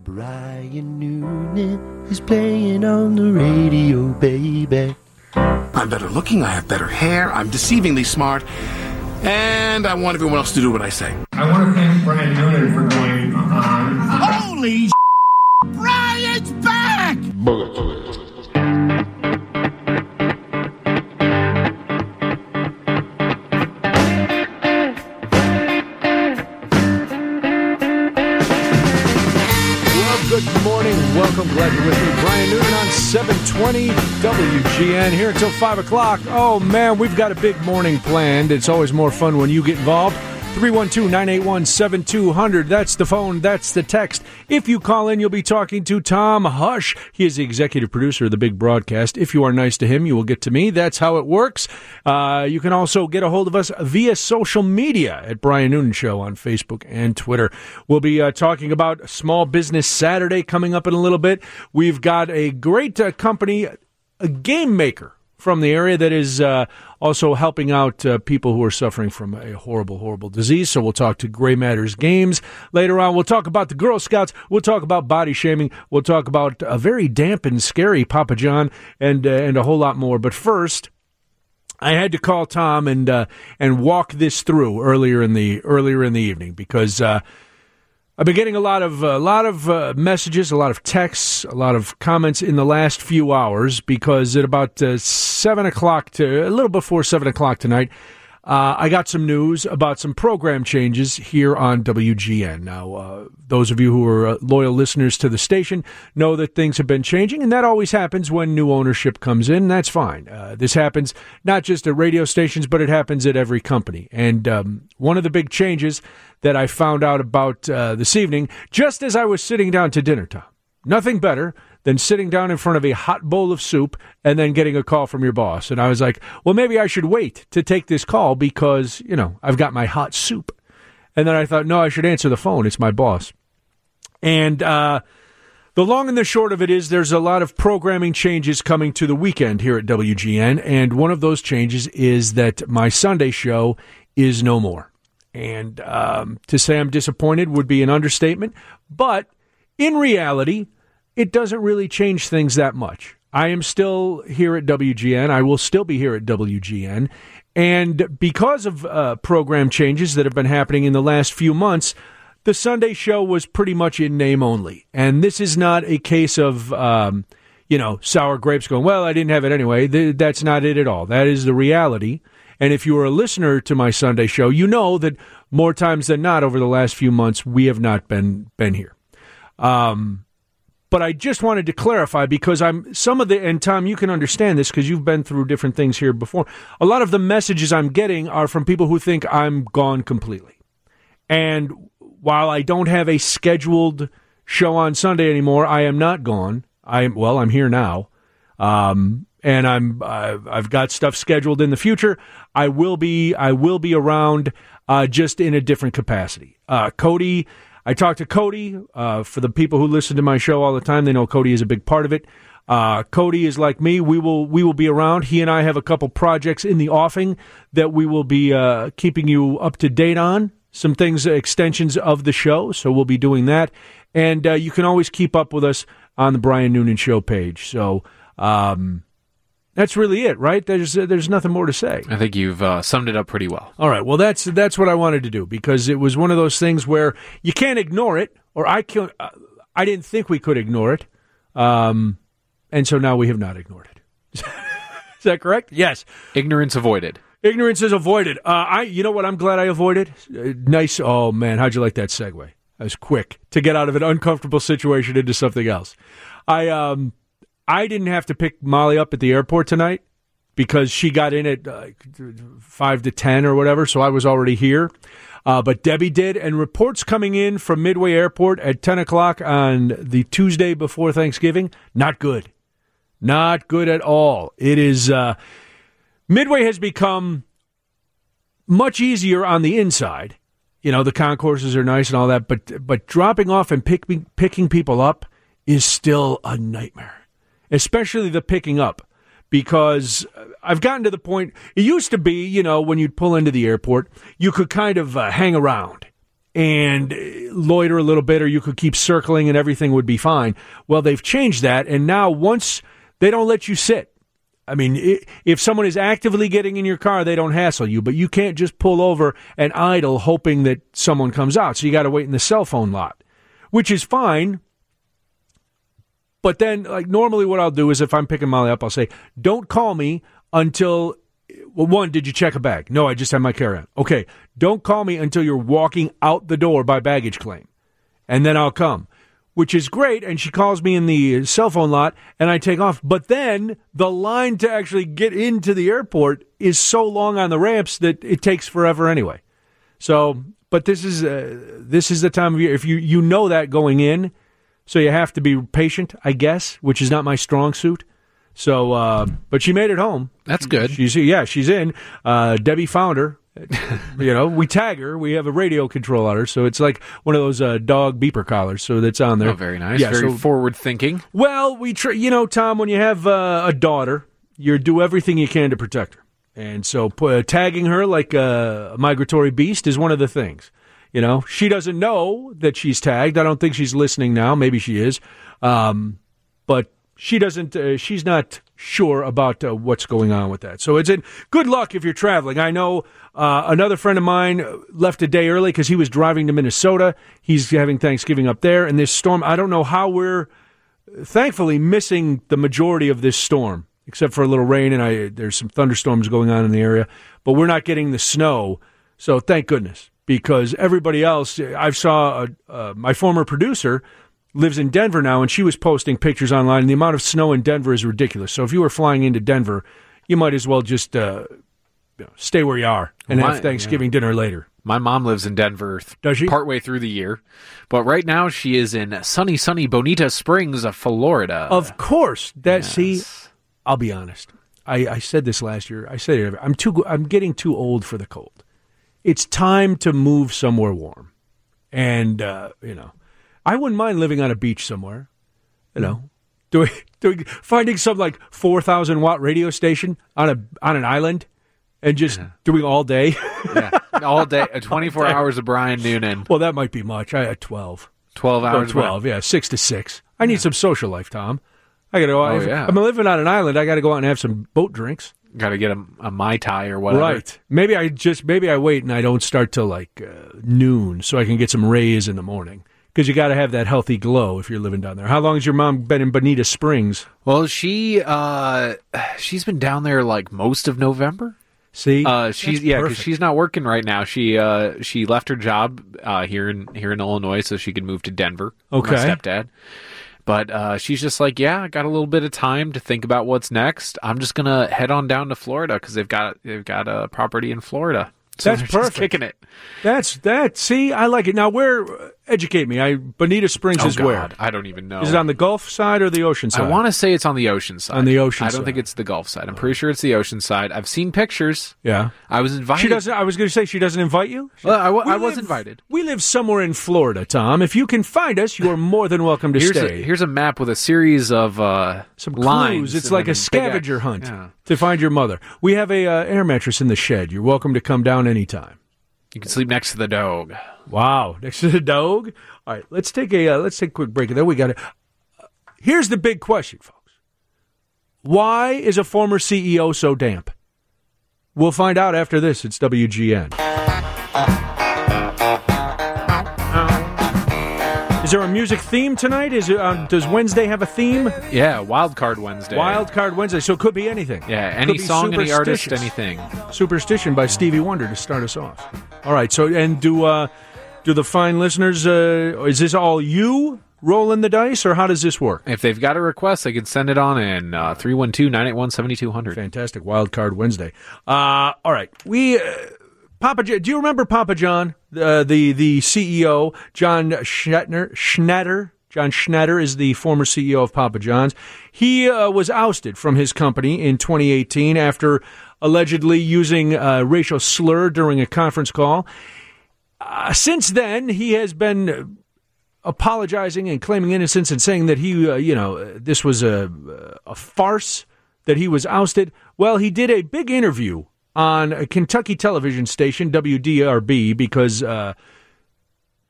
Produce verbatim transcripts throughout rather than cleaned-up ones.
Brian Noonan is playing on the radio, baby. I'm better looking, I have better hair, I'm deceivingly smart, and I want everyone else to do what I say. I want to thank Brian Noonan for going on. Holy sh**! Brian's back! Good morning. Welcome. Glad you're with me. Brian Noonan on seven twenty W G N here until five o'clock. Oh, man, we've got a big morning planned. It's always more fun when you get involved. three one two, nine eight one, seven two zero zero. That's the phone. That's the text. If you call in, you'll be talking to Tom Hush. He is the executive producer of the big broadcast. If you are nice to him, you will get to me. That's how it works. Uh, you can also get a hold of us via social media at Brian Noonan Show on Facebook and Twitter. We'll be uh, talking about Small Business Saturday coming up in a little bit. We've got a great uh, company, a game maker from the area that is uh, also helping out uh, people who are suffering from a horrible, horrible disease. So we'll talk to Gray Matters Games later on. We'll talk about the Girl Scouts. We'll talk about body shaming. We'll talk about a very damp and scary Papa John and uh, and a whole lot more. But first, I had to call Tom and uh, and walk this through earlier in the earlier in the evening because uh, I've been getting a lot of a lot of uh, messages, a lot of texts, a lot of comments in the last few hours because at about uh, seven o'clock to a little before seven o'clock tonight, uh, I got some news about some program changes here on W G N. Now, uh, those of you who are uh, loyal listeners to the station know that things have been changing, and that always happens when new ownership comes in. That's fine. Uh, this happens not just at radio stations, but it happens at every company. And um, one of the big changes that I found out about uh, this evening, just as I was sitting down to dinner, Tom. Nothing better than sitting down in front of a hot bowl of soup and then getting a call from your boss. And I was like, well, maybe I should wait to take this call because, you know, I've got my hot soup. And then I thought, no, I should answer the phone. It's my boss. And uh, the long and the short of it is there's a lot of programming changes coming to the weekend here at W G N. And one of those changes is that my Sunday show is no more. And um, to say I'm disappointed would be an understatement. But in reality, it doesn't really change things that much. I am still here at W G N. I will still be here at W G N. And because of uh, program changes that have been happening in the last few months, the Sunday show was pretty much in name only. And this is not a case of, um, you know, sour grapes going, well, I didn't have it anyway. Th- that's not it at all. That is the reality. And if you are a listener to my Sunday show, you know that more times than not over the last few months, we have not been been here. Um, but I just wanted to clarify because I'm some of the, and Tom, you can understand this because you've been through different things here before. A lot of the messages I'm getting are from people who think I'm gone completely. And while I don't have a scheduled show on Sunday anymore, I am not gone. I am, well, I'm here now. Um, And I'm uh, I've got stuff scheduled in the future. I will be I will be around, uh, just in a different capacity. Uh, Cody, I talked to Cody. Uh, for the people who listen to my show all the time, they know Cody is a big part of it. Uh, Cody is like me. We will we will be around. He and I have a couple projects in the offing that we will be uh, keeping you up to date on. Some things, extensions of the show. So we'll be doing that. And uh, you can always keep up with us on the Brian Noonan Show page. So. Um, That's really it, right? There's uh, there's nothing more to say. I think you've uh, summed it up pretty well. All right. Well, that's that's what I wanted to do because it was one of those things where you can't ignore it, or I can't. Uh, I didn't think we could ignore it, um, and so now we have not ignored it. Is that correct? Yes. Ignorance avoided. Ignorance is avoided. Uh, I. You know what? I'm glad I avoided. Uh, nice. Oh man, how'd you like that segue? That was quick to get out of an uncomfortable situation into something else. I um. I didn't have to pick Molly up at the airport tonight because she got in at uh, five to ten or whatever, so I was already here. Uh, but Debbie did, and reports coming in from Midway Airport at ten o'clock on the Tuesday before Thanksgiving, not good. Not good at all. It is, uh, Midway has become much easier on the inside. You know, the concourses are nice and all that, but but dropping off and pick, picking people up is still a nightmare. Especially the picking up, because I've gotten to the point, it used to be, you know, when you'd pull into the airport, you could kind of uh, hang around and loiter a little bit, or you could keep circling and everything would be fine. Well, they've changed that, and now once they don't let you sit. I mean, if someone is actively getting in your car, they don't hassle you, but you can't just pull over and idle hoping that someone comes out. So you got to wait in the cell phone lot, which is fine. But then, like, normally what I'll do is if I'm picking Molly up, I'll say, don't call me until, well, one, did you check a bag? No, I just had my carry-on. Okay, don't call me until you're walking out the door by baggage claim, and then I'll come, which is great. And she calls me in the cell phone lot, and I take off. But then the line to actually get into the airport is so long on the ramps that it takes forever anyway. So, but this is uh, this is the time of year. If you, you know that going in, so you have to be patient, I guess, which is not my strong suit. So, uh, but she made it home. That's good. She's yeah, she's in. Uh, Debbie found her. You know, we tag her. We have a radio control on her, so it's like one of those uh, dog beeper collars. So that's on there. Oh, very nice. Yeah, very so, forward thinking. Well, we try. You know, Tom, when you have uh, a daughter, you do everything you can to protect her, and so uh, tagging her like a migratory beast is one of the things. You know, she doesn't know that she's tagged. I don't think she's listening now. Maybe she is. Um, but she doesn't, uh, she's not sure about uh, what's going on with that. So it's in good luck if you're traveling. I know uh, another friend of mine left a day early because he was driving to Minnesota. He's having Thanksgiving up there. And this storm, I don't know how we're thankfully missing the majority of this storm, except for a little rain. And I, there's some thunderstorms going on in the area, but we're not getting the snow. So thank goodness. Because everybody else, I saw uh, uh, my former producer lives in Denver now, and she was posting pictures online, and the amount of snow in Denver is ridiculous. So if you were flying into Denver, you might as well just uh, you know, stay where you are and My, have Thanksgiving yeah. dinner later. My mom lives in Denver. Does she? Partway through the year. But right now she is in sunny, sunny Bonita Springs, Florida. Of course. That yes. See, I'll be honest. I, I said this last year. I said it. I'm too. I'm getting too old for the cold. It's time to move somewhere warm. And, uh, you know, I wouldn't mind living on a beach somewhere, you know, doing, doing, finding some like four thousand watt radio station on a on an island and just yeah. doing all day. yeah, all day, twenty-four all day. Hours of Brian Noonan. Well, that might be much. I had twelve. twelve hours? Oh, twelve, yeah, six to six. I need yeah. some social life, Tom. I got to go out. Oh, if yeah. I'm living on an island, I got to go out and have some boat drinks. Got to get a, a Mai Tai or whatever. Right. Maybe I just maybe I wait and I don't start till like uh, noon so I can get some rays in the morning. Because you got to have that healthy glow if you're living down there. How long has your mom been in Bonita Springs? Well, she uh, she's been down there like most of November. See, uh, she's yeah, because she's not working right now. She uh, she left her job uh, here in here in Illinois so she could move to Denver. Okay, with my stepdad. But uh, she's just like, yeah, I got a little bit of time to think about what's next. I'm just gonna head on down to Florida because they've got they've got a property in Florida. So That's perfect. Kicking it. That's that. See, I like it. Now, where? Educate me. I Bonita Springs oh, is God, where? I don't even know. Is it on the Gulf side or the ocean side? I want to say it's on the ocean side. On the ocean I don't side. think it's the Gulf side. I'm pretty sure it's the ocean side. I've seen pictures. Yeah. I was invited. She doesn't. I was going to say she doesn't invite you. Well, I, w- I live, was invited. We live somewhere in Florida, Tom. If you can find us, you are more than welcome to here's stay. A, here's a map with a series of uh, some lines. clues. It's like a scavenger X. hunt Yeah. to find your mother. We have a uh, air mattress in the shed. You're welcome to come down anytime. You can sleep next to the dog. Wow, next to the dog. All right, let's take a uh, let's take a quick break, and then we got to. Uh, here's the big question, folks. Why is a former C E O so damp? We'll find out after this. It's W G N. Is there a music theme tonight? Is it, uh, does Wednesday have a theme? Yeah, Wild Card Wednesday. Wild Card Wednesday, so it could be anything. Yeah, any song, any artist, anything. Superstition by Stevie Wonder to start us off. All right, so and do uh, do the fine listeners? Uh, is this all you rolling the dice, or how does this work? If they've got a request, they can send it on in uh, three one two, nine eight one, seven two zero zero. Fantastic, Wild Card Wednesday. Uh, all right, we. Uh, Papa, do you remember Papa John, uh, the the C E O, John Schnatter? Schnatter, John Schnatter is the former C E O of Papa John's. He uh, was ousted from his company in twenty eighteen after allegedly using a racial slur during a conference call. Uh, since then, he has been apologizing and claiming innocence and saying that he, uh, you know, this was a a farce, that he was ousted. Well, he did a big interview on a Kentucky television station, W D R B, because uh,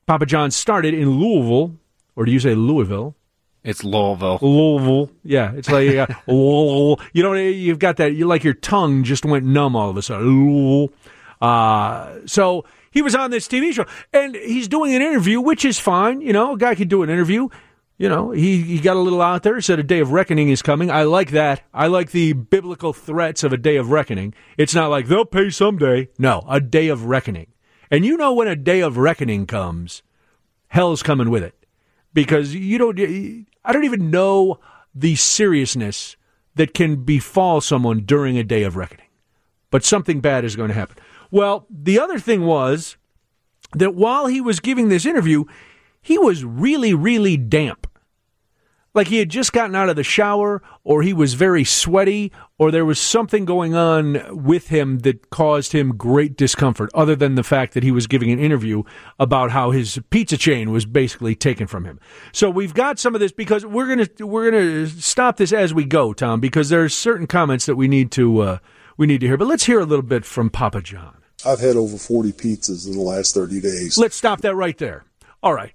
Papa John's started in Louisville, or do you say Louisville? It's Louisville. Louisville. Yeah, it's like, uh, Louisville. You know, you've got that, you like your tongue just went numb all of a sudden. Louisville. Uh, so he was on this T V show, and he's doing an interview, which is fine. You know, a guy can do an interview. You know, he, he got a little out there, said a day of reckoning is coming. I like that. I like the biblical threats of a day of reckoning. It's not like they'll pay someday. No, a day of reckoning. And you know when a day of reckoning comes, hell's coming with it. Because you don't, I don't even know the seriousness that can befall someone during a day of reckoning. But something bad is going to happen. Well, the other thing was that while he was giving this interview, he was really, really damp. Like he had just gotten out of the shower, or he was very sweaty, or there was something going on with him that caused him great discomfort, other than the fact that he was giving an interview about how his pizza chain was basically taken from him. So we've got some of this because we're gonna we're gonna stop this as we go, Tom, because there are certain comments that we need to uh, we need to hear. But let's hear a little bit from Papa John. I've had over forty pizzas in the last thirty days. Let's stop that right there. All right.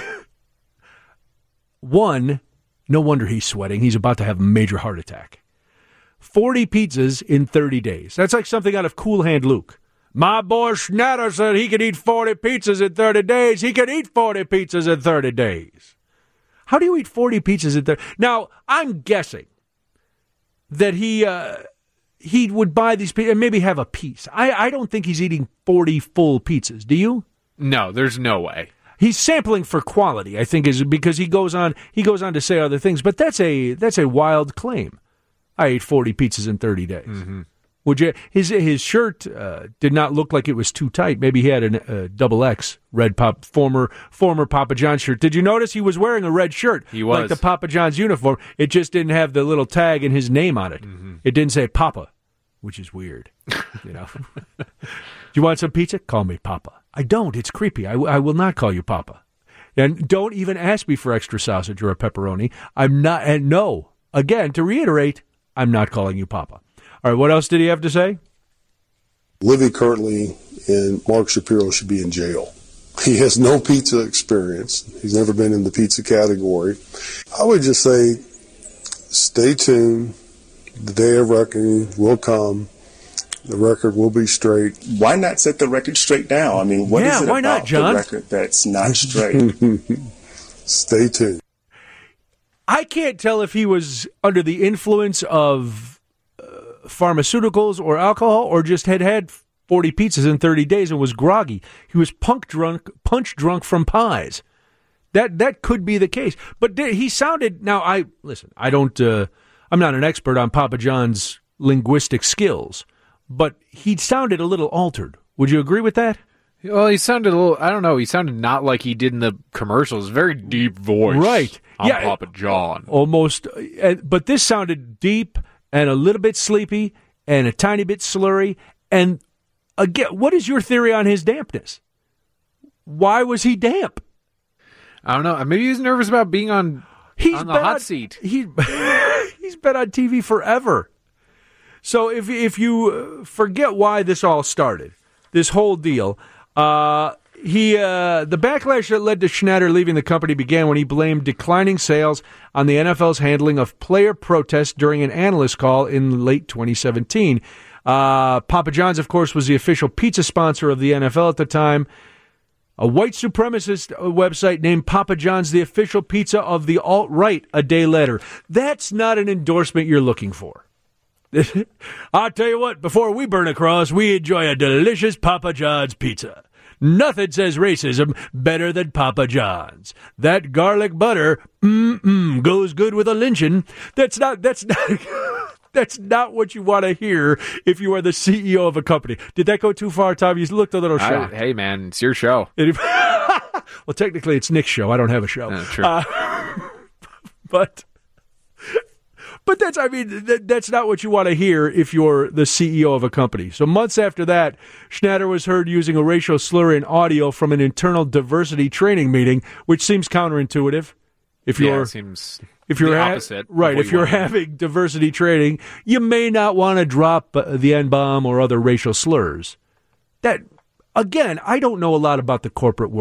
One, no wonder he's sweating. He's about to have a major heart attack. forty pizzas in thirty days. That's like something out of Cool Hand Luke. My boy Schnatter said he could eat forty pizzas in thirty days. He could eat forty pizzas in thirty days. How do you eat forty pizzas in thirty? Now, I'm guessing that he uh, he would buy these pizzas and maybe have a piece. I, I don't think he's eating forty full pizzas. Do you? No, there's no way. He's sampling for quality, I think, is because he goes on he goes on to say other things, but that's a that's a wild claim. I ate forty pizzas in thirty days. Mm-hmm. Would you? His his shirt uh, did not look like it was too tight. Maybe he had a uh, double X red pop former former Papa John shirt. Did you notice he was wearing a red shirt? He was like the Papa John's uniform. It just didn't have the little tag and his name on it. Mm-hmm. It didn't say Papa, which is weird. You know. Do you want some pizza? Call me Papa. I don't. It's creepy. I, I will not call you Papa. And don't even ask me for extra sausage or a pepperoni. I'm not. And no, again, to reiterate, I'm not calling you Papa. All right, what else did he have to say? Livy currently and Mark Shapiro should be in jail. He has no pizza experience. He's never been in the pizza category. I would just say, stay tuned. The day of reckoning will come. The record will be straight. Why not set the record straight now? I mean, what yeah, is it why about not, John? the record that's not straight? Stay tuned. I can't tell if he was under the influence of uh, pharmaceuticals or alcohol or just had had forty pizzas in thirty days and was groggy. He was punk drunk, punch drunk from pies. That that could be the case. But he sounded, now I, listen, I don't, uh, I'm not an expert on Papa John's linguistic skills, but he sounded a little altered. Would you agree with that? Well, he sounded a little, I don't know, he sounded not like he did in the commercials. Very deep voice. Right. I'm yeah, Papa John. Almost. Uh, but this sounded deep and a little bit sleepy and a tiny bit slurry. And again, what is your theory on his dampness? Why was he damp? I don't know. Maybe he was nervous about being on, he's on the hot on, seat. He, he's been on T V forever. So if if you forget why this all started, this whole deal, uh, he uh, the backlash that led to Schnatter leaving the company began when he blamed declining sales on the N F L's handling of player protests during an analyst call in late twenty seventeen. Uh, Papa John's, of course, was the official pizza sponsor of the N F L at the time. A white supremacist website named Papa John's the official pizza of the alt-right a day later. That's not an endorsement you're looking for. I'll tell you what, before we burn a cross, we enjoy a delicious Papa John's pizza. Nothing says racism better than Papa John's. That garlic butter, mm-mm, goes good with a lynching. That's not, that's not, that's not what you want to hear if you are the C E O of a company. Did that go too far, Tom? You looked a little shocked. I, hey, man, it's your show. Well, technically, it's Nick's show. I don't have a show. Uh, true. Uh, but... But that's, I mean, that, that's not what you want to hear if you're the C E O of a company. So months after that, Schnatter was heard using a racial slur in audio from an internal diversity training meeting, which seems counterintuitive. If you're, yeah, it seems if you're the ha- opposite. Right, if you're having diversity training, you may not want to drop uh, the N-bomb or other racial slurs. That, again, I don't know a lot about the corporate world.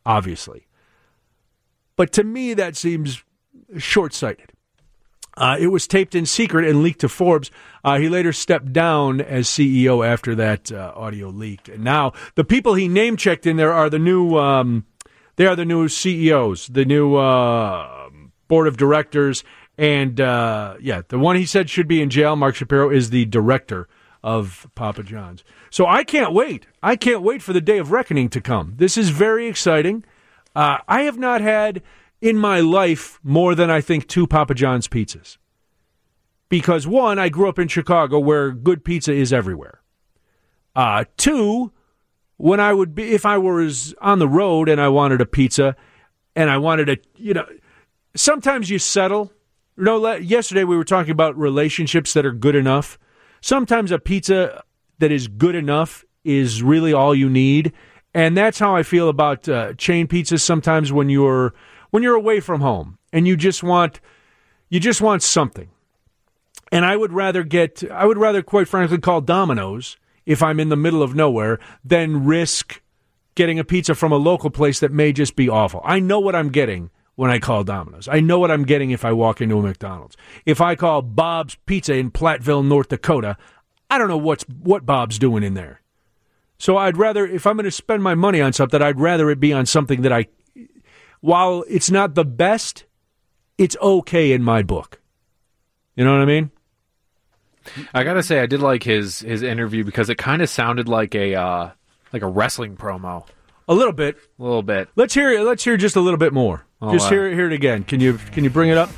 obviously. But to me, that seems short-sighted. Uh, it was taped in secret and leaked to Forbes. Uh, he later stepped down as C E O after that uh, audio leaked. And now the people he name-checked in there are the new um, they are the new C E Os, the new uh, board of directors. And, uh, yeah, the one he said should be in jail, Mark Shapiro, is the director of Papa John's. So I can't wait. I can't wait for the day of reckoning to come. This is very exciting. Uh, I have not had in my life more than I think two Papa John's pizzas. Because, one, I grew up in Chicago where good pizza is everywhere. Uh, two, when I would be, if I was on the road and I wanted a pizza and I wanted a, you know, sometimes you settle. You know, yesterday we were talking about relationships that are good enough. Sometimes a pizza that is good enough is really all you need. And that's how I feel about uh, chain pizzas sometimes when you're when you're away from home and you just want you just want something. And I would rather get I would rather quite frankly call Domino's if I'm in the middle of nowhere than risk getting a pizza from a local place that may just be awful. I know what I'm getting when I call Domino's. I know what I'm getting if I walk into a McDonald's. If I call Bob's Pizza in Platteville, North Dakota, I don't know what's what Bob's doing in there. So I'd rather, if I'm going to spend my money on something, I'd rather it be on something that I, while it's not the best, it's okay in my book. You know what I mean? I gotta say, I did like his his interview because it kind of sounded like a uh, like a wrestling promo. A little bit, a little bit. Let's hear it. Let's hear just a little bit more. Oh, just wow. hear it. Hear it again. Can you can you bring it up?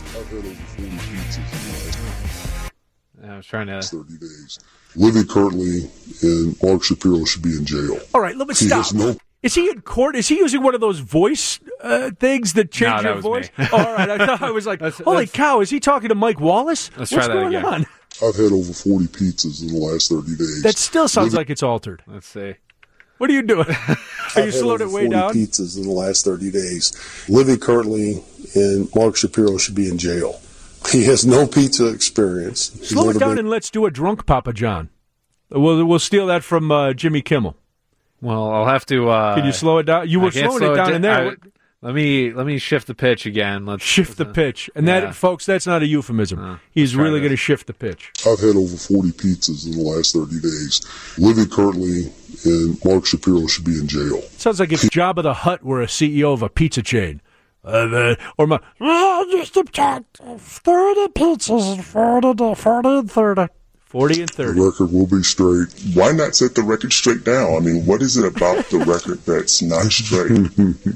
I was trying to. thirty days. Living currently in Mark Shapiro should be in jail. All right, let me He stop. has no- Is he in court? Is he using one of those voice uh, things that change No, that your was voice? me. Oh, all right, I thought I was like, That's- holy that's- cow! Is he talking to Mike Wallace? Let's What's try that going again. on? I've had over forty pizzas in the last thirty days. That still sounds Living- like it's altered. Let's see. What are you doing? Are you I've had slowed over it way forty down? pizzas in the last thirty days. Living currently in Mark Shapiro should be in jail. He has no pizza experience. He's Slow it never down been- and let's do a drunk Papa John. We'll we'll steal that from uh, Jimmy Kimmel. Well, I'll have to. Uh, Can you slow it down? You I were can't slowing slow it down da- in there. I- What- let me let me shift the pitch again. Let's shift the pitch, and Yeah. that, folks, that's not a euphemism. Uh, He's try really this. going to shift the pitch. I've had over forty pizzas in the last thirty days. Living currently in Mark Shapiro should be in jail. Sounds like if Jabba the Hutt were a C E O of a pizza chain. Uh, uh, or my, oh, just a thirty pizzas, forty, forty and thirty. forty and The thirty. record will be straight. Why not set the record straight now? I mean, what is it about the record that's not straight?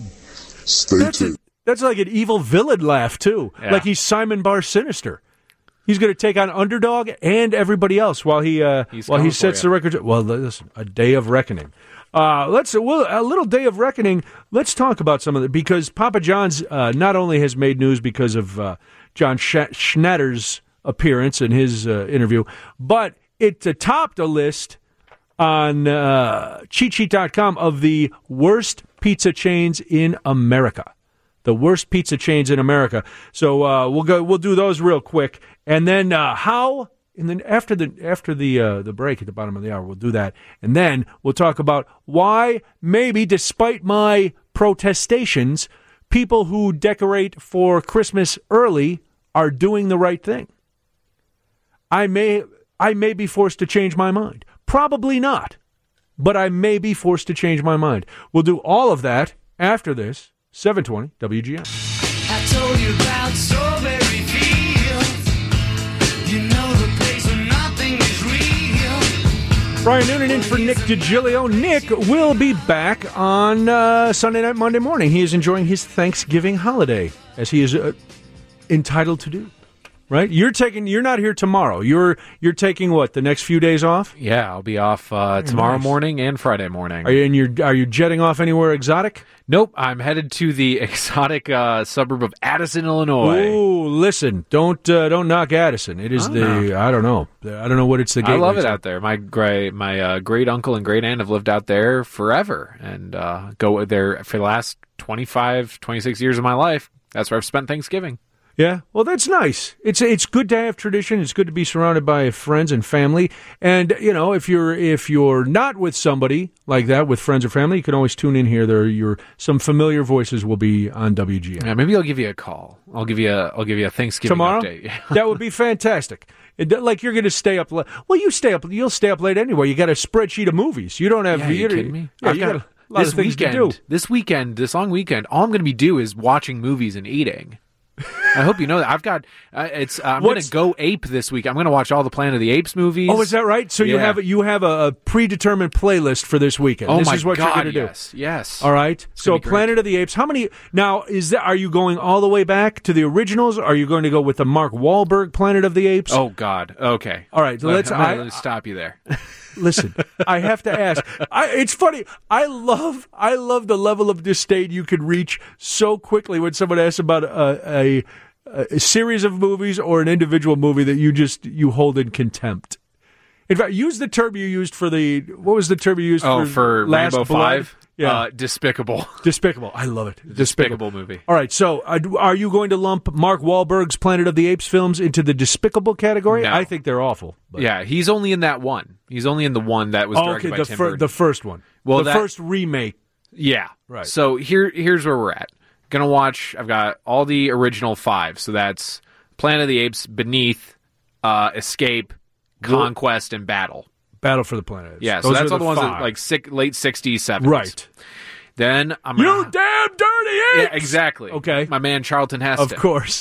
Stay That's, a, tuned. that's like an evil villain laugh, too. Yeah. Like he's Simon Bar Sinister. He's going to take on Underdog and everybody else while he uh, He's while he coming for sets you. the record. Well, listen, a day of reckoning. Uh, let's well, a little day of reckoning. Let's talk about some of it because Papa John's uh, not only has made news because of uh, John Sch- Schnatter's appearance in his uh, interview, but it uh, topped a list on uh, cheat sheet dot com of the worst pizza chains in America. The worst pizza chains in America. So uh, we'll go. We'll do those real quick, and then uh, how. And then after the after the uh, the break at the bottom of the hour, we'll do that, and then we'll talk about why maybe, despite my protestations, people who decorate for Christmas early are doing the right thing. I may I may be forced to change my mind. Probably not, but I may be forced to change my mind. We'll do all of that after this. seven twenty W G N. I told you about strawberry fields. You know the place where nothing is real. Brian Noonan in for Nick DiGilio. Nick will be back on uh, Sunday night, Monday morning. He is enjoying his Thanksgiving holiday, as he is uh, entitled to do. Right? You're taking. You're not here tomorrow. You're you're taking what, the next few days off? Yeah, I'll be off uh, tomorrow nice. morning and Friday morning. Are you and you're are you jetting off anywhere exotic? Nope, I'm headed to the exotic uh, suburb of Addison, Illinois. Oh, listen! Don't uh, don't knock Addison. It is Oh, the no. I don't know. I don't know what it's the. I love gateway it to. out there. My great my uh, great uncle and great aunt have lived out there forever, and uh, go there for the last twenty-five, twenty-six years of my life. That's where I've spent Thanksgiving. Yeah, well, that's nice. It's it's good to have tradition. It's good to be surrounded by friends and family. And you know, if you're if you're not with somebody like that, with friends or family, you can always tune in here. There, your some familiar voices will be on W G N. Yeah, maybe I'll give you a call. I'll give you a I'll give you a Thanksgiving Tomorrow? update. That would be fantastic. It, like you're going to stay up late. Well, you stay up. You'll stay up late anyway. You got a spreadsheet of movies. You don't have. Yeah, are you you kidding me? Yeah, I've you got, got a lot this of things weekend. to do. This weekend, this long weekend, all I'm going to be do is watching movies and eating. I hope you know that. I've got uh, it's. Uh, I'm going to go ape this week. I'm going to watch all the Planet of the Apes movies. Oh, is that right? So you Yeah. have you have a, a predetermined playlist for this weekend. Oh this my is what God, you're going to do. yes, yes. All right. So gonna be great. Planet of the Apes. How many now is that? Are you going all the way back to the originals? Or are you going to go with the Mark Wahlberg Planet of the Apes? Oh God. Okay. All right. Let- Let's. I'm gonna I, let me stop you there. Listen, I have to ask. I, it's funny. I love, I love the level of disdain you can reach so quickly when someone asks about a, a, a series of movies or an individual movie that you just you hold in contempt. In fact, use the term you used for the. What was the term you used Oh, for, for Last Rambo Blood? Five. Yeah, Uh, despicable. Despicable. I love it. Despicable movie. All right, so uh, are you going to lump Mark Wahlberg's Planet of the Apes films into the despicable category? No. I think they're awful. But. Yeah, he's only in that one. He's only in the one that was Oh, directed okay, by the, Tim fir- Burton. the first one. Well, the that- first remake. Yeah. Right. So here, here's where we're at. Gonna watch. I've got all the original five. So that's Planet of the Apes, Beneath, uh, Escape, Conquest, and Battle. Battle for the Planet. Apes. Yeah. So Those that's are all the ones that five. like sick, late sixties, seventies. Right. Then I'm You gonna, damn dirty apes! Yeah, exactly. Okay. My man Charlton Heston. Of course.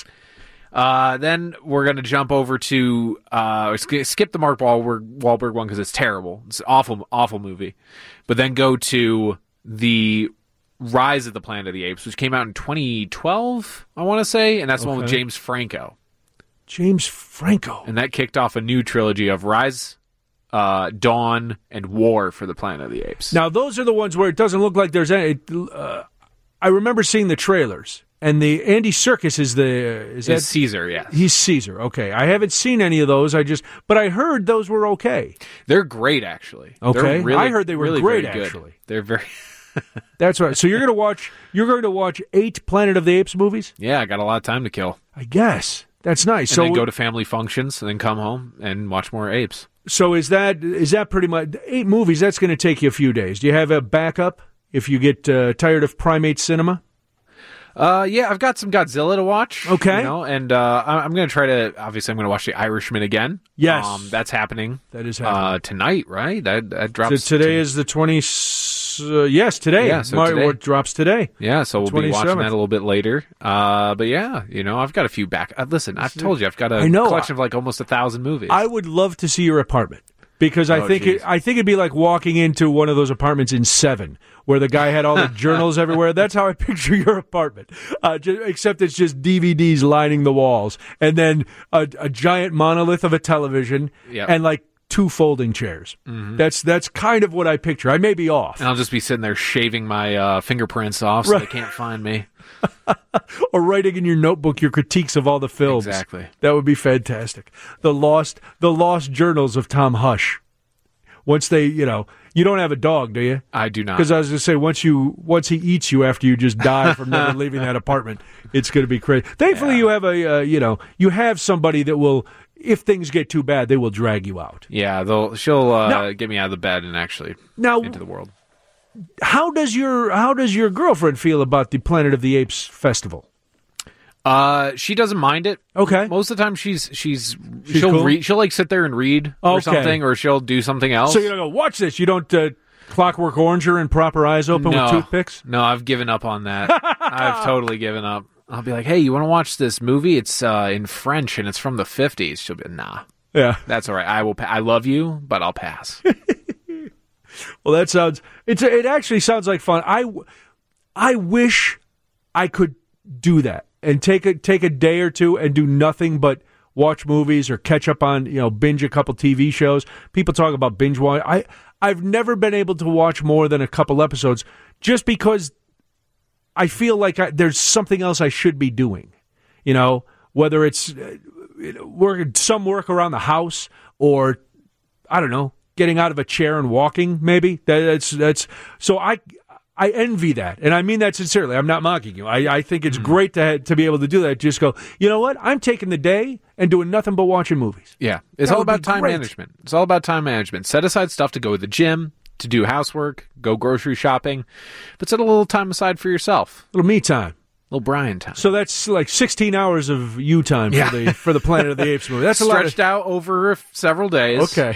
Uh, then we're going to jump over to uh, sk- skip the Mark Wahlberg, Wahlberg one because it's terrible. It's an awful, awful movie. But then go to the Rise of the Planet of the Apes, which came out in twenty twelve, I want to say, and that's the one with Okay. James Franco. James Franco. And that kicked off a new trilogy of Rise, uh, Dawn, and War for the Planet of the Apes. Now, those are the ones where it doesn't look like there's any. Uh, I remember seeing the trailers, and the Andy Serkis is the is that It's Caesar, yes. he's Caesar. Okay, I haven't seen any of those. I just, but I heard those were okay. They're great, actually. Okay. They're really, I heard they were really great, very good. actually. They're very. That's right. So you're going to watch. You're going to watch eight Planet of the Apes movies. Yeah, I got a lot of time to kill. I guess that's nice. And so then go to family functions, and then come home and watch more apes. So is that is that pretty much eight movies? That's going to take you a few days. Do you have a backup if you get uh, tired of primate cinema? Uh, yeah, I've got some Godzilla to watch. Okay. You know, and uh, I- I'm going to try to. Obviously, I'm going to watch The Irishman again. Yes. um, that's happening. That is happening. uh, tonight, right? That that So drops today to- is the twenty. Uh, yes, today. Yeah, so Mar- today. What drops today? yeah. So we'll be watching twenty-seventh. that a little bit later. Uh, but yeah, you know, I've got a few back. Uh, listen, I've told you, I've got a I know. collection of like almost a thousand movies. I would love to see your apartment because I Oh, think it, geez. I think it'd be like walking into one of those apartments in Seven, where the guy had all the journals everywhere. That's how I picture your apartment, uh, ju- except it's just D V Ds lining the walls, and then a, a giant monolith of a television, Yep. and like two folding chairs. Mm-hmm. That's that's kind of what I picture. I may be off, and I'll just be sitting there shaving my uh, fingerprints off so Right. they can't find me. or writing in your notebook your critiques of all the films. Exactly. That would be fantastic. The lost, the lost journals of Tom Hush. Once they, you know, you don't have a dog, do you? I do not. Because I was going to say, once you, once he eats you after you just die from never leaving that apartment, it's going to be crazy. Thankfully, you have a, uh, you know, you have somebody that will, if things get too bad, they will drag you out. Yeah, they'll she'll uh, Now- get me out of the bed and actually Now, into the world. how does your, how does your girlfriend feel about the Planet of the Apes festival? Uh, she doesn't mind it. Okay. Most of the time, she's she's, She's she'll cool? read. She'll like sit there and read or Okay. something, or she'll do something else. So you don't go, watch this. You don't uh, Clockwork Orange her and prop her eyes open no, with toothpicks? No, I've given up on that. I've totally given up. I'll be like, hey, you want to watch this movie? It's uh, in French and it's from the fifties. She'll be, nah, Yeah. that's all right. I will. Pa- I love you, but I'll pass. Well, that sounds. It's. It actually sounds like fun. I, w- I wish I could do that and take a take a day or two and do nothing but watch movies or catch up on, you know, binge a couple T V shows. People talk about binge watch. I I've never been able to watch more than a couple episodes just because I feel like I, there's something else I should be doing. You know, whether it's uh, work some work around the house or I don't know, getting out of a chair and walking, maybe. That, that's that's so I I envy that, and I mean that sincerely. I'm not mocking you. I, I think it's mm. great to to be able to do that. Just go, you know what? I'm taking the day and doing nothing but watching movies. Yeah, it's that all about time great. management. It's all about time management. Set aside stuff to go to the gym, to do housework, go grocery shopping, but set a little time aside for yourself. A little me time. Little Brian time. So that's like sixteen hours of you time yeah. for the for the Planet of the Apes movie. That's a stretched lot of... out over several days. Okay.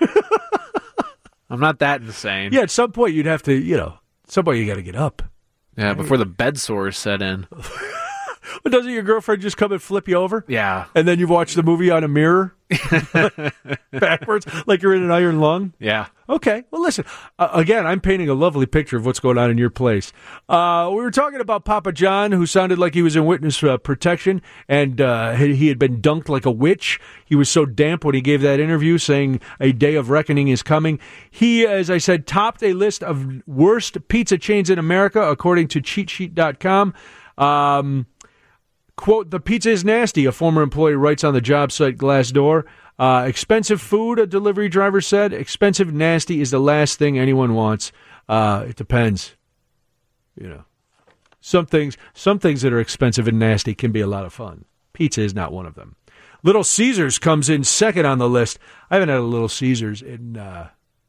I'm not that insane. Yeah, at some point you'd have to, you know, at some point you got to get up. Yeah, before the bed sores set in. But doesn't your girlfriend just come and flip you over? Yeah. And then you watch the movie on a mirror backwards like you're in an iron lung? Yeah. Okay. Well, listen, uh, again, I'm painting a lovely picture of what's going on in your place. Uh, we were talking about Papa John, who sounded like he was in witness uh, protection, and uh, he, he had been dunked like a witch. He was so damp when he gave that interview saying a day of reckoning is coming. He, as I said, topped a list of worst pizza chains in America, according to cheat sheet dot com. Um... Quote, the pizza is nasty, a former employee writes on the job site Glassdoor. Uh, expensive food, a delivery driver said. Expensive nasty is the last thing anyone wants. Uh, it depends. You know, some things, some things that are expensive and nasty can be a lot of fun. Pizza is not one of them. Little Caesars comes in second on the list. I haven't had a Little Caesars in, uh,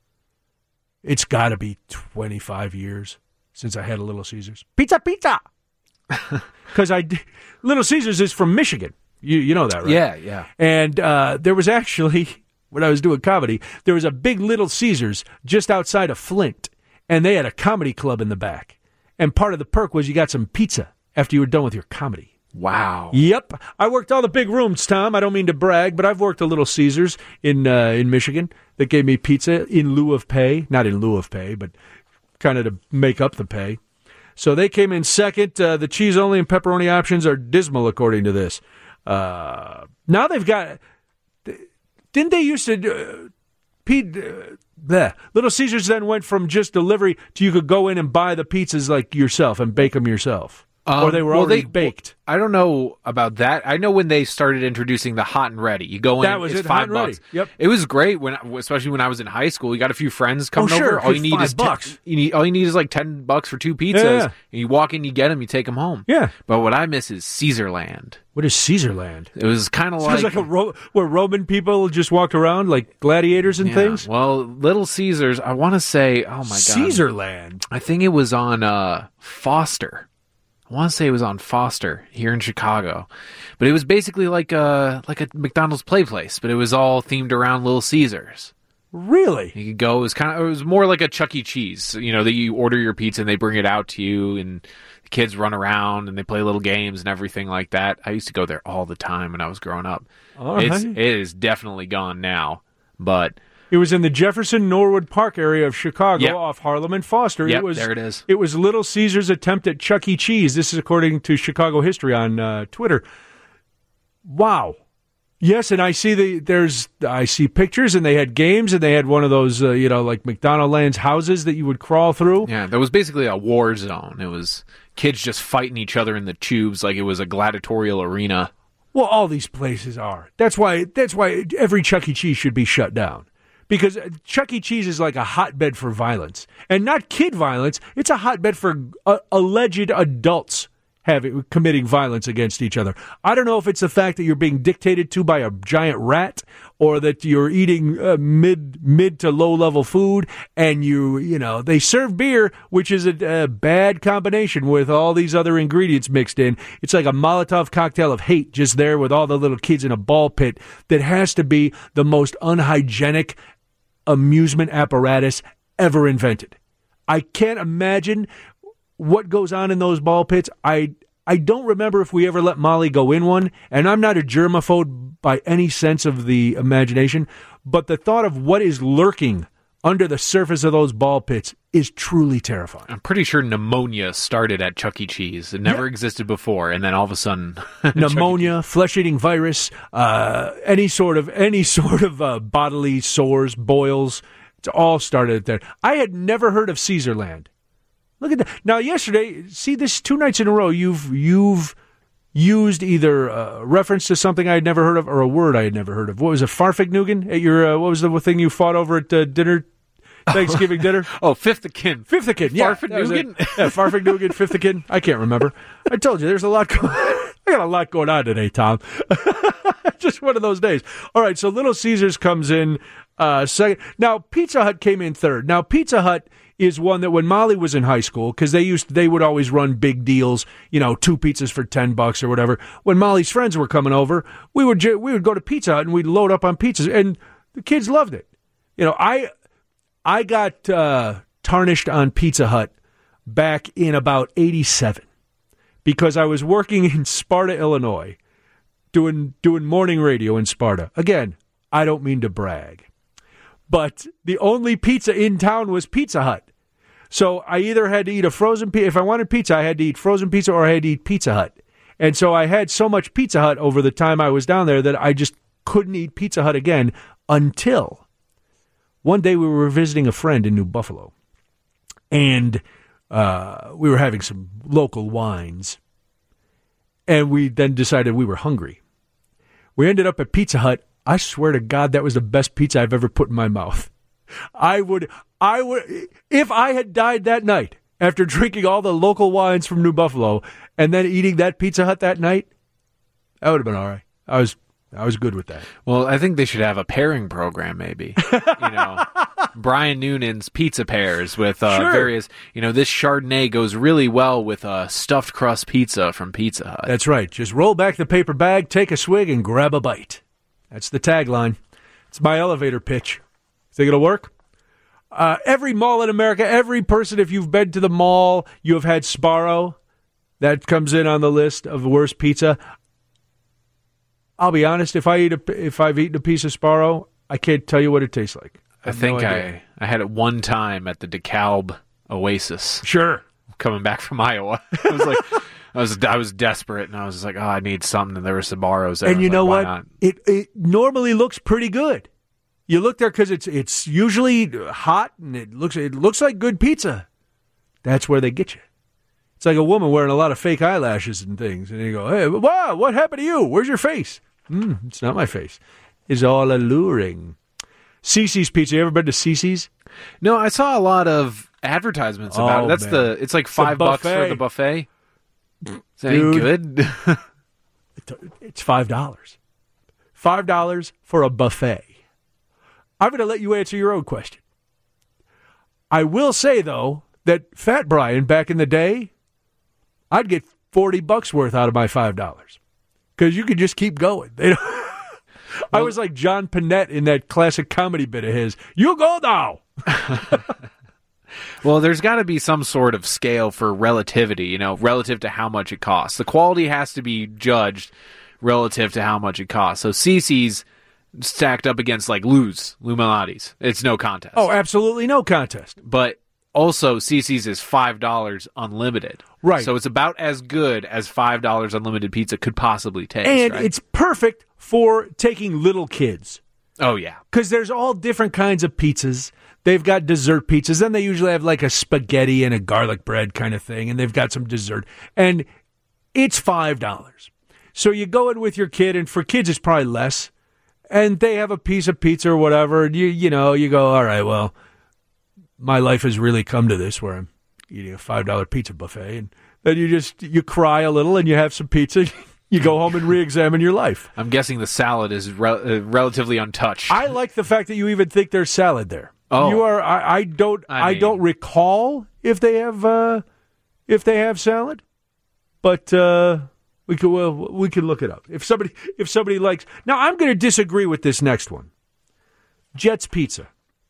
it's got to be twenty-five years since I had a Little Caesars. Pizza, pizza! Because I, Little Caesars is from Michigan. You you know that, right? Yeah, yeah. And uh, there was actually, when I was doing comedy, there was a big Little Caesars just outside of Flint, and they had a comedy club in the back. And part of the perk was you got some pizza after you were done with your comedy. Wow. Yep. I worked all the big rooms, Tom. I don't mean to brag, but I've worked a Little Caesars in uh, in Michigan that gave me pizza in lieu of pay. Not in lieu of pay, but kind of to make up the pay. So they came in second. Uh, the cheese-only and pepperoni options are dismal, according to this. Uh, now they've got... Didn't they used to... Uh, Pete, uh, bleh. Little Caesars then went from just delivery to you could go in and buy the pizzas like yourself and bake them yourself. Um, or they were well, already they, baked. I don't know about that. I know when they started introducing the hot and ready. You go in, that was it's it, five hot and bucks. Ready. Yep. It was great when, especially when I was in high school. You got a few friends coming oh, sure, over. All you need five is bucks. Ten, you need all you need is like ten bucks for two pizzas. Yeah, yeah. And you walk in, you get them, you take them home. Yeah. But what I miss is Caesarland. What is Caesarland? It was kind of Sounds like, like a Ro- where Roman people just walked around like gladiators and yeah, things. Well, Little Caesars. I want to say, oh my god, Caesarland. I think it was on uh, Foster. I want to say it was on Foster here in Chicago, but it was basically like a like a McDonald's play place, but it was all themed around Little Caesars. Really? You could go. It was kind of. It was more like a Chuck E. Cheese. You know, that you order your pizza and they bring it out to you, and the kids run around and they play little games and everything like that. I used to go there all the time when I was growing up. All It's right. it is definitely gone now, but. It was in the Jefferson Norwood Park area of Chicago, Yep. off Harlem and Foster. Yep, it was, there it is. It was Little Caesars' attempt at Chuck E. Cheese. This is according to Chicago History on uh, Twitter. Wow. Yes, and I see the there's I see pictures, and they had games, and they had one of those uh, you know like McDonald Land's houses that you would crawl through. Yeah, there was basically a war zone. It was kids just fighting each other in the tubes like it was a gladiatorial arena. Well, all these places are. That's why. That's why every Chuck E. Cheese should be shut down. Because Chuck E. Cheese is like a hotbed for violence. And not kid violence. It's a hotbed for uh, alleged adults having committing violence against each other. I don't know if it's the fact that you're being dictated to by a giant rat, or that you're eating uh, mid mid to low level food, and you you know they serve beer, which is a, a bad combination with all these other ingredients mixed in. It's like a Molotov cocktail of hate just there with all the little kids in a ball pit. That has to be the most unhygienic amusement apparatus ever invented. I can't imagine what goes on in those ball pits. I I don't remember if we ever let Molly go in one, and I'm not a germaphobe by any sense of the imagination, but the thought of what is lurking under the surface of those ball pits is truly terrifying. I'm pretty sure pneumonia started at Chuck E. Cheese. It never yeah. existed before, and then all of a sudden, pneumonia, flesh-eating virus, uh, any sort of any sort of uh, bodily sores, boils. It's all started there. I had never heard of Caesarland. Look at that. Now, yesterday, see this two nights in a row, you've you've used either a reference to something I had never heard of or a word I had never heard of. What was it, Farfignugan? At your uh, what was the thing you fought over at uh, dinner Thanksgiving dinner. Oh, fifth of kin. Fifth of kin, yeah. Farfignugan? Yeah, Farfignugan, fifth of kin. I can't remember. I told you, there's a lot going I got a lot going on today, Tom. Just one of those days. All right, so Little Caesars comes in uh, second. Now, Pizza Hut came in third. Now, Pizza Hut is one that when Molly was in high school, because they used they would always run big deals, you know, two pizzas for ten bucks or whatever. When Molly's friends were coming over, we would we would go to Pizza Hut and we'd load up on pizzas, and the kids loved it. You know, I I got uh, tarnished on Pizza Hut back in about eighty-seven because I was working in Sparta, Illinois, doing doing morning radio in Sparta. Again, I don't mean to brag, but the only pizza in town was Pizza Hut. So I either had to eat a frozen pizza. If I wanted pizza, I had to eat frozen pizza or I had to eat Pizza Hut. And so I had so much Pizza Hut over the time I was down there that I just couldn't eat Pizza Hut again until one day we were visiting a friend in New Buffalo. And uh, we were having some local wines. And we then decided we were hungry. We ended up at Pizza Hut. I swear to God, that was the best pizza I've ever put in my mouth. I would, I would, if I had died that night after drinking all the local wines from New Buffalo and then eating that Pizza Hut that night, that would have been all right. I was, I was good with that. Well, I think they should have a pairing program, maybe. You know, Brian Noonan's pizza pairs with uh, Sure. various. You know, this Chardonnay goes really well with a stuffed crust pizza from Pizza Hut. That's right. Just roll back the paper bag, take a swig, and grab a bite. That's the tagline. It's my elevator pitch. Think it'll work? Uh, every mall in America, every person, if you've been to the mall, you have had Sbarro. That comes in on the list of worst pizza. I'll be honest, if I eat a, if I've eaten a piece of Sbarro, I can't tell you what it tastes like. I think no I, I had it one time at the DeKalb Oasis. Sure. Coming back from Iowa. I was like, I was I was desperate, and I was just like, oh, I need something, and there were Sbarros there. And you like, know why what? Not? It it normally looks pretty good. You look there because it's it's usually hot and it looks it looks like good pizza. That's where they get you. It's like a woman wearing a lot of fake eyelashes and things, and you go, "Hey, wow, what happened to you? Where's your face?" Mm, it's not my face. It's all alluring. Cece's Pizza. You ever been to Cece's? No, I saw a lot of advertisements about Oh, it. That's man. the. It's like five bucks for buffet. the buffet. Is that Dude. any good? It's five dollars. Five dollars for a buffet. I'm going to let you answer your own question. I will say, though, that Fat Brian, back in the day, I'd get forty bucks worth out of my five dollars. Because you could just keep going. They don't I was like John Panette in that classic comedy bit of his. You go now! Well, there's got to be some sort of scale for relativity, you know, relative to how much it costs. The quality has to be judged relative to how much it costs. So Cece's stacked up against like Lou's, Lou Malnati's. It's no contest. Oh, absolutely no contest. But also Cece's is five dollars unlimited. Right. So it's about as good as five dollars unlimited pizza could possibly taste. And right? it's perfect for taking little kids. Oh, yeah. Because there's all different kinds of pizzas. They've got dessert pizzas. Then they usually have like a spaghetti and a garlic bread kind of thing. And they've got some dessert. And it's five dollars. So you go in with your kid, and for kids it's probably less. And they have a piece of pizza or whatever. And you, you know, you go, all right, well, my life has really come to this where I'm eating a five dollar pizza buffet. And then you just, you cry a little and you have some pizza. You go home and re-examine your life. I'm guessing the salad is re- uh, relatively untouched. I like the fact that you even think there's salad there. Oh. You are. I, I don't. I I, mean- don't recall if they have. Uh, if they have salad, but uh, we could. Well, we can look it up. If somebody. If somebody likes. Now I'm going to disagree with this next one. Jets Pizza.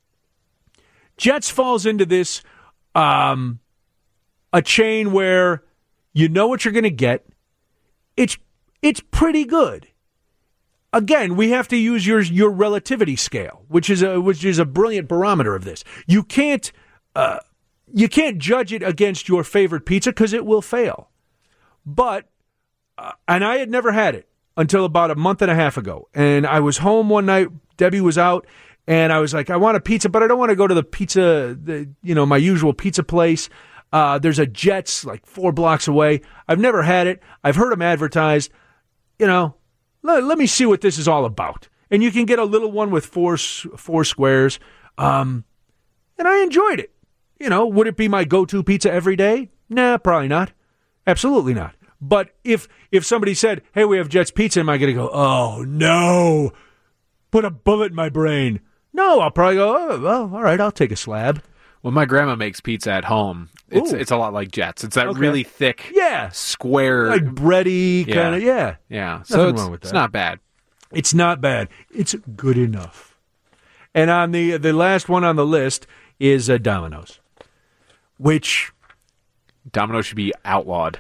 Jets falls into this. Um, a chain where you know what you're going to get. It's it's pretty good. Again, we have to use your your relativity scale, which is a which is a brilliant barometer of this. You can't uh, you can't judge it against your favorite pizza because it will fail. But uh, and I had never had it until about a month and a half ago, and I was home one night. Debbie was out, and I was like, I want a pizza, but I don't want to go to the pizza, the you know my usual pizza place. Uh, there's a Jets like four blocks away. I've never had it. I've heard them advertised. You know, let, let me see what this is all about. And you can get a little one with four four squares. Um, and I enjoyed it. You know, would it be my go-to pizza every day? Nah, probably not. Absolutely not. But if if somebody said, hey, we have Jets Pizza, am I going to go, oh, no, put a bullet in my brain? No, I'll probably go, oh, well, all right, I'll take a slab. When my grandma makes pizza at home, it's Ooh. it's a lot like Jets. It's that Okay. really thick, Yeah. square, Like bready Yeah. kind of, yeah. yeah. So Nothing it's, wrong with it's that. not bad. It's not bad. It's good enough. And on the the last one on the list is uh, Domino's, which, Domino's should be outlawed.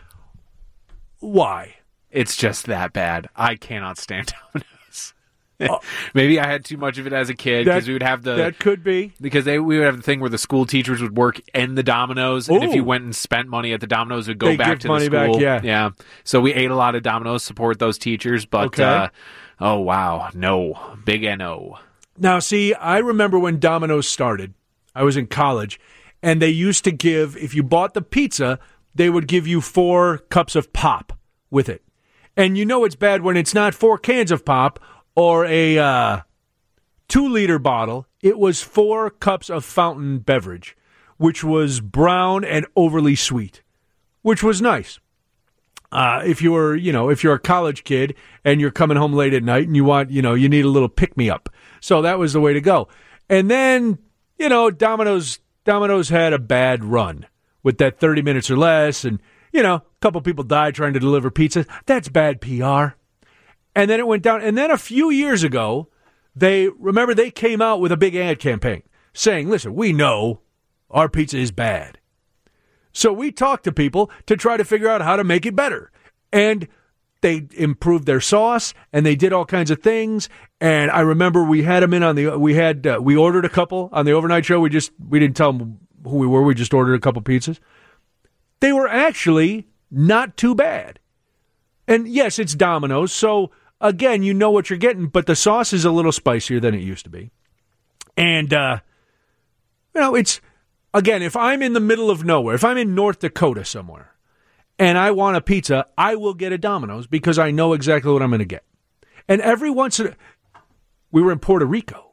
why? It's just that bad. I cannot stand Domino's. Oh. Maybe I had too much of it as a kid because That- we would have the That could be. because they we would have the thing where the school teachers would work in the Domino's, and if Ooh. you went and spent money at the Domino's, it would go They back give to money the back, school. yeah. yeah. So we ate a lot of Domino's, support those teachers, but Okay. uh, oh wow, no, big N O. Now, see, I remember when Domino's started. I was in college, and they used to give, if you bought the pizza, they would give you four cups of pop with it. And you know it's bad when it's not four cans of pop or a uh, two-liter bottle. It was four cups of fountain beverage, which was brown and overly sweet, which was nice. Uh, if you were, you know, if you're a college kid and you're coming home late at night and you want, you know, you need a little pick-me-up. So that was the way to go. And then, you know, Domino's, Domino's had a bad run with that thirty minutes or less. And, you know, a couple people died trying to deliver pizza. That's bad P R. And then it went down. And then a few years ago, they, remember, they came out with a big ad campaign saying, listen, we know our pizza is bad. So we talked to people to try to figure out how to make it better. And they improved their sauce, and they did all kinds of things. And I remember we had them in on the, we had, uh, we ordered a couple on the overnight show. We just, we didn't tell them who we were. We just ordered a couple pizzas. They were actually not too bad. And yes, it's Domino's. So again, you know what you're getting, but the sauce is a little spicier than it used to be. And, uh, you know, it's, again, if I'm in the middle of nowhere, if I'm in North Dakota somewhere, and I want a pizza, I will get a Domino's because I know exactly what I'm going to get. And every once in a, we were in Puerto Rico.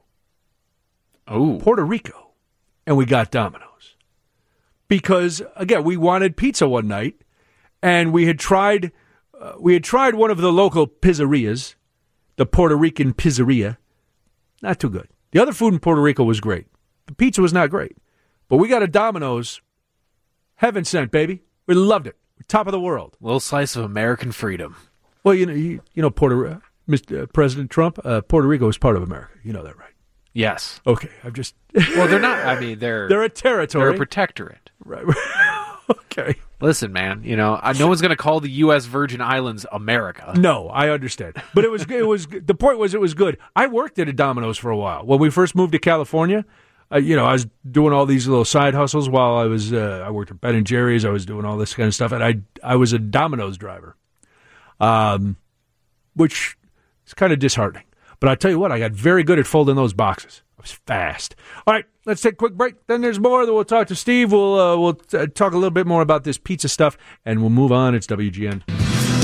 Oh, Puerto Rico. And we got Domino's. Because, again, we wanted pizza one night, and we had tried, uh, we had tried one of the local pizzerias, the Puerto Rican pizzeria. Not too good. The other food in Puerto Rico was great. The pizza was not great. But we got a Domino's. Heaven sent, baby. We loved it. Top of the world. little slice of American freedom. Well, you know, you, you know, Puerto uh, Mister President Trump, uh, Puerto Rico is part of America. You know that, right? Yes. Okay, I've just. Well, they're not. I mean, they're They're a territory. they're a protectorate. Right. Okay. Listen, man. You know, I, no one's going to call the U S Virgin Islands America. No, I understand, but it was it was the point was it was good. I worked at a Domino's for a while when we first moved to California. Uh, you know, I was doing all these little side hustles while I was uh, I worked at Ben and Jerry's. I was doing all this kind of stuff, and I I was a Domino's driver, um, which is kind of disheartening. But I tell you what, I got very good at folding those boxes. I was fast. All right, let's take a quick break. Then there's more. Then we'll talk to Steve. We'll uh, we'll uh, talk a little bit more about this pizza stuff, and we'll move on. It's W G N.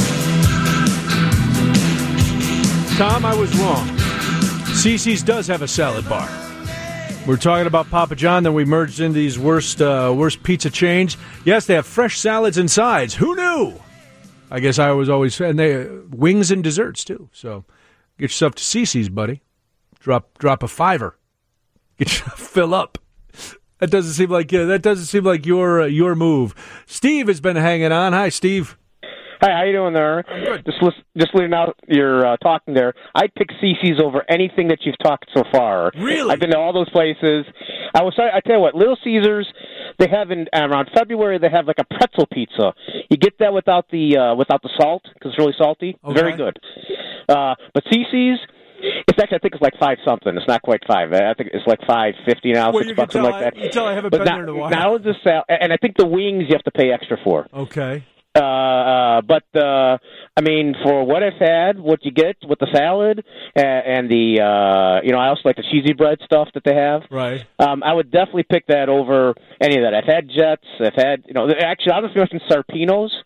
Tom, I was wrong. Cece's does have a salad bar. We're talking about Papa John, then we merged into these worst uh, worst pizza chains. Yes, they have fresh salads and sides. Who knew? I guess I was always, and they uh, wings and desserts too. So get yourself to Cece's, buddy. Drop drop a fiver. Get you, fill up. That doesn't seem like uh, that doesn't seem like your uh, your move. Steve has been hanging on. Hi, Steve. Hi, how you doing there? I'm good. Just listen, just leaving out your uh, talking there. I'd pick Cece's over anything that you've talked so far. Really? I've been to all those places. I was. I tell you what, Little Caesars. They have in around February. They have like a pretzel pizza. You get that without the uh, without the salt because it's really salty. Okay. Very good. Uh, but Cece's. It's actually, I think it's like five something. It's not quite five. I think it's like five fifty now, Well, six you can bucks, something tell like I- that. you tell I haven't but been not, there in a while. Not only the sal- and I think the wings you have to pay extra for. Okay. Uh, uh, but uh, I mean, for what I've had, what you get with the salad and, and the, uh, you know, I also like the cheesy bread stuff that they have. Right. Um, I would definitely pick that over any of that. I've had Jets. I've had, you know, actually, I was mentioning Sarpino's.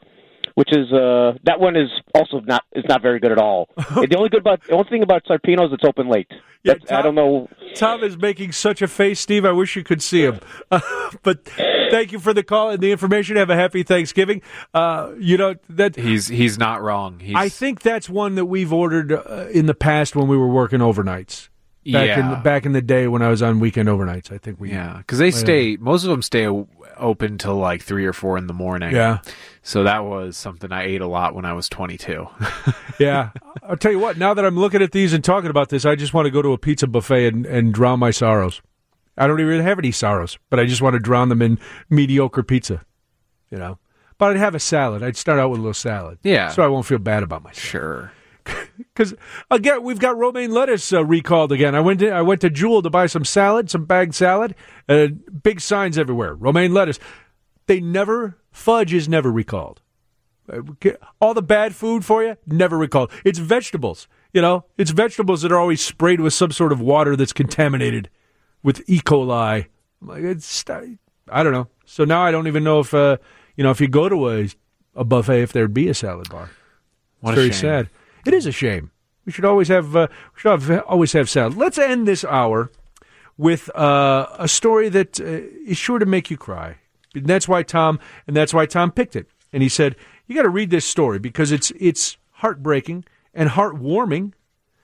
which is uh, that one is also not is not very good at all. The only good about the only thing about Sarpino is it's open late. Yeah, That's, Tom, I don't know. Tom is making such a face, Steve. I wish you could see him. Uh, but thank you for the call and the information. Have a happy Thanksgiving. Uh, you know that He's he's not wrong. He's, I think that's one that we've ordered uh, in the past when we were working overnights. Back yeah. in the, back in the day when I was on weekend overnights, I think we Yeah, because they uh, stay. Most of them stay o- open till like three or four in the morning. Yeah. So that was something I ate a lot when I was twenty-two. Yeah. I'll tell you what, now that I'm looking at these and talking about this, I just want to go to a pizza buffet and, and drown my sorrows. I don't even have any sorrows, but I just want to drown them in mediocre pizza, you know. But I'd have a salad. I'd start out with a little salad. Yeah. So I won't feel bad about myself. Sure. Because, again, we've got romaine lettuce uh, recalled again. I went to I went to Jewel to buy some salad, some bagged salad. Uh, big signs everywhere. Romaine lettuce. They never, fudge is never recalled. All the bad food for you, never recalled. It's vegetables, you know. It's vegetables that are always sprayed with some sort of water that's contaminated with E. coli. Like it's, I don't know. So now I don't even know if, uh, you know, if you go to a, a buffet, if there'd be a salad bar. What It's a very shame. sad. It is a shame. We should always have, uh, we should have, always have salad. Let's end this hour with uh, a story that uh, is sure to make you cry. And that's why Tom, and that's why Tom picked it. And he said, "You got to read this story because it's it's heartbreaking and heartwarming."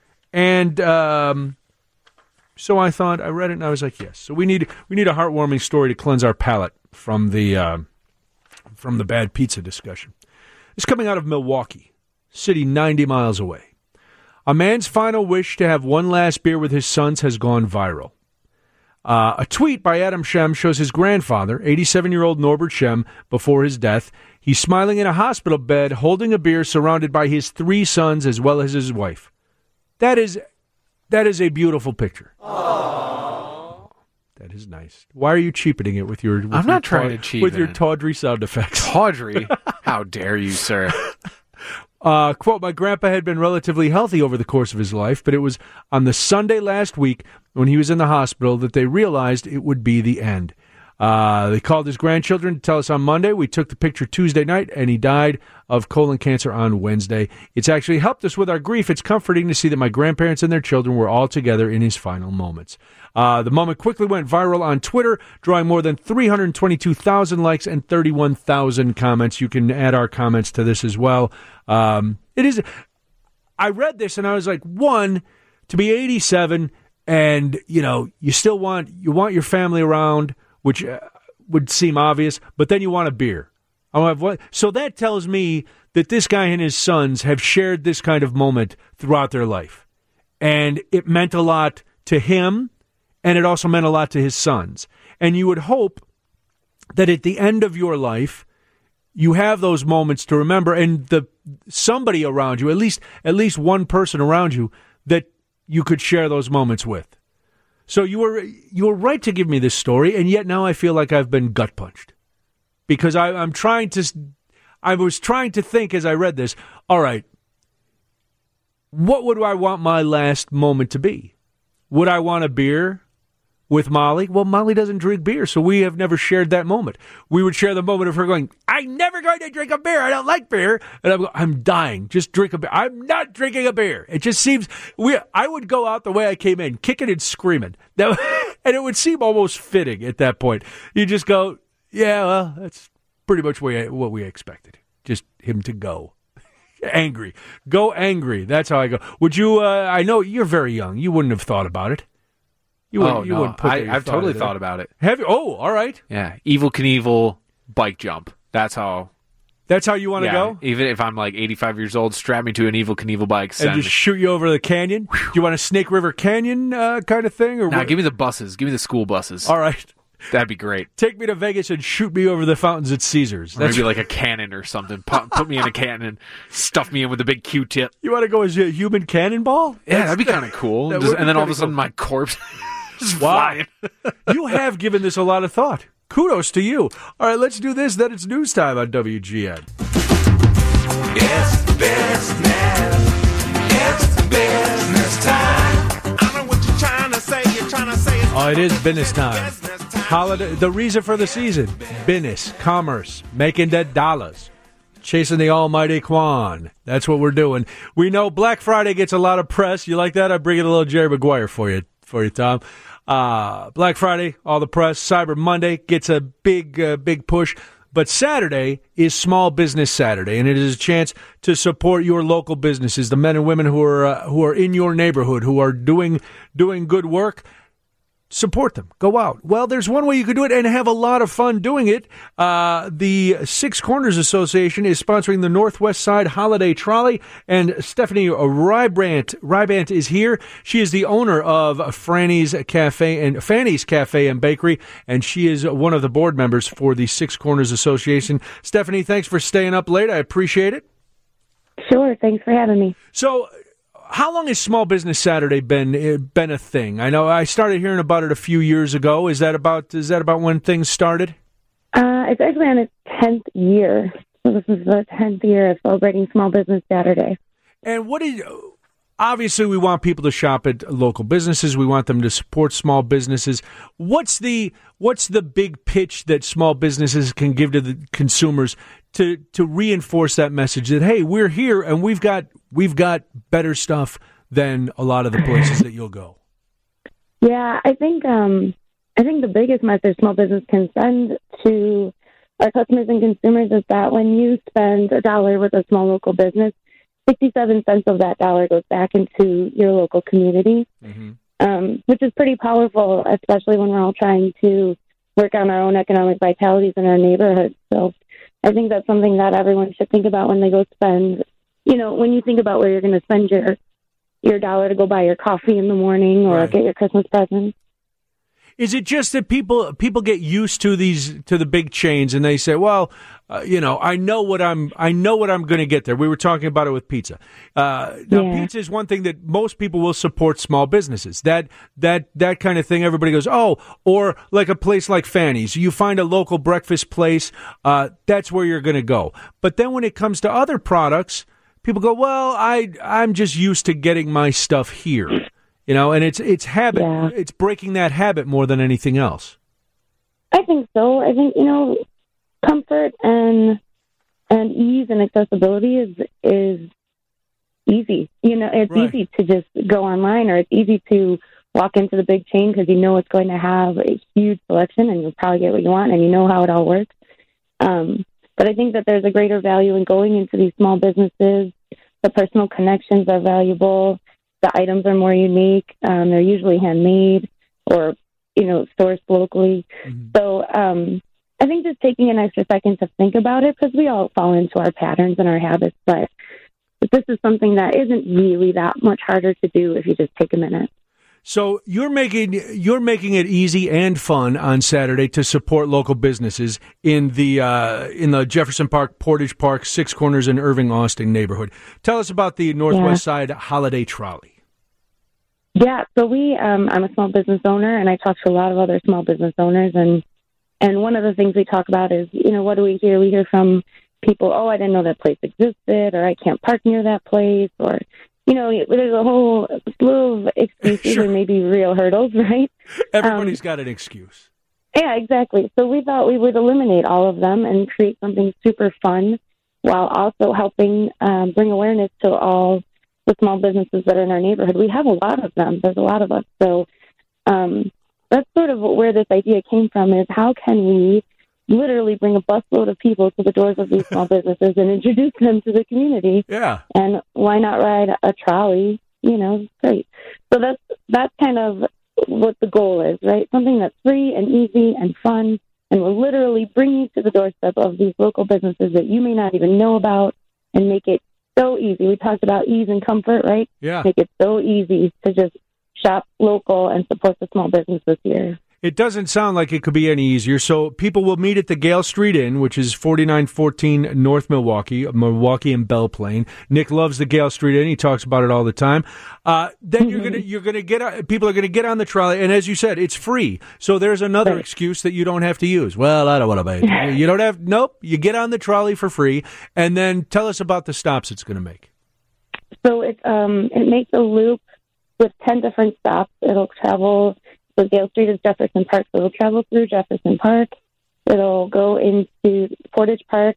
And um, so I thought, I read it and I was like, yes. So we need we need a heartwarming story to cleanse our palate from the uh, from the bad pizza discussion. It's coming out of Milwaukee, city ninety miles away. A man's final wish to have one last beer with his sons has gone viral. Uh, a tweet by Adam Shem shows his grandfather, eighty-seven-year-old Norbert Shem, before his death. He's smiling in a hospital bed, holding a beer, surrounded by his three sons as well as his wife. That is, that is a beautiful picture. Aww. That is nice. Why are you cheapening it with your? With I'm your not trying taud- to cheapen with your it. tawdry sound effects. Tawdry? How dare you, sir? Uh, quote, "My grandpa had been relatively healthy over the course of his life, but it was on the Sunday last week when he was in the hospital that they realized it would be the end. Uh, they called his grandchildren to tell us on Monday. We took the picture Tuesday night, and he died of colon cancer on Wednesday. It's actually helped us with our grief. It's comforting to see that my grandparents and their children were all together in his final moments." Uh, the moment quickly went viral on Twitter, drawing more than three hundred twenty-two thousand likes and thirty-one thousand comments. You can add our comments to this as well. Um, it is. I read this and I was like, one, to be eighty-seven and, you know, you still want, you want your family around, which uh, would seem obvious, but then you want a beer. I have what? So that tells me that this guy and his sons have shared this kind of moment throughout their life. And it meant a lot to him, and it also meant a lot to his sons. And you would hope that at the end of your life, you have those moments to remember, and the somebody around you, at least at least one person around you, that you could share those moments with. So you were you were right to give me this story, and yet now I feel like I've been gut punched because I, I'm trying to. I was trying to think as I read this. All right, what would I want my last moment to be? Would I want a beer with Molly? Well, Molly doesn't drink beer, so we have never shared that moment. We would share the moment of her going, "I'm never going to drink a beer. I don't like beer." And I'm, I'm dying. Just drink a beer. I'm not drinking a beer. It just seems, we. I would go out the way I came in, kicking and screaming. That, and it would seem almost fitting at that point. You just go, yeah, well, that's pretty much what we, what we expected. Just him to go. Angry. Go angry. That's how I go. Would you, uh, I know you're very young. You wouldn't have thought about it. You oh, you no. wouldn't put I, that I've thought totally into thought it. about it. Have you? Oh, all right. Yeah. Evil Knievel bike jump. That's how. That's how you want to yeah, go? Even if I'm like eighty-five years old, strap me to an Evil Knievel bike. Send And just shoot you over the canyon? Do you want a Snake River Canyon uh, kind of thing? Or Nah, what? give me the buses. Give me the school buses. All right. That'd be great. Take me to Vegas and shoot me over the fountains at Caesars. Or maybe like a cannon or something. Put, put me in a cannon and stuff me in with a big Q-tip. You want to go as a human cannonball? Yeah, that'd be kind of cool. that Just- would and be then all of kinda a sudden cool. my corpse is Wow. flying. You have given this a lot of thought. Kudos to you. All right, let's do this. Then it's news time on W G N. It's business. It's business time. I know what you're trying to say. You're trying to say it's Oh, it is business time. business time. Holiday. The reason for the season: business, commerce, making the dollars. chasing the almighty Quan. That's what we're doing. We know Black Friday gets a lot of press. You like that? I bring in a little Jerry Maguire for you, for you, Tom. Uh, Black Friday, all the press. Cyber Monday gets a big, uh, big push. But Saturday is Small Business Saturday, and it is a chance to support your local businesses, the men and women who are uh, who are in your neighborhood, who are doing doing good work. Support them. Go out. Well, there's one way you could do it and have a lot of fun doing it. Uh, the Six Corners Association is sponsoring the Northwest Side Holiday Trolley, and Stephanie Rybrandt, Rybrandt is here. She is the owner of Franny's Cafe and Fanny's Cafe and Bakery, and she is one of the board members for the Six Corners Association. Stephanie, thanks for staying up late. I appreciate it. Sure. Thanks for having me. So, how long has Small Business Saturday been been a thing? I know I started hearing about it a few years ago. Is that about is that about when things started? Uh, it's actually on its tenth year. So this is the tenth year of celebrating Small Business Saturday. And what is obviously we want people to shop at local businesses. We want them to support small businesses. What's the what's the big pitch that small businesses can give to the consumers to to reinforce that message that, hey, we're here and we've got we've got better stuff than a lot of the places that you'll go? Yeah, I think um, I think the biggest message small business can send to our customers and consumers is that when you spend a dollar with a small local business, sixty-seven cents of that dollar goes back into your local community, mm-hmm. um, which is pretty powerful, especially when we're all trying to work on our own economic vitalities in our neighborhood. So I think that's something that everyone should think about when they go spend, you know, when you think about where you're going to spend your your dollar to go buy your coffee in the morning or Right. get your Christmas present. Is it just that people people get used to these to the big chains and they say, well, uh, you know, I know what I'm I know what I'm going to get there. We were talking about it with pizza. Uh, now, Yeah. pizza is one thing that most people will support small businesses. That that that kind of thing. Everybody goes, oh, or like a place like Fanny's. You find a local breakfast place. Uh, that's where you're going to go. But then when it comes to other products, people go, well, I I'm just used to getting my stuff here. You know, and it's it's habit. Yeah. It's breaking that habit more than anything else. I think so. I think, you know, comfort and and ease and accessibility is is easy. You know, it's Right. easy to just go online, or it's easy to walk into the big chain because you know it's going to have a huge selection and you'll probably get what you want and you know how it all works. Um, but I think that there's a greater value in going into these small businesses. The personal connections are valuable. The items are more unique. Um, they're usually handmade or, you know, sourced locally. Mm-hmm. So um, I think just taking an extra second to think about it, because we all fall into our patterns and our habits, but this is something that isn't really that much harder to do if you just take a minute. So you're making you're making it easy and fun on Saturday to support local businesses in the uh, in the Jefferson Park, Portage Park, Six Corners, and Irving Austin neighborhood. Tell us about the Northwest Yeah. Side Holiday Trolley. Yeah, so we, um, I'm a small business owner, and I talk to a lot of other small business owners, and and one of the things we talk about is, you know, what do we hear? We hear from people, oh, I didn't know that place existed, or I can't park near that place, or, you know, there's a whole slew of excuses Sure. or maybe real hurdles, right? Everybody's Um, got an excuse. Yeah, exactly. So we thought we would eliminate all of them and create something super fun while also helping um, bring awareness to all the small businesses that are in our neighborhood. We have a lot of them. There's a lot of us. So um, that's sort of where this idea came from, is how can we literally bring a busload of people to the doors of these small businesses and introduce them to the community? Yeah. And why not ride a trolley? You know, great. So that's that's kind of what the goal is, right? Something that's free and easy and fun, and will literally bring you to the doorstep of these local businesses that you may not even know about, and make it so easy. We talked about ease and comfort, right? Yeah. Make it so easy to just shop local and support the small businesses here. It doesn't sound like it could be any easier. So people will meet at the Gale Street Inn, which is forty-nine fourteen North Milwaukee, Milwaukee and Belle Plaine. Nick loves the Gale Street Inn. He talks about it all the time. Uh, then Mm-hmm. you're gonna you're gonna get uh, people are gonna get on the trolley, and as you said, it's free. So there's another Right. excuse that you don't have to use. Well, I don't want to buy it. You don't have. Nope. You get on the trolley for free, and then tell us about the stops it's going to make. So it um it makes a loop with ten different stops. It'll travel. So Gale Street is Jefferson Park, so it'll travel through Jefferson Park. It'll go into Portage Park,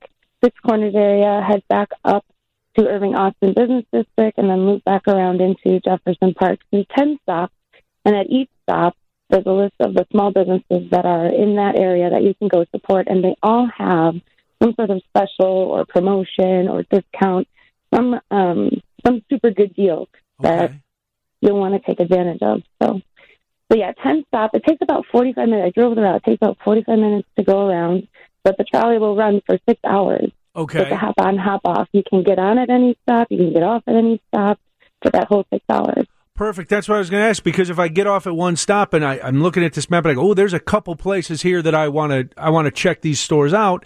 Six Corners area, head back up to Irving Austin Business District, and then loop back around into Jefferson Park. There's ten stops, and at each stop, there's a list of the small businesses that are in that area that you can go support, and they all have some sort of special or promotion or discount, some um, some super good deal that Okay. you'll want to take advantage of. So, so yeah, ten stops. It takes about forty-five minutes. I drove the route. It takes about forty-five minutes to go around, but the trolley will run for six hours. Okay. So it's a hop on, hop off. You can get on at any stop. You can get off at any stop for that whole six hours. Perfect. That's what I was going to ask, because if I get off at one stop and I, I'm looking at this map and I go, oh, there's a couple places here that I want to I want to check these stores out,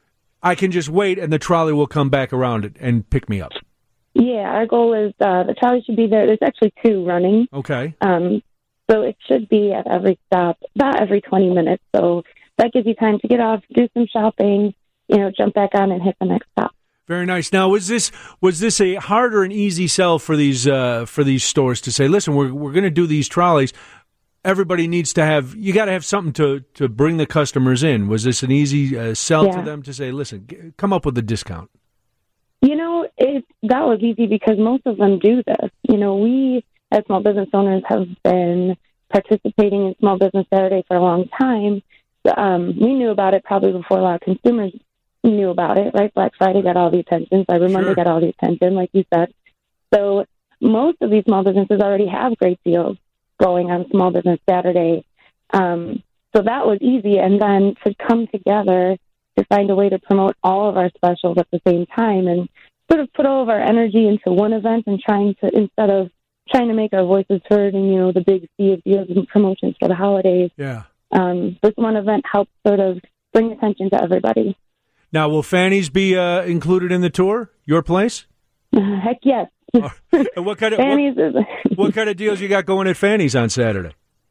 I can just wait and the trolley will come back around it and pick me up. Yeah, our goal is uh, the trolley should be there. There's actually two running. Okay. Um, so it should be at every stop, about every twenty minutes. So that gives you time to get off, do some shopping, you know, jump back on and hit the next stop. Very nice. Now, was this was this a hard or an easy sell for these uh, for these stores to say, listen, we're we're going to do these trolleys. Everybody needs to have you got to have something to, to bring the customers in. Was this an easy uh, sell Yeah. to them to say, listen, g- come up with a discount? You know, it, that was easy because most of them do this. You know, we as small business owners have been participating in Small Business Saturday for a long time. Um, we knew about it probably before a lot of consumers knew about it, right? Black Friday got all the attention. Cyber Monday Sure. got all the attention, like you said. So most of these small businesses already have great deals going on Small Business Saturday. Um, so that was easy. And then to come together to find a way to promote all of our specials at the same time and sort of put all of our energy into one event and trying to, instead of trying to make our voices heard and, you know, the big sea of deals and promotions for the holidays, Yeah. um, this one event helps sort of bring attention to everybody. Now, will Fanny's be uh, included in the tour? Your place? Heck yes. And what kind of what, Fanny's is, what kind of deals you got going at Fanny's on Saturday?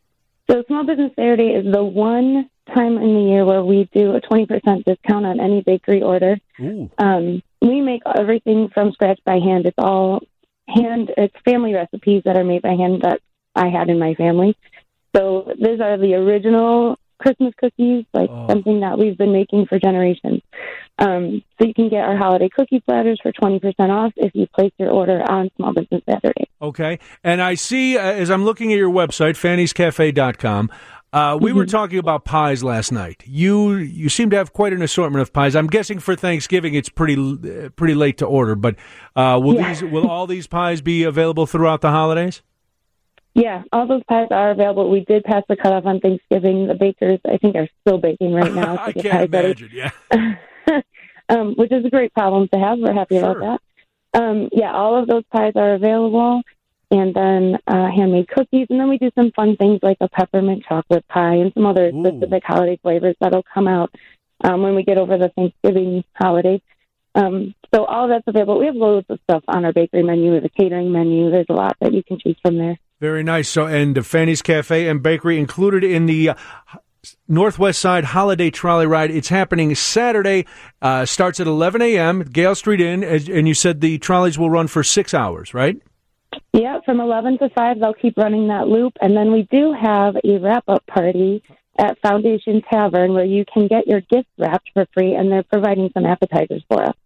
so Small Business Saturday is the one time in the year where we do a twenty percent discount on any bakery order. Ooh. Um, we make everything from scratch by hand. It's all hand, it's family recipes that are made by hand that I had in my family. So these are the original Christmas cookies, like Oh. something that we've been making for generations. Um, so you can get our holiday cookie platters for twenty percent off if you place your order on Small Business Saturday. Okay. And I see, uh, as I'm looking at your website, fannys cafe dot com, uh, we were talking about pies last night. You you seem to have quite an assortment of pies. I'm guessing for Thanksgiving it's pretty uh, pretty late to order, but uh, will Yeah. these will all these pies be available throughout the holidays? Yeah, all those pies are available. We did pass the cutoff on Thanksgiving. The bakers, I think, are still baking right now. I to get can't pies ready. imagine, yeah. um, which is a great problem to have. We're happy Sure. about that. Um, yeah, all of those pies are available, and then uh, handmade cookies, and then we do some fun things like a peppermint chocolate pie and some other Ooh. specific holiday flavors that'll come out um, when we get over the Thanksgiving holiday. Um, so all of that's available. We have loads of stuff on our bakery menu. We have a catering menu. There's a lot that you can choose from there. Very nice. So, and the Fanny's Cafe and Bakery included in the uh, Northwest Side Holiday Trolley Ride. It's happening Saturday. Uh, starts at eleven a.m. at Gale Street Inn, as- and you said the trolleys will run for six hours, right? Yeah, from eleven to five, they'll keep running that loop. And then we do have a wrap-up party at Foundation Tavern where you can get your gifts wrapped for free, and they're providing some appetizers for us.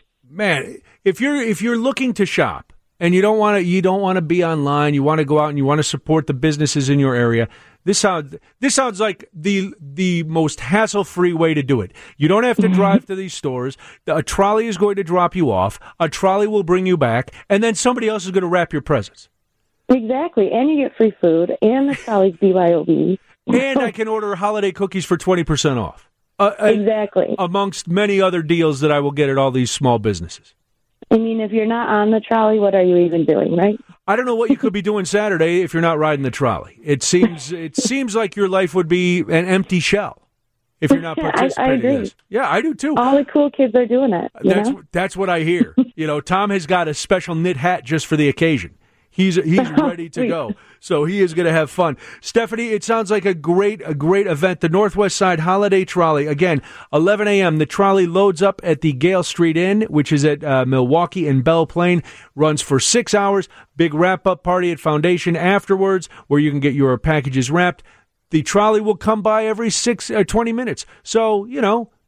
Man, if you're if you're looking to shop and you don't want to you don't want to be online, you want to go out and you want to support the businesses in your area, this sounds this sounds like the the most hassle-free way to do it. You don't have to drive to these stores. A trolley is going to drop you off. A trolley will bring you back, and then somebody else is going to wrap your presents. Exactly, and you get free food, and the trolley's B Y O B. And I can order holiday cookies for twenty percent off. Uh, exactly. Amongst many other deals that I will get at all these small businesses. I mean, if you're not on the trolley, what are you even doing, right? I don't know what you could be doing Saturday if you're not riding the trolley. It seems it seems like your life would be an empty shell if you're not I- I participating agree. in this. Yeah, I do too. All the cool kids are doing it. You That's know? that's what I hear. You know, Tom has got a special knit hat just for the occasion. He's he's ready to Sweet. go. So he is going to have fun. Stephanie, it sounds like a great a great event. The Northwest Side Holiday Trolley. Again, eleven a.m. The trolley loads up at the Gale Street Inn, which is at uh, Milwaukee and Belle Plaine. Runs for six hours. Big wrap-up party at Foundation afterwards where you can get your packages wrapped. The trolley will come by every six uh, twenty minutes. So, you know,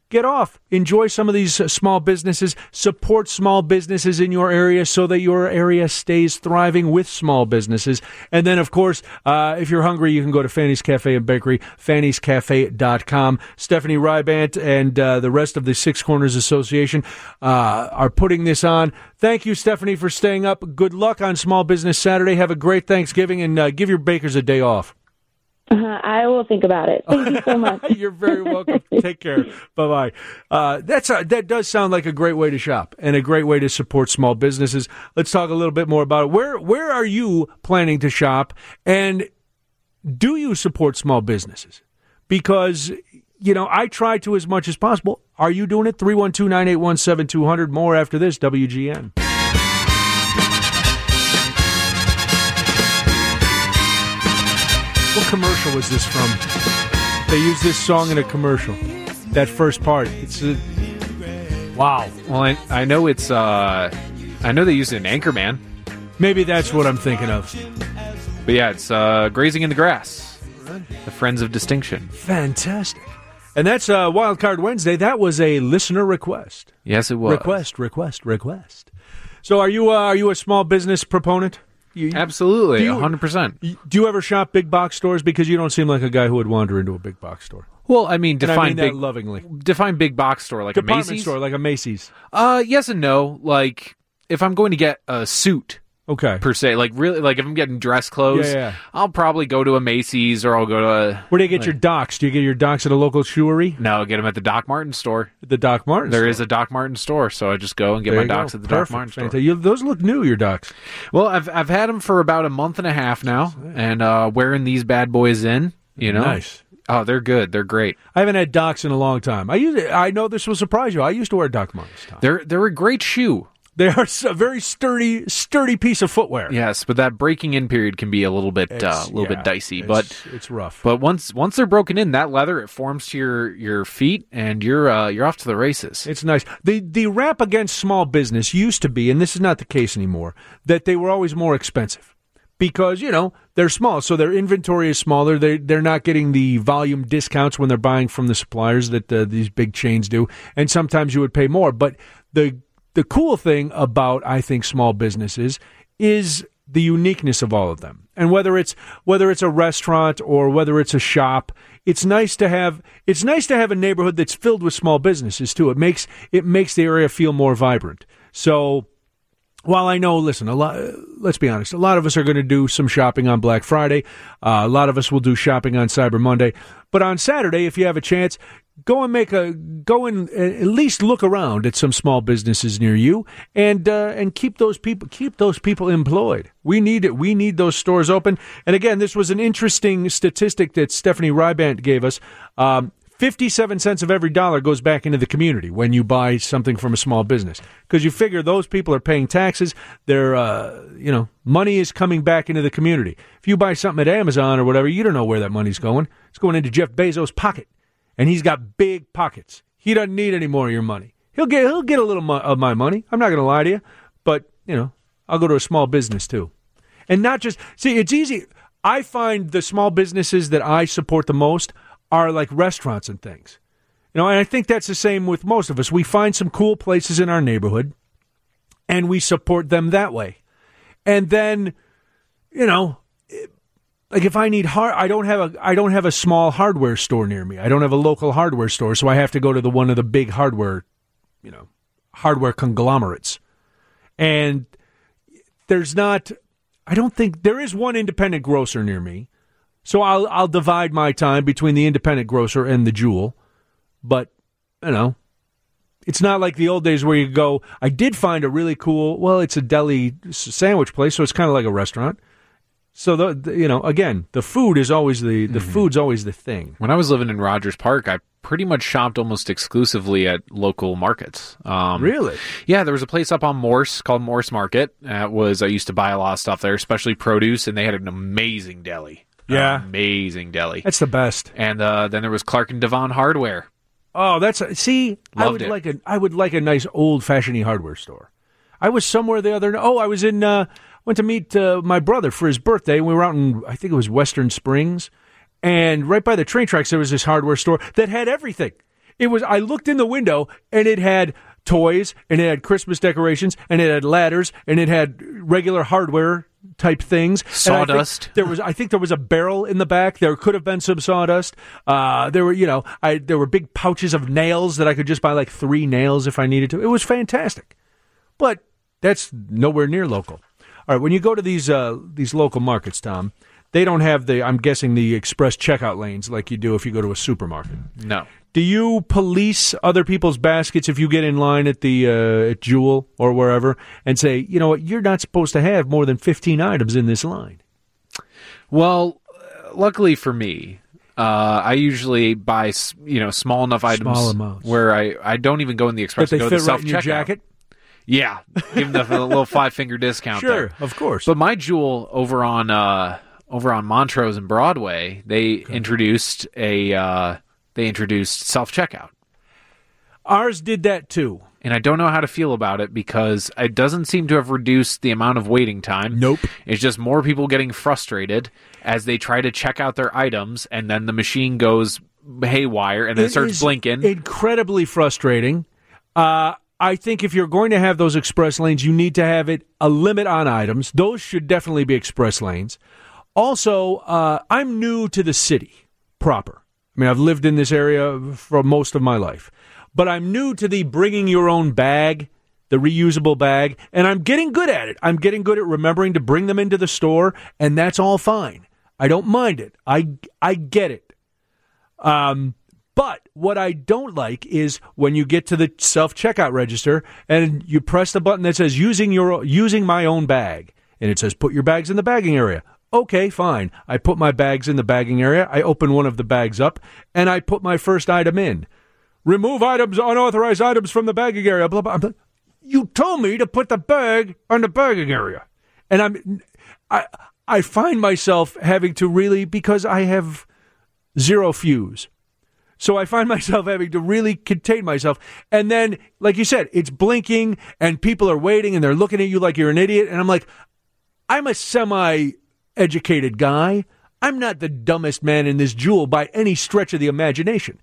get off. Enjoy some of these uh, small businesses. Support small businesses in your area so that your area stays thriving with small businesses. And then, of course, uh, if you're hungry, you can go to Fanny's Cafe and Bakery, fanny's cafe dot com. Stephanie Rybant and uh, the rest of the Six Corners Association uh, are putting this on. Thank you, Stephanie, for staying up. Good luck on Small Business Saturday. Have a great Thanksgiving, and uh, give your bakers a day off. Uh, I will think about it. Thank you so much. You're very welcome. Take care. Bye-bye. Uh, that's a, that does sound like a great way to shop and a great way to support small businesses. Let's talk a little bit more about it. Where where are you planning to shop, and do you support small businesses? Because, you know, I try to as much as possible. Are you doing it? three one two, nine eight one, seven two zero zero. More after this, W G N. What commercial was this from? They used this song in a commercial. That first part. It's a, wow. Well, I, I know it's. Uh, I know they used it in Anchorman. Maybe that's what I'm thinking of. But yeah, it's uh, Grazing in the Grass. The Friends of Distinction. Fantastic. And that's uh, Wild Card Wednesday. That was a listener request. Yes, it was. Request, request, request. So, are you uh, are you a small business proponent? You, Absolutely, one hundred percent. Do you ever shop big box stores? Because you don't seem like a guy who would wander into a big box store. Well, I mean, define and I mean big that lovingly. Define big box store like Department a Macy's store, like a Macy's. Uh, yes and no. Like, if I'm going to get a suit, okay, per se, like really, like if I'm getting dress clothes, yeah, yeah. I'll probably go to a Macy's or I'll go to a. Where do you get like, your docks? Do you get your docks at a local shoery? No, get them at the Doc Martin store. The Doc Martin. There store. is a Doc Martin store, so I just go and get There my you docks go. at the Perfect. Doc Martin store. Fantastic. You, those look new, your docks. Well, I've I've had them for about a month and a half now, and uh, wearing these bad boys in, you know, nice. Oh, they're good. They're great. I haven't had docks in a long time. I used. I know this will surprise you. I used to wear Doc Martens. Tom. They're they're a great shoe. They are a very sturdy, sturdy piece of footwear. Yes, but that breaking in period can be a little bit, It's- uh, a little yeah, bit dicey. it's- But it's rough. But once once they're broken in, that leather it forms to your, your feet, and you're uh, you're off to the races. It's nice. The the rap against small business used to be, and this is not the case anymore, that they were always more expensive because, you know, they're small, so their inventory is smaller. They they're not getting the volume discounts when they're buying from the suppliers that uh, these big chains do, and sometimes you would pay more. But the The cool thing about, I think, small businesses is the uniqueness of all of them. And whether it's whether it's a restaurant or whether it's a shop, it's nice to have it's nice to have a neighborhood that's filled with small businesses too. It makes it makes the area feel more vibrant. So while I know, listen, a lot, let's be honest, a lot of us are going to do some shopping on Black Friday. Uh, a lot of us will do shopping on Cyber Monday. But on Saturday, if you have a chance, go and make a go and at least look around at some small businesses near you, and uh, and keep those people keep those people employed. We need it. We need those stores open. And again, this was an interesting statistic that Stephanie Rybant gave us. Um, fifty-seven cents of every dollar goes back into the community when you buy something from a small business, because you figure those people are paying taxes. Their uh, you know money is coming back into the community. If you buy something at Amazon or whatever, you don't know where that money's going. It's going into Jeff Bezos' pocket. And he's got big pockets. He doesn't need any more of your money. He'll get he'll get a little mo- of my money. I'm not going to lie to you, but you know, I'll go to a small business too, and not just see. It's easy. I find the small businesses that I support the most are like restaurants and things, you know. And I think that's the same with most of us. We find some cool places in our neighborhood, and we support them that way. And then, you know. Like if I need hard, I don't have a I don't have a small hardware store near me. I don't have a local hardware store, so I have to go to the one of the big hardware, you know, hardware conglomerates. And there's not, I don't think there is one independent grocer near me, so I'll I'll divide my time between the independent grocer and the Jewel. But you know, it's not like the old days where you go. I did find a really cool. Well, it's a deli sandwich place, so it's kind of like a restaurant. So, the, the you know, again, the food is always the, the mm-hmm. food's always the thing. When I was living in Rogers Park, I pretty much shopped almost exclusively at local markets. Um, really? Yeah, there was a place up on Morse called Morse Market. Uh, it was I used to buy a lot of stuff there, especially produce, and they had an amazing deli. Yeah. An amazing deli. That's the best. And uh, then there was Clark and Devon Hardware. Oh, that's a, see, Loved I would it. like a I would like a nice old-fashioned hardware store. I was somewhere the other Oh, I was in uh, went to meet uh, my brother for his birthday, and we were out in, I think it was Western Springs, and right by the train tracks there was this hardware store that had everything. It was. I looked in the window, and it had toys, and it had Christmas decorations, and it had ladders, and it had regular hardware type things. Sawdust. I there was, I think there was a barrel in the back. There could have been some sawdust. Uh, there were, you know, I there were big pouches of nails that I could just buy like three nails if I needed to. It was fantastic, but that's nowhere near local. All right, when you go to these uh, these local markets, Tom, they don't have the, I'm guessing, the express checkout lanes like you do if you go to a supermarket. No. Do you police other people's baskets if you get in line at the uh, at Jewel or wherever and say, you know what, you're not supposed to have more than fifteen items in this line? Well, luckily for me, uh, I usually buy you know small enough items Small amounts. where I, I don't even go in the express. That they I go to fit the right in your self-checkout. jacket? Yeah, give them the little five finger discount. Sure, there. of course. But my Jewel over on uh, over on Montrose and Broadway, they okay. introduced a uh, they introduced self checkout. Ours did that too. And I don't know how to feel about it because it doesn't seem to have reduced the amount of waiting time. Nope. It's just more people getting frustrated as they try to check out their items, and then the machine goes haywire, and then it, it starts blinking. Incredibly frustrating. Uh, I think if you're going to have those express lanes, you need to have it a limit on items. Those should definitely be express lanes. Also, uh, I'm new to the city proper. I mean, I've lived in this area for most of my life. But I'm new to the bringing your own bag, the reusable bag, and I'm getting good at it. I'm getting good at remembering to bring them into the store, and that's all fine. I don't mind it. I, I get it. Um, but what I don't like is when you get to the self-checkout register and you press the button that says using your using my own bag, and it says put your bags in the bagging area. Okay, fine. I put my bags in the bagging area. I open one of the bags up, and I put my first item in. Remove items, unauthorized items from the bagging area. Blah, blah, blah. You told me to put the bag on the bagging area. And I'm, I, I find myself having to really, because I have zero fuse. So I find myself having to really contain myself. And then, like you said, it's blinking and people are waiting and they're looking at you like you're an idiot. And I'm like, I'm a semi-educated guy. I'm not the dumbest man in this Jewel by any stretch of the imagination.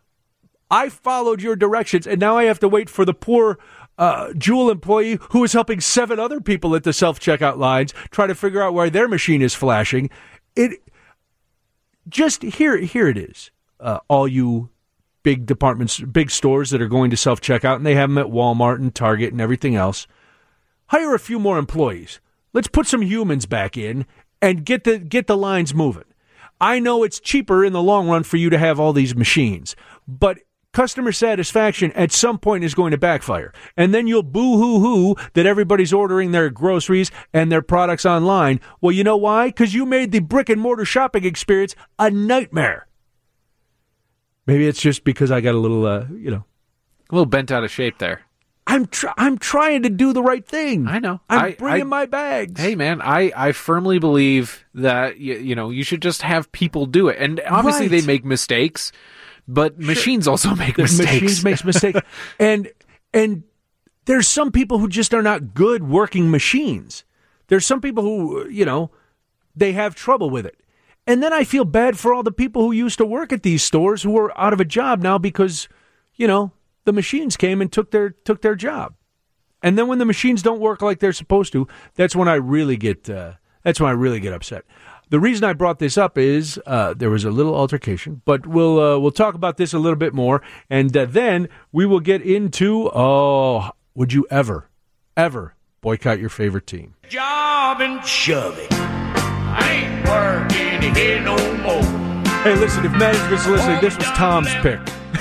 I followed your directions, and now I have to wait for the poor uh, Jewel employee who is helping seven other people at the self-checkout lines try to figure out why their machine is flashing. It just here, here it is. Uh, all you big departments, big stores that are going to self-checkout, and they have them at Walmart and Target and everything else. Hire a few more employees. Let's put some humans back in and get the get the lines moving. I know it's cheaper in the long run for you to have all these machines, but customer satisfaction at some point is going to backfire. And then you'll boo-hoo-hoo that everybody's ordering their groceries and their products online. Well, you know why? Because you made the brick-and-mortar shopping experience a nightmare. Maybe it's just because I got a little, uh, you know. A little bent out of shape there. I'm tr- I'm trying to do the right thing. I know. I'm I, bringing I, my bags. Hey, man, I, I firmly believe that, you, you know, you should just have people do it. And obviously right. they make mistakes. But machines sure. also make the mistakes. Machines make mistakes. and and there's some people who just are not good working machines. There's some people who, you know, they have trouble with it. And then I feel bad for all the people who used to work at these stores who are out of a job now because, you know, the machines came and took their took their job. And then when the machines don't work like they're supposed to, that's when I really get uh, that's when I really get upset. The reason I brought this up is uh, there was a little altercation, but we'll uh, we'll talk about this a little bit more, and uh, then we will get into, oh, would you ever, ever boycott your favorite team? Job and shove it. I ain't working here no more. Hey, listen, if management's listening, this was Tom's pick.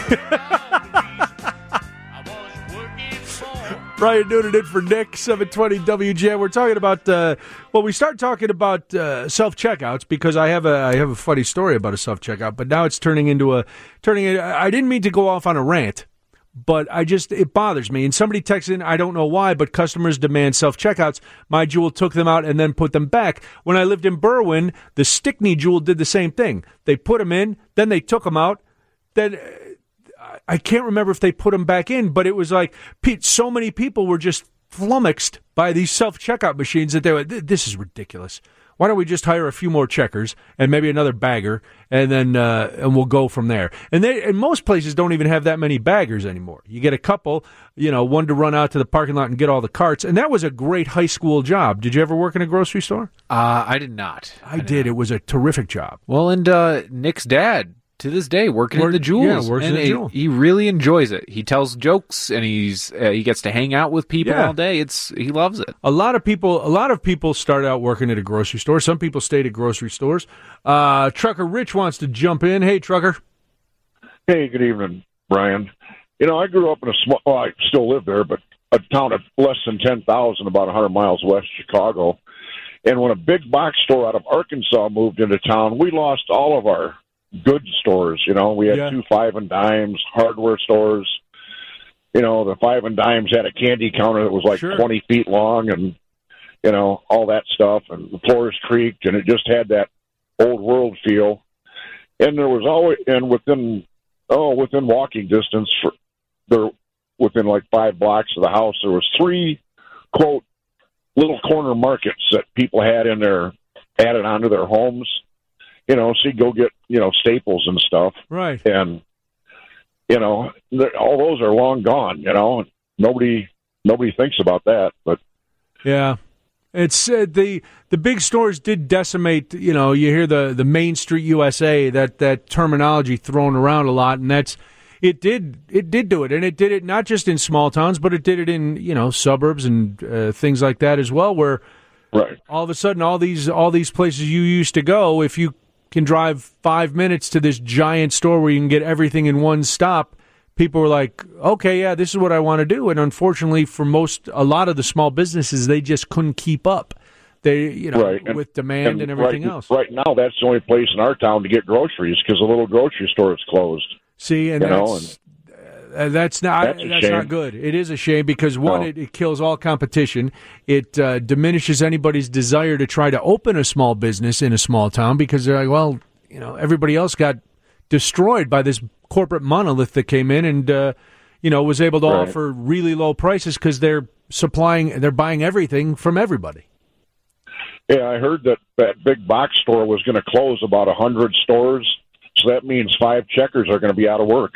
Brian Noonan in for Nick, seven twenty W J M. We're talking about, uh, well, we start talking about uh, self-checkouts because I have a I have a funny story about a self-checkout, but now it's turning into a, turning. In, I didn't mean to go off on a rant, but I just, it bothers me. And somebody texts in, I don't know why, but customers demand self-checkouts. My Jewel took them out and then put them back. When I lived in Berwyn, the Stickney Jewel did the same thing. They put them in, then they took them out, then... I can't remember if they put them back in, but it was like so many people were just flummoxed by these self-checkout machines that they were, this is ridiculous. Why don't we just hire a few more checkers and maybe another bagger, and then uh, and we'll go from there. And they and most places don't even have that many baggers anymore. You get a couple, you know, one to run out to the parking lot and get all the carts. And that was a great high school job. Did you ever work in a grocery store? Uh, I did not. I, I did. Not. It was a terrific job. Well, and uh, Nick's dad, to this day, working Work, in the Jewels. Yeah, works and in the Jewel. He really enjoys it. He tells jokes, and he's uh, he gets to hang out with people Yeah. all day. It's he loves it. A lot of people, a lot of people start out working at a grocery store. Some people stayed at grocery stores. Uh, Trucker Rich wants to jump in. Hey, Trucker. Hey, good evening, Brian. You know, I grew up in a small, well, I still live there, but a town of less than ten thousand, about one hundred miles west of Chicago. And when a big box store out of Arkansas moved into town, we lost all of our good stores. You know, we had Yeah. two five and dimes, hardware stores. You know, the five and dimes had a candy counter that was like Sure. twenty feet long, and you know all that stuff. And the floors creaked, and it just had that old world feel. And there was always, and within oh, within walking distance, for there, within like five blocks of the house, there was three quote little corner markets that people had in their added onto their homes. You know, so you go get, you know, staples and stuff. Right. And, you know, all those are long gone, you know. Nobody nobody thinks about that. But Yeah. It's uh, the the big stores did decimate, you know, you hear the, the Main Street U S A, that, that terminology thrown around a lot, and that's it did it did do it, and it did it not just in small towns, but it did it in, you know, suburbs and uh, things like that as well, where right. all of a sudden all these all these places you used to go, if you can drive five minutes to this giant store where you can get everything in one stop, people were like, okay, yeah, this is what I want to do. And unfortunately, for most, a lot of the small businesses, they just couldn't keep up. They, you know, right. and, with demand and, and everything right, else. Right now, that's the only place in our town to get groceries because the little grocery store is closed. See, and you that's, know, and, Uh, that's not That's a that's shame. not good. It is a shame because one, No. it, it kills all competition. It uh, diminishes anybody's desire to try to open a small business in a small town because they're like, well, you know, everybody else got destroyed by this corporate monolith that came in and uh, you know was able to Right. offer really low prices because they're supplying, they're buying everything from everybody. Yeah, I heard that that big box store was going to close about a hundred stores. So that means five checkers are going to be out of work.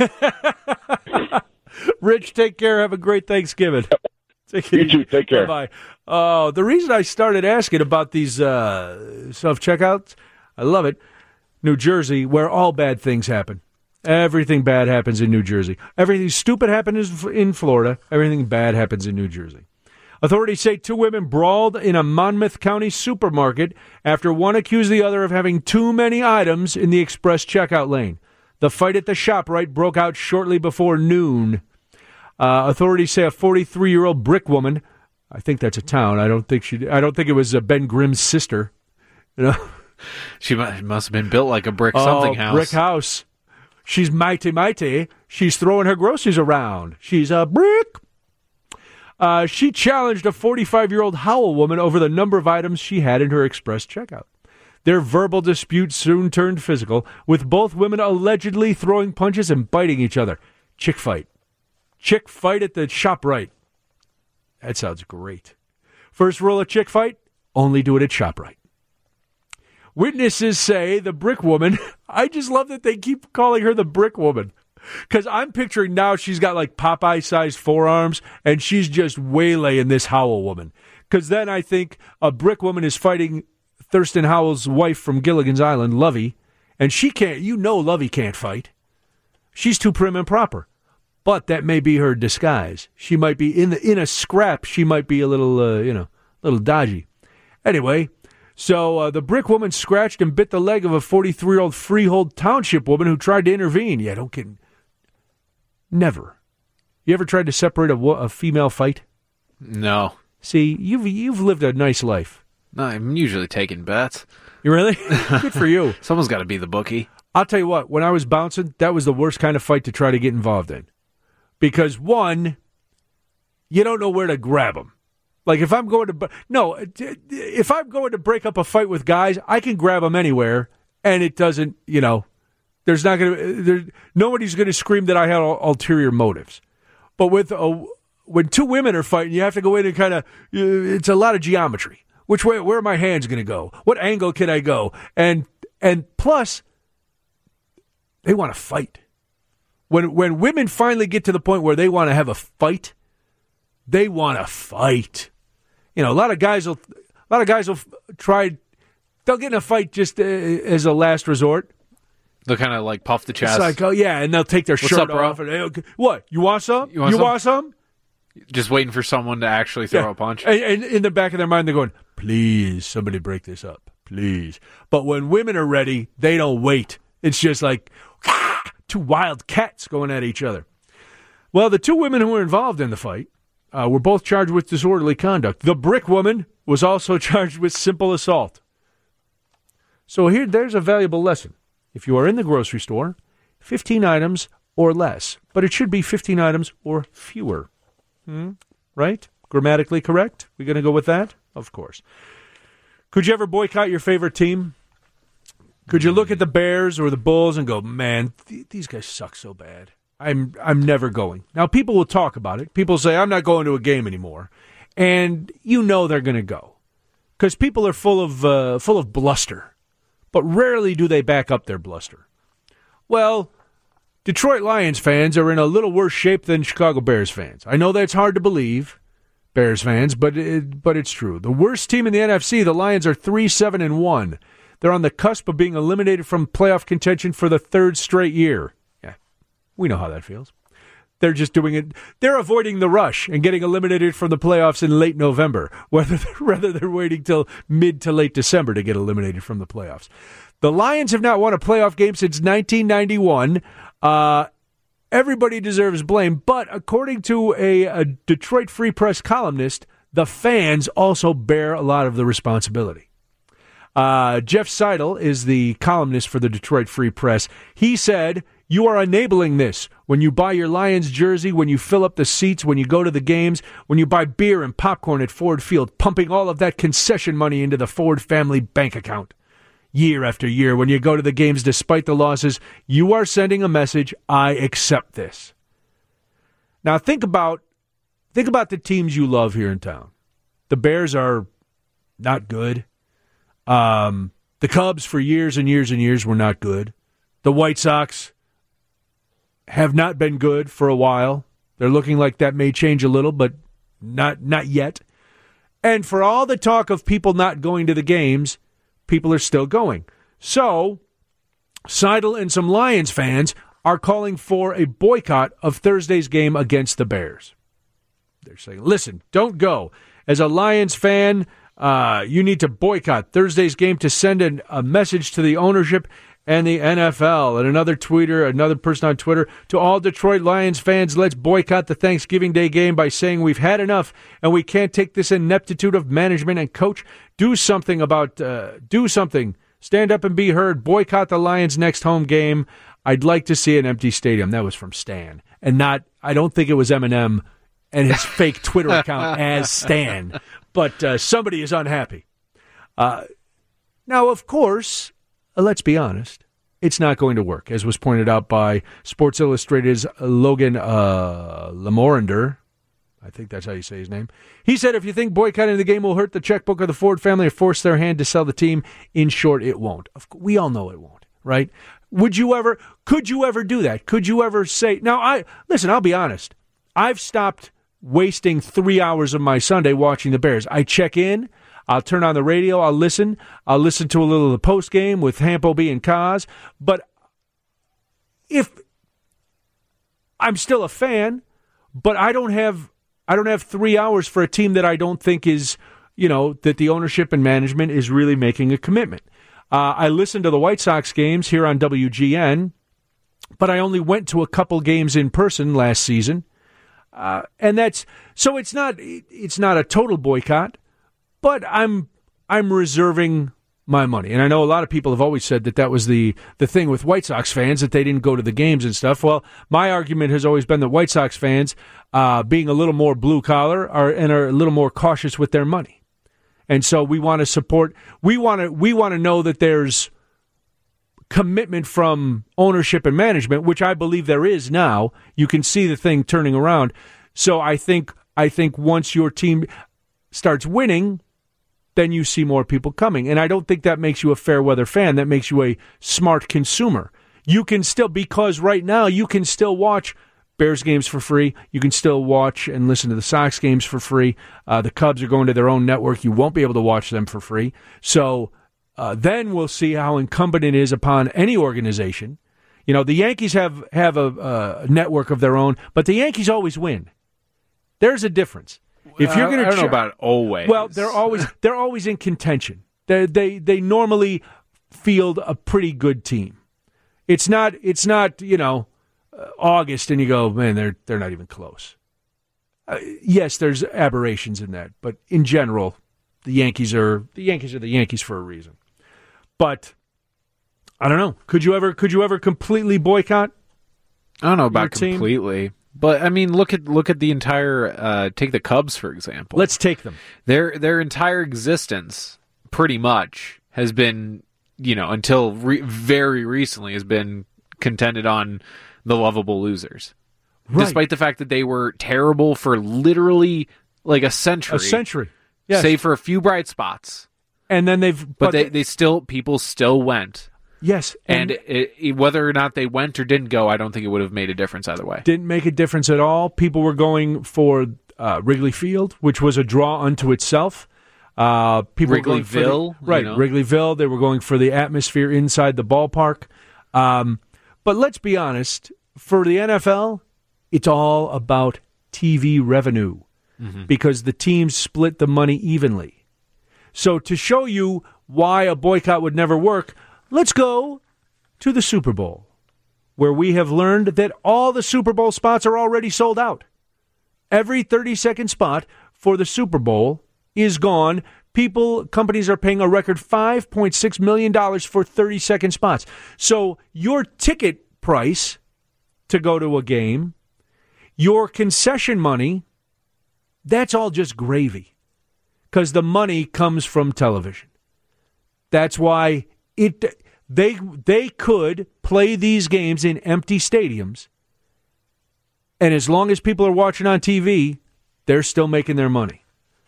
Rich, take care. Have a great Thanksgiving. Take it You easy. too. Take care. Bye-bye. Uh, the reason I started asking about these uh, self-checkouts, I love it, New Jersey, where all bad things happen. Everything bad happens in New Jersey. Everything stupid happens in Florida. Everything bad happens in New Jersey. Authorities say two women brawled in a Monmouth County supermarket after one accused the other of having too many items in the express checkout lane. The fight at the ShopRite broke out shortly before noon. Uh, authorities say a forty-three-year-old brick woman, I think that's a town. I don't think she. I don't think it was uh, Ben Grimm's sister. You know, She mu- must have been built like a brick something oh, house. brick house. She's mighty, mighty. She's throwing her groceries around. She's a brick. Uh, she challenged a forty-five-year-old Howell woman over the number of items she had in her express checkout. Their verbal dispute soon turned physical, with both women allegedly throwing punches and biting each other. Chick fight. Chick fight at the ShopRite. That sounds great. First rule of chick fight, only do it at ShopRite. Witnesses say the brick woman, I just love that they keep calling her the brick woman. Because I'm picturing now she's got like Popeye-sized forearms, and she's just waylaying this Howell woman. Because then I think a brick woman is fighting Thurston Howell's wife from Gilligan's Island, Lovey, and she can't, you know Lovey can't fight. She's too prim and proper. But that may be her disguise. She might be, in the, in a scrap, she might be a little, uh, you know, little dodgy. Anyway, so uh, the brick woman scratched and bit the leg of a forty-three-year-old Freehold Township woman who tried to intervene. Yeah, don't kid. Never. You ever tried to separate a, wo- a female fight? No. See, you've you've lived a nice life. No, I'm usually taking bets. You really? Good for you. Someone's got to be the bookie. I'll tell you what, when I was bouncing, that was the worst kind of fight to try to get involved in. Because, one, you don't know where to grab them. Like, if I'm going to... No, if I'm going to break up a fight with guys, I can grab them anywhere, and it doesn't, you know... There's not going to... There, nobody's going to scream that I had ulterior motives. But with a, when two women are fighting, you have to go in and kind of, it's a lot of geometry. Which way, where are my hands going to go? What angle can I go? And and plus, they want to fight. When when women finally get to the point where they want to have a fight, they want to fight. You know, a lot of guys will, a lot of guys will try, they'll get in a fight just uh, as a last resort. They'll kind of like puff the chest. It's like, oh yeah, and they'll take their What's shirt up, bro? off. And, hey, what? You want some? You want you some? want some? Just waiting for someone to actually throw Yeah. a punch. And, and in the back of their mind, they're going, please, somebody break this up. Please. But when women are ready, they don't wait. It's just like, ah, two wild cats going at each other. Well, the two women who were involved in the fight uh, were both charged with disorderly conduct. The brick woman was also charged with simple assault. So here, there's a valuable lesson. If you are in the grocery store, fifteen items or less. But it should be fifteen items or fewer. Hmm? Right? Grammatically correct? We going to go with that? Of course. Could you ever boycott your favorite team? Could you look at the Bears or the Bulls and go, man, th- these guys suck so bad. I'm I'm never going. Now, people will talk about it. People say, I'm not going to a game anymore. And you know they're going to go. Because people are full of uh, full of bluster. But rarely do they back up their bluster. Well, Detroit Lions fans are in a little worse shape than Chicago Bears fans. I know that's hard to believe, Bears fans, but it, but it's true. The worst team in the N F C, the Lions, are three seven and one. They're on the cusp of being eliminated from playoff contention for the third straight year. Yeah, we know how that feels. They're just doing it. They're avoiding the rush and getting eliminated from the playoffs in late November, whether rather they're waiting till mid to late December to get eliminated from the playoffs. The Lions have not won a playoff game since nineteen ninety-one. Uh, everybody deserves blame, but according to a, a Detroit Free Press columnist, the fans also bear a lot of the responsibility. Uh, Jeff Seidel is the columnist for the Detroit Free Press. He said, you are enabling this when you buy your Lions jersey, when you fill up the seats, when you go to the games, when you buy beer and popcorn at Ford Field, pumping all of that concession money into the Ford family bank account. Year after year, when you go to the games despite the losses, you are sending a message, I accept this. Now think about think about the teams you love here in town. The Bears are not good. Um, the Cubs for years and years and years were not good. The White Sox have not been good for a while. They're looking like that may change a little, but not not yet. And for all the talk of people not going to the games, people are still going. So, Seidel and some Lions fans are calling for a boycott of Thursday's game against the Bears. They're saying, listen, don't go. As a Lions fan, uh, you need to boycott Thursday's game to send an, a message to the ownership and the N F L. And another tweeter, another person on Twitter, to all Detroit Lions fans, let's boycott the Thanksgiving Day game by saying we've had enough and we can't take this ineptitude of management and coach. Do something about, uh, do something. Stand up and be heard. Boycott the Lions' next home game. I'd like to see an empty stadium. That was from Stan. And not, I don't think it was Eminem and his fake Twitter account as Stan. But uh, somebody is unhappy. Uh, now, of course, uh, let's be honest, it's not going to work, as was pointed out by Sports Illustrated's Logan uh, Lamorinder. I think that's how you say his name. He said, if you think boycotting the game will hurt the checkbook of the Ford family or force their hand to sell the team, in short, it won't. Of course, we all know it won't, right? Would you ever, could you ever do that? Could you ever say, now, I listen, I'll be honest. I've stopped wasting three hours of my Sunday watching the Bears. I check in. I'll turn on the radio. I'll listen. I'll listen to a little of the post game with Hampo and Kaz. But if I'm still a fan, but I don't have I don't have three hours for a team that I don't think is, you know, that the ownership and management is really making a commitment. Uh, I listened to the White Sox games here on W G N, but I only went to a couple games in person last season. Uh, and that's so it's not it's not a total boycott, but I'm I'm reserving my money. And I know a lot of people have always said that that was the, the thing with White Sox fans, that they didn't go to the games and stuff. Well, my argument has always been that White Sox fans, uh, being a little more blue collar, are and are a little more cautious with their money. And so we want to support. We want to we want to know that there's commitment from ownership and management, which I believe there is now. You can see the thing turning around. So I think I think once your team starts winning, then you see more people coming. And I don't think that makes you a fair weather fan. That makes you a smart consumer. You can still, because right now you can still watch Bears games for free. You can still watch and listen to the Sox games for free. Uh, the Cubs are going to their own network. You won't be able to watch them for free. So uh, then we'll see how incumbent it is upon any organization. You know, the Yankees have, have a, a network of their own, but the Yankees always win. There's a difference. If you're going to, I don't know about always. Well, they're always they're always in contention. They they they normally field a pretty good team. It's not it's not you know uh, August and you go, man, they're they're not even close. Uh, yes, there's aberrations in that, but in general, the Yankees are the Yankees are the Yankees for a reason. But I don't know. Could you ever could you ever completely boycott? I don't know about team? completely. But I mean, look at look at the entire. Uh, take the Cubs for example. Let's take them. Their their entire existence, pretty much, has been, you know, until re- very recently, has been contended on the lovable losers, right. Despite the fact that they were terrible for literally like a century, A century, yes. save for a few bright spots. And then they've, but, but they, they still people still went. Yes, and, and it, it, whether or not they went or didn't go, I don't think it would have made a difference either way. Didn't make a difference at all. People were going for uh, Wrigley Field, which was a draw unto itself. Uh, people Wrigleyville, were going for the, right? You know? Wrigleyville. They were going for the atmosphere inside the ballpark. Um, but let's be honest: for the N F L, it's all about T V revenue mm-hmm. because the teams split the money evenly. So to show you why a boycott would never work. Let's go to the Super Bowl, where we have learned that all the Super Bowl spots are already sold out. Every thirty-second spot for the Super Bowl is gone. People, companies are paying a record five point six million dollars for thirty-second spots. So your ticket price to go to a game, your concession money, that's all just gravy because the money comes from television. That's why it... They they could play these games in empty stadiums, and as long as people are watching on T V, they're still making their money.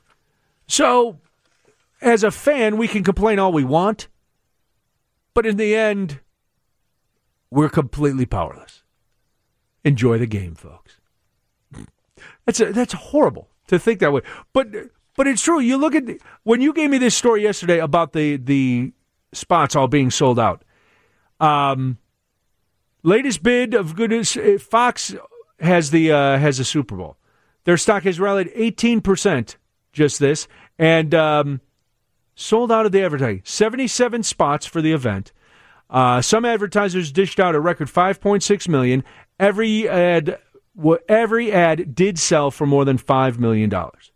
So, as a fan, we can complain all we want, but in the end, we're completely powerless. Enjoy the game, folks. That's a, that's horrible to think that way, but but it's true. You look at the, when you gave me this story yesterday about the the. spots all being sold out. Um, latest bid of goodness, Fox has the uh, has the Super Bowl. Their stock has rallied eighteen percent just this, and um, sold out of the advertising. seventy-seven spots for the event. Uh, some advertisers dished out a record five point six million dollars. Every ad, every ad did sell for more than five million dollars.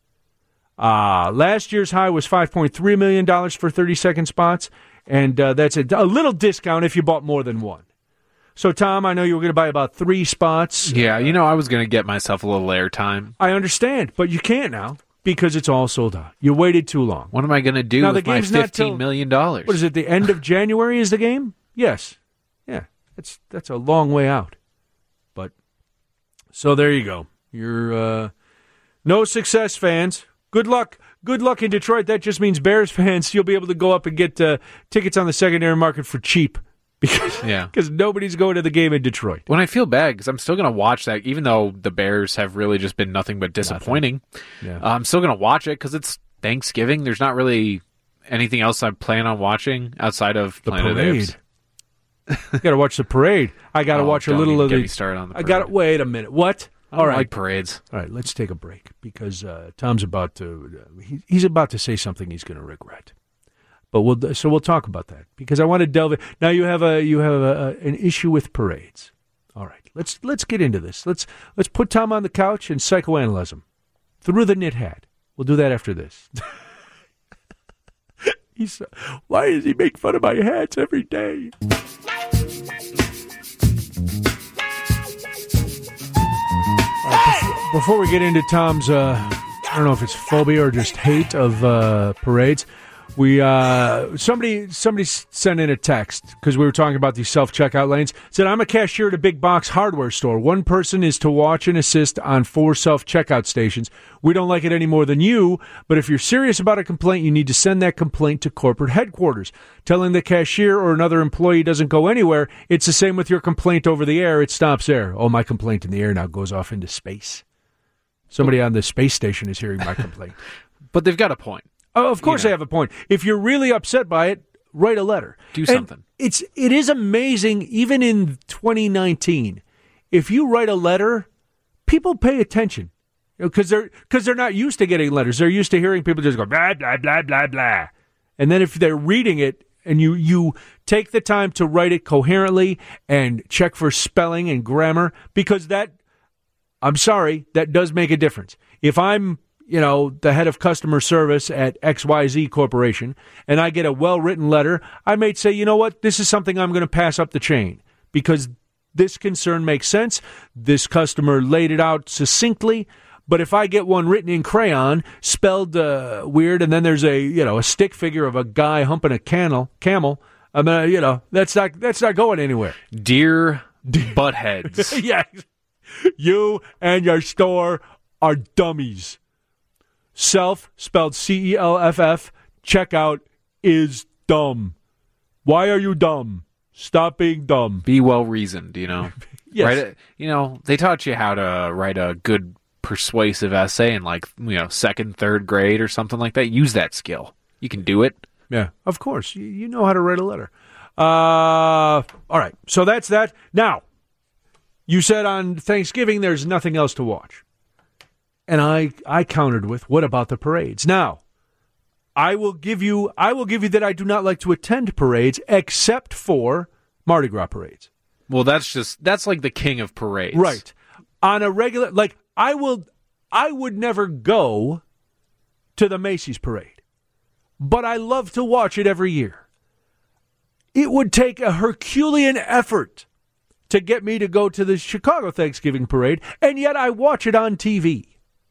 Uh, last year's high was five point three million dollars for thirty-second spots. And uh, that's a, a little discount if you bought more than one. So, Tom, I know you were going to buy about three spots. Yeah, you know, I was going to get myself a little airtime. I understand, but you can't now because it's all sold out. You waited too long. What am I going to do now, with my fifteen million dollars? What is it, the end of January is the game? Yes. Yeah, that's that's a long way out. But, so there you go. You're uh, no success, fans. Good luck. Good luck in Detroit. That just means Bears fans, you'll be able to go up and get uh, tickets on the secondary market for cheap because yeah. because nobody's going to the game in Detroit. When I feel bad because I'm still going to watch that, even though the Bears have really just been nothing but disappointing. Yeah. Uh, I'm still going to watch it because it's Thanksgiving. There's not really anything else I plan on watching outside of the Planet parade. of the Apes. You got to watch the parade. I got to oh, watch a don't little even of get the. Me started on the I parade. got to wait a minute. What? I don't All right. like parades. All right, let's take a break because uh, Tom's about to. Uh, he, he's about to say something he's going to regret. But we'll so we'll talk about that because I want to delve in. Now you have a you have a, a, an issue with parades. All right, let's let's get into this. Let's let's put Tom on the couch and psychoanalyze him through the knit hat. We'll do that after this. He's, why does he make fun of my hats every day? Right, before we get into Tom's, uh, I don't know if it's phobia or just hate of uh, parades, We uh, somebody somebody s- sent in a text because we were talking about these self checkout lanes. Said, I'm a cashier at a big box hardware store. One person is to watch and assist on four self checkout stations. We don't like it any more than you, but if you're serious about a complaint, you need to send that complaint to corporate headquarters. Telling the cashier or another employee doesn't go anywhere. It's the same with your complaint over the air. It stops there. Oh, my complaint in the air now goes off into space. Somebody on the space station is hearing my complaint. But they've got a point. Oh, of course You know. they have a point. If you're really upset by it, write a letter. Do And something. It's it is amazing, even in twenty nineteen, if you write a letter, people pay attention because they're because they're not used to getting letters. They're used to hearing people just go blah blah blah blah blah, and then if they're reading it and you you take the time to write it coherently and check for spelling and grammar, because that, I'm sorry, that does make a difference. If I'm you know, the head of customer service at X Y Z Corporation, and I get a well-written letter, I might say, you know what, this is something I'm going to pass up the chain because this concern makes sense. This customer laid it out succinctly, but if I get one written in crayon, spelled uh, weird, and then there's a, you know, a stick figure of a guy humping a camel, camel, I mean, you know, that's not that's not going anywhere. Dear buttheads. Yeah, you and your store are dummies. Self, spelled C E L F F, checkout is dumb. Why are you dumb? Stop being dumb. Be well reasoned, you know. Yes. Write it, you know, they taught you how to write a good persuasive essay in like, you know, second, third grade or something like that. Use that skill. You can do it. Yeah, of course. You, you know how to write a letter. Uh, all right, so that's that. Now, you said on Thanksgiving there's nothing else to watch. And I, I countered with, what about the parades? Now, I will give you I will give you that I do not like to attend parades except for Mardi Gras parades. Well, that's just that's like the king of parades. Right. On a regular, like I will I would never go to the Macy's parade. But I love to watch it every year. It would take a Herculean effort to get me to go to the Chicago Thanksgiving parade, and yet I watch it on T V.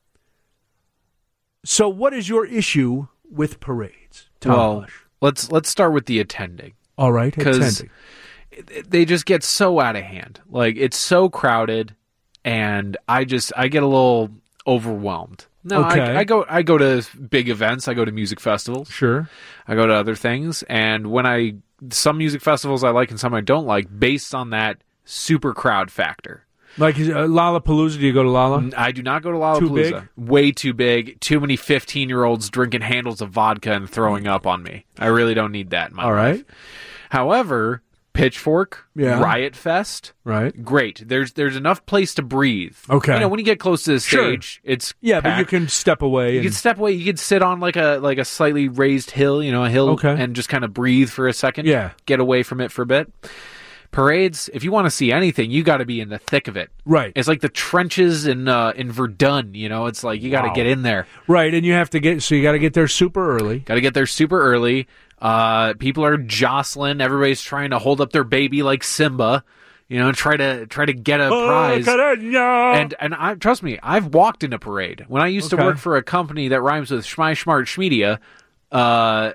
So what is your issue with parades, Tom? Well, let's let's start with the attending. All right, because attending. they just get so out of hand. Like it's so crowded, and I just I get a little overwhelmed. No, Okay. I, I go I go to big events. I go to music festivals. Sure. I go to other things, and when I some music festivals I like and some I don't like, based on that super crowd factor. Like uh, Lollapalooza, do you go to Lolla? I do not go to Lollapalooza. Too big? Way too big. Too many fifteen-year-olds drinking handles of vodka and throwing up on me. I really don't need that in my All life. right. However, Pitchfork, Yeah. Riot Fest, Right. great. There's there's enough place to breathe. Okay. You know, when you get close to the Sure. stage, it's Yeah, but you packed. can step away. You and, can step away. You can sit on like a like a slightly raised hill, you know, a hill, Okay. and just kind of breathe for a second. Yeah. Get away from it for a bit. Parades, if you want to see anything, you got to be in the thick of it. Right. It's like the trenches in uh, in Verdun. You know, it's like you got to Wow. get in there. Right, and you have to get, so you got to get there super early. Got to get there super early. Uh, people are jostling. Everybody's trying to hold up their baby like Simba. You know, try to try to get a prize. And and I trust me, I've walked in a parade. When I used Okay. to work for a company that rhymes with Schmei Schmart Schmedia, uh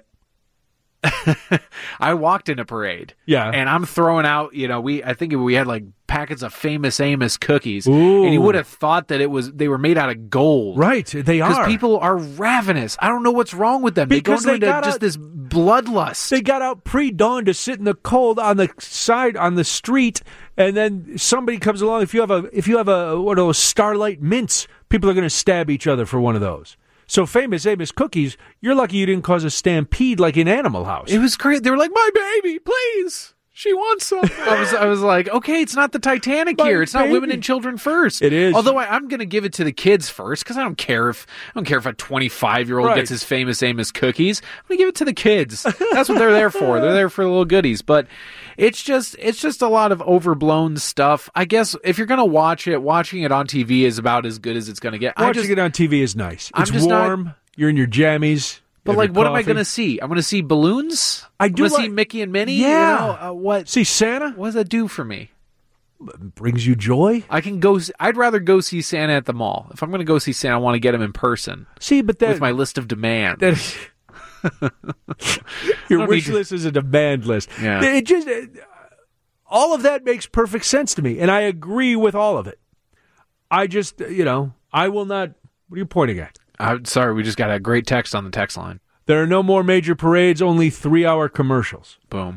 I walked in a parade. Yeah. And I'm throwing out, you know, we I think we had like packets of Famous Amos cookies. Ooh. And you would have thought that it was they were made out of gold. Right, they Because are. people are ravenous. I don't know what's wrong with them. Because they go they into got just out- this bloodlust. They got out pre-dawn to sit in the cold on the side on the street, and then somebody comes along. If you have a if you have a one of those Starlight mints, people are going to stab each other for one of those. So Famous Amos cookies, you're lucky you didn't cause a stampede like in Animal House. It was great. They were like, "My baby, please. She wants some." I was, I was like, "Okay, it's not the Titanic My here. It's not women baby. and children first. It is. Although I, I'm going to give it to the kids first because I don't care if I don't care if a twenty-five year old Right. gets his Famous Amos cookies. I'm going to give it to the kids. That's what they're there for. They're there for the little goodies. But it's just, it's just a lot of overblown stuff. I guess if you're going to watch it, watching it on T V is about as good as it's going to get. I Watching just, it on T V is nice. I'm It's just not- warm. You're in your jammies. but you have like, your what am I coffee. going to see? I'm going to see balloons. I I'm do going to see like- Mickey and Minnie. Yeah. You know, uh, what? See Santa? What does that do for me? Brings you joy. I can go. I'd rather go see Santa at the mall. If I'm going to go see Santa, I want to get him in person See, but that with my list of demands. that Your don't wish need to- list is a demand list. Yeah. It just all of that makes perfect sense to me, and I agree with all of it. I just, you know, I will not. What are you pointing at? I'm sorry, we just got a great text on the text line. There are no more major parades, only three-hour commercials. Boom.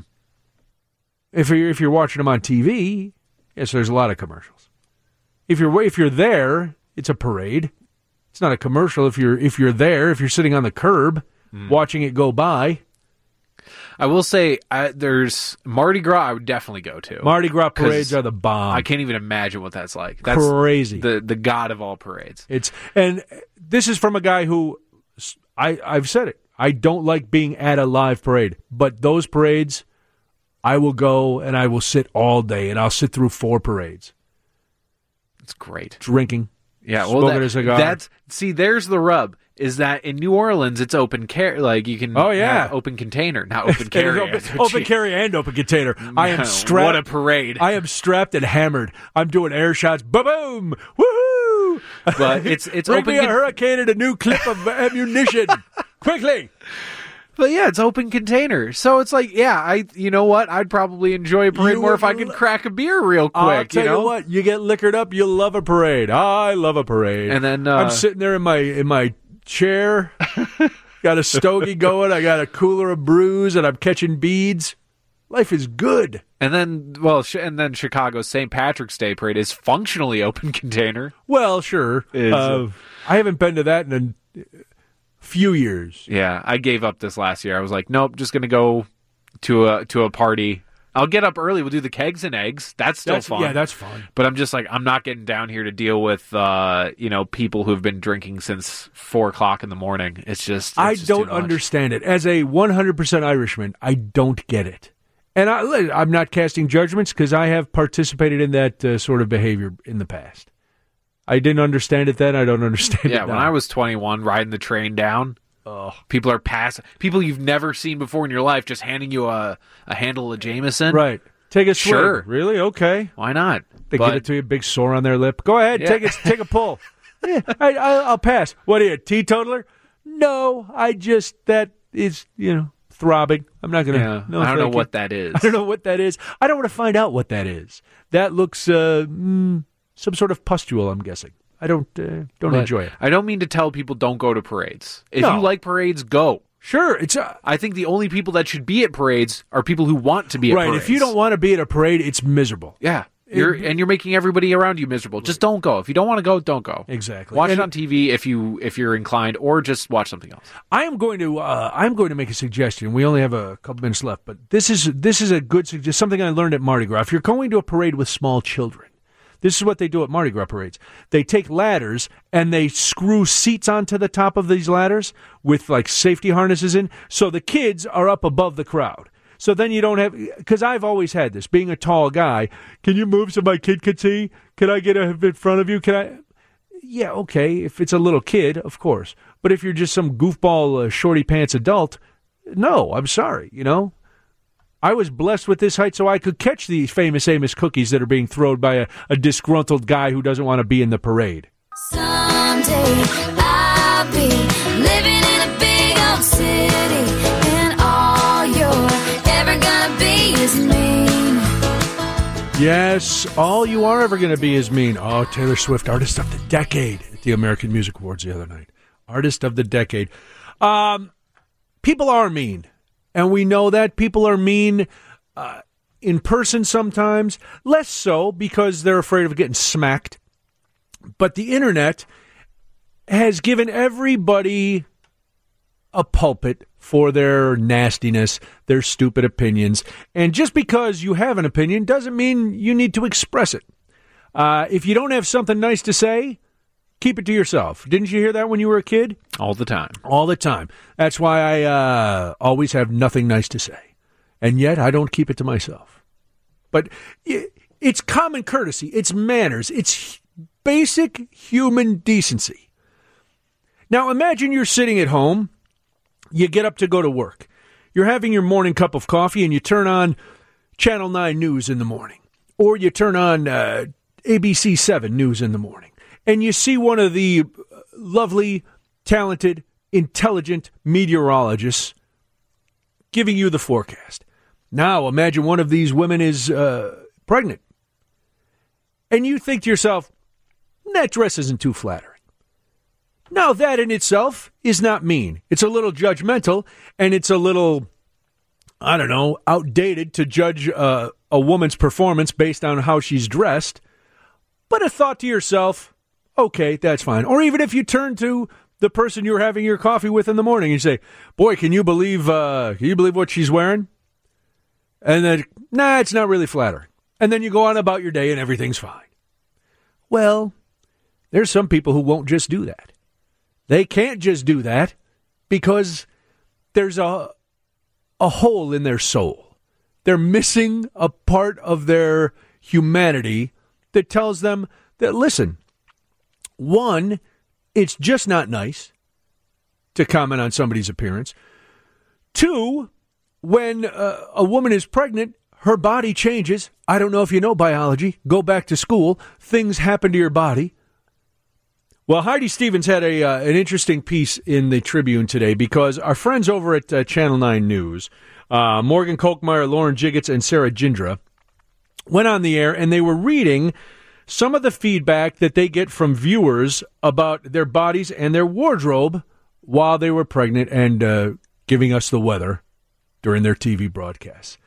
If you're if you're watching them on T V, yes, there's a lot of commercials. If you're if you're there, it's a parade. It's not a commercial. If you're if you're there, if you're sitting on the curb Mm. watching it go by, I will say, I, there's Mardi Gras. I would definitely go to. Mardi Gras 'Cause parades are the bomb. I can't even imagine what that's like. That's Crazy. The the god of all parades. It's and this is from a guy who I I've said it. I don't like being at a live parade, but those parades, I will go and I will sit all day, and I'll sit through four parades. It's great. Drinking, Yeah, well, smoking that- a cigar. that's see. There's the rub. Is that in New Orleans it's open carry? Like you can. Oh, yeah. have open container, not open carry. open, open carry and open container. I am No, strapped. what a parade. I am strapped and hammered. I'm doing air shots. Boom, boom, woohoo! But it's it's Bring open. me a con- hurricane and a new clip of ammunition, quickly. But yeah, it's open container. So it's like, yeah, I. You know what? I'd probably enjoy a parade You more would if I could lo- crack a beer real quick. I'll tell you you, know what, you get liquored up, you'll love a parade. I love a parade. And then, uh, I'm sitting there in my in my chair, got a stogie going, I got a cooler of brews, and I'm catching beads. Life is good. And then, well, sh- and then Chicago's Saint Patrick's Day parade is functionally open container. Well, sure. Is- Uh, I haven't been to that in a few years. Yeah, I gave up this last year. I was like, nope, just gonna go to a to a party. I'll get up early. We'll do the kegs and eggs. That's still That's- fun. yeah, that's fun. But I'm just like, I'm not getting down here to deal with, uh, you know, people who've been drinking since four o'clock in the morning. It's just, it's I just don't too much. understand it. As a one hundred percent Irishman, I don't get it. And I, I'm not casting judgments because I have participated in that uh, sort of behavior in the past. I didn't understand it then. I don't understand Yeah, it when now. I was twenty-one, riding the train down, oh. people are pass people you've never seen before in your life just handing you a, a handle of Jameson. Right. Take a swig. Sure. Really? Okay. Why not? They But- get it to you, big sore on their lip. Go ahead, Yeah. take it. Take a pull. Yeah, I, I, I'll pass. What are you, a teetotaler? No, I just that is you know throbbing. I'm not gonna. Yeah, no, I don't know thank you. what that is. I don't know what that is. I don't want to find out what that is. That looks uh, mm, some sort of pustule. I'm guessing. I don't uh, don't But enjoy it. I don't mean to tell people don't go to parades. If No. you like parades, go. Sure, it's uh, I think the only people that should be at parades are people who want to be at right. parades. If you don't want to be at a parade, it's miserable. yeah, you're and you're making everybody around you miserable. Just don't go. If you don't want to go, don't go. Exactly. Watch And- it on T V if you if you're inclined, or just watch something else. I am going to uh, I'm going to make a suggestion. We only have a couple minutes left, but this is this is a good suggestion. Something I learned at Mardi Gras. If you're going to a parade with small children, this is what they do at Mardi Gras parades. They take ladders and they screw seats onto the top of these ladders with like safety harnesses in, so the kids are up above the crowd. So then you don't have, because I've always had this, being a tall guy, can you move so my kid can see? Can I get in front of you? Can I? Yeah, okay, if it's a little kid, of course. But if you're just some goofball uh, shorty pants adult, no, I'm sorry, you know? I was blessed with this height so I could catch these famous Amos cookies that are being thrown by a, a disgruntled guy who doesn't want to be in the parade. Someday I'll be living in a big old city, and all you're ever gonna be is mean. Yes, all you are ever going to be is mean. Oh, Taylor Swift, Artist of the Decade at the American Music Awards the other night. Artist of the Decade. Um, people are mean, and we know that. People are mean uh, in person sometimes, less so because they're afraid of getting smacked. But the internet has given everybody a pulpit for their nastiness, their stupid opinions. And just because you have an opinion doesn't mean you need to express it. Uh, if you don't have something nice to say, keep it to yourself. Didn't you hear that when you were a kid? All the time. All the time. That's why I uh, always have nothing nice to say. And yet I don't keep it to myself. But it's common courtesy. It's manners. It's basic human decency. Now imagine you're sitting at home. You get up to go to work. You're having your morning cup of coffee and you turn on Channel nine News in the morning. Or you turn on uh, A B C seven News in the morning. And you see one of the lovely, talented, intelligent meteorologists giving you the forecast. Now, imagine one of these women is uh, pregnant. And you think to yourself, that dress isn't too flattering. Now, that in itself is not mean. It's a little judgmental, and it's a little, I don't know, outdated to judge uh, a woman's performance based on how she's dressed. But a thought to yourself, okay, that's fine. Or even if you turn to the person you're having your coffee with in the morning and you say, boy, can you believe, uh, can you believe what she's wearing? And then, nah, it's not really flattering. And then you go on about your day and everything's fine. Well, there's some people who won't just do that. They can't just do that because there's a a hole in their soul. They're missing a part of their humanity that tells them that, listen, one, it's just not nice to comment on somebody's appearance. Two, when uh, a woman is pregnant, her body changes. I don't know if you know biology. Go back to school. Things happen to your body. Well, Heidi Stevens had a uh, an interesting piece in the Tribune today because our friends over at uh, Channel nine News, uh, Morgan Kolkmeyer, Lauren Jiggets, and Sarah Jindra, went on the air and they were reading some of the feedback that they get from viewers about their bodies and their wardrobe while they were pregnant and uh, giving us the weather during their T V broadcasts.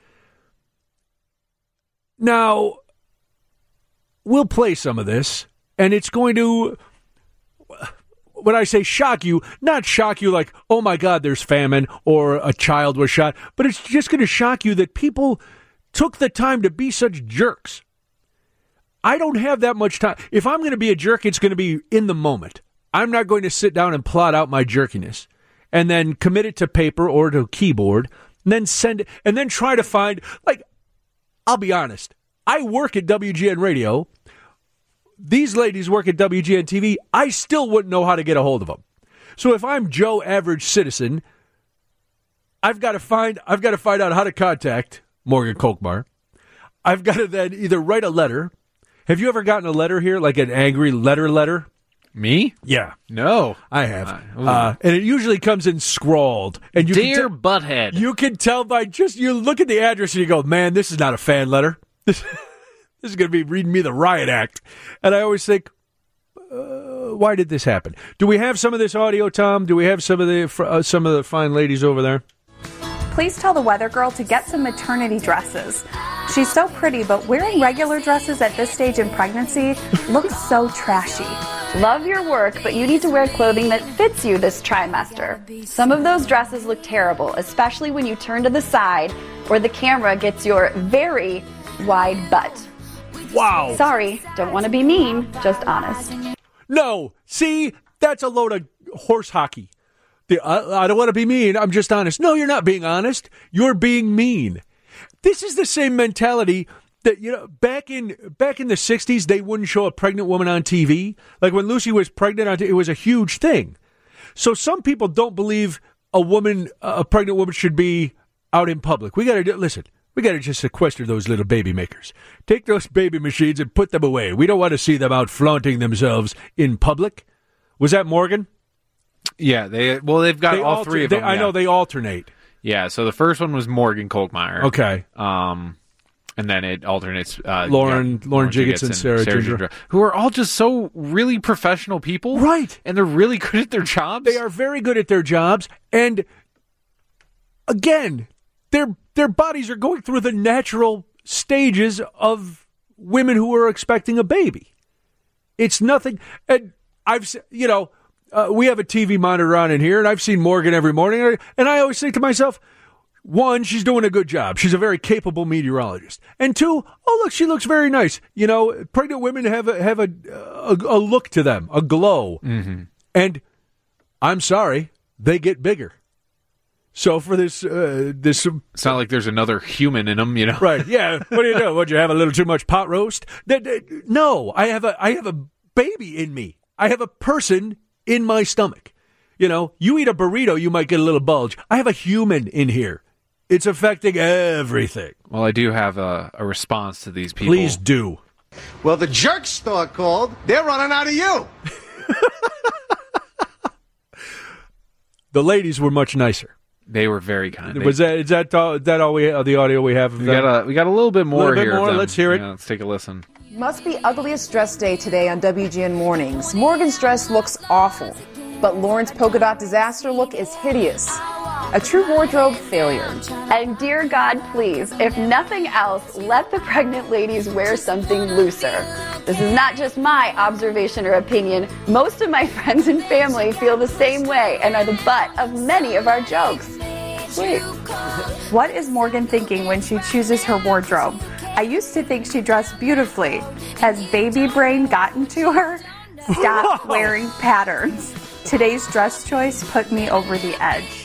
Now, we'll play some of this, and it's going to, when I say shock you, not shock you like, oh my God, there's famine or a child was shot, but it's just going to shock you that people took the time to be such jerks. I don't have that much time. If I'm going to be a jerk, it's going to be in the moment. I'm not going to sit down and plot out my jerkiness and then commit it to paper or to keyboard and then send it and then try to find, like, I'll be honest. I work at W G N Radio. These ladies work at W G N T V. I still wouldn't know how to get a hold of them. So if I'm Joe Average Citizen, I've got to find I've got to find out how to contact Morgan Kolkmeyer. I've got to then either write a letter. Have you ever gotten a letter here, like an angry letter letter? Me? Yeah. No. I have. Uh, uh, and it usually comes in scrawled. And you Dear can te- Butthead. You can tell by just, you look at the address and you go, man, this is not a fan letter. This, this is going to be reading me the riot act. And I always think, uh, why did this happen? Do we have some of this audio, Tom? Do we have some of the uh, some of the fine ladies over there? Please tell the weather girl to get some maternity dresses. She's so pretty, but wearing regular dresses at this stage in pregnancy looks so trashy. Love your work, but you need to wear clothing that fits you this trimester. Some of those dresses look terrible, especially when you turn to the side or the camera gets your very wide butt. Wow. Sorry, don't want to be mean, just honest. No, see, that's a load of horse hockey. The, I, I don't want to be mean, I'm just honest. No, you're not being honest. You're being mean. This is the same mentality that, you know, back in back in the sixties, they wouldn't show a pregnant woman on T V. Like when Lucy was pregnant, on T V, it was a huge thing. So some people don't believe a woman, a pregnant woman should be out in public. We got to, listen, we got to just sequester those little baby makers. Take those baby machines and put them away. We don't want to see them out flaunting themselves in public. Was that Morgan? Yeah, they well, they've got they all alter- three of they, them. I yeah. know they alternate. Yeah, so the first one was Morgan Kolkmeyer. Okay. Um, and then it alternates uh, Lauren, yeah, Lauren Jiggets and Sarah Ginger, Ginger, who are all just so really professional people, right? And they're really good at their jobs. They are very good at their jobs, and again, their their bodies are going through the natural stages of women who are expecting a baby. It's nothing. And I've you know. Uh, we have a T V monitor on in here, and I've seen Morgan every morning, and I always think to myself, one, she's doing a good job. She's a very capable meteorologist. And two, oh, look, she looks very nice. You know, pregnant women have a, have a, a, a look to them, a glow. Mm-hmm. And I'm sorry, they get bigger. So for this... Uh, this, it's not like there's another human in them, you know? Right, yeah. What do you do? Would you have a little too much pot roast? No, I have a I have a baby in me. I have a person in my stomach. You know, you eat a burrito, you might get a little bulge. I have a human in here. It's affecting everything. Well, I do have a, a response to these people. Please do. Well, the jerk store called. They're running out of you. The ladies were much nicer. They were very kind. Was that is that all, that all we uh, the audio we have? Of we that? got a we got a little bit more little bit here. of more. them. Let's hear it. Yeah, let's take a listen. Must be ugliest dress day today on W G N Mornings. Morgan's dress looks awful, but Lauren's polka dot disaster look is hideous. A true wardrobe failure. And dear God, please, if nothing else, let the pregnant ladies wear something looser. This is not just my observation or opinion. Most of my friends and family feel the same way and are the butt of many of our jokes. Sweet. What is Morgan thinking when she chooses her wardrobe? I used to think she dressed beautifully. Has baby brain gotten to her? Stop wearing patterns. Today's dress choice put me over the edge.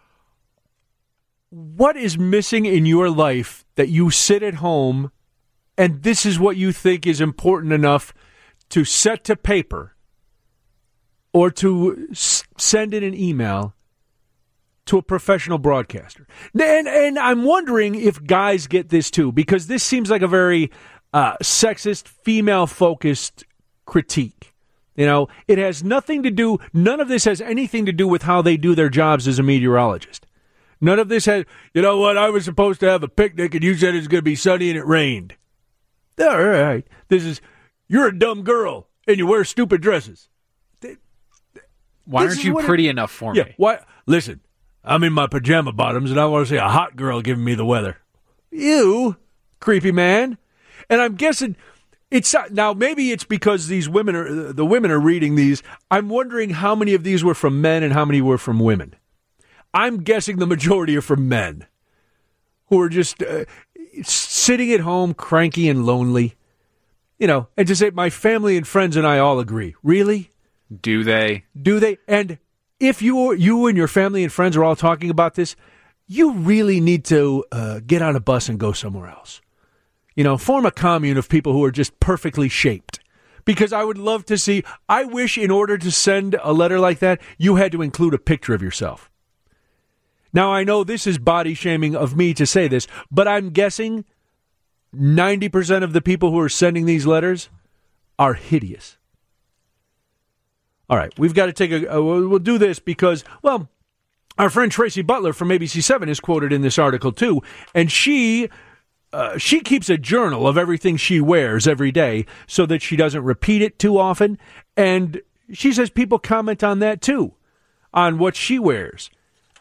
What is missing in your life that you sit at home and this is what you think is important enough to set to paper or to s- send in an email to a professional broadcaster? And, and I'm wondering if guys get this too, because this seems like a very uh, sexist, female-focused critique. You know, it has nothing to do, none of this has anything to do with how they do their jobs as a meteorologist. None of this had, you know what, I was supposed to have a picnic and you said it was going to be sunny and it rained. All right. This is, you're a dumb girl and you wear stupid dresses. Why This aren't is you what it- pretty enough for Yeah, me? why? Listen, I'm in my pajama bottoms and I want to see a hot girl giving me the weather. You, creepy man. And I'm guessing it's now maybe it's because these women are the women are reading these. I'm wondering how many of these were from men and how many were from women. I'm guessing the majority are from men who are just uh, sitting at home, cranky and lonely. You know, and to say my family and friends and I all agree. Really? Do they? Do they? And if you you and your family and friends are all talking about this, you really need to uh, get on a bus and go somewhere else. You know, form a commune of people who are just perfectly shaped. Because I would love to see, I wish in order to send a letter like that, you had to include a picture of yourself. Now, I know this is body shaming of me to say this, but I'm guessing ninety percent of the people who are sending these letters are hideous. All right, we've got to take a, uh, we'll do this because, well, our friend Tracy Butler from A B C seven is quoted in this article too, and she uh, she keeps a journal of everything she wears every day so that she doesn't repeat it too often, and she says people comment on that too, on what she wears.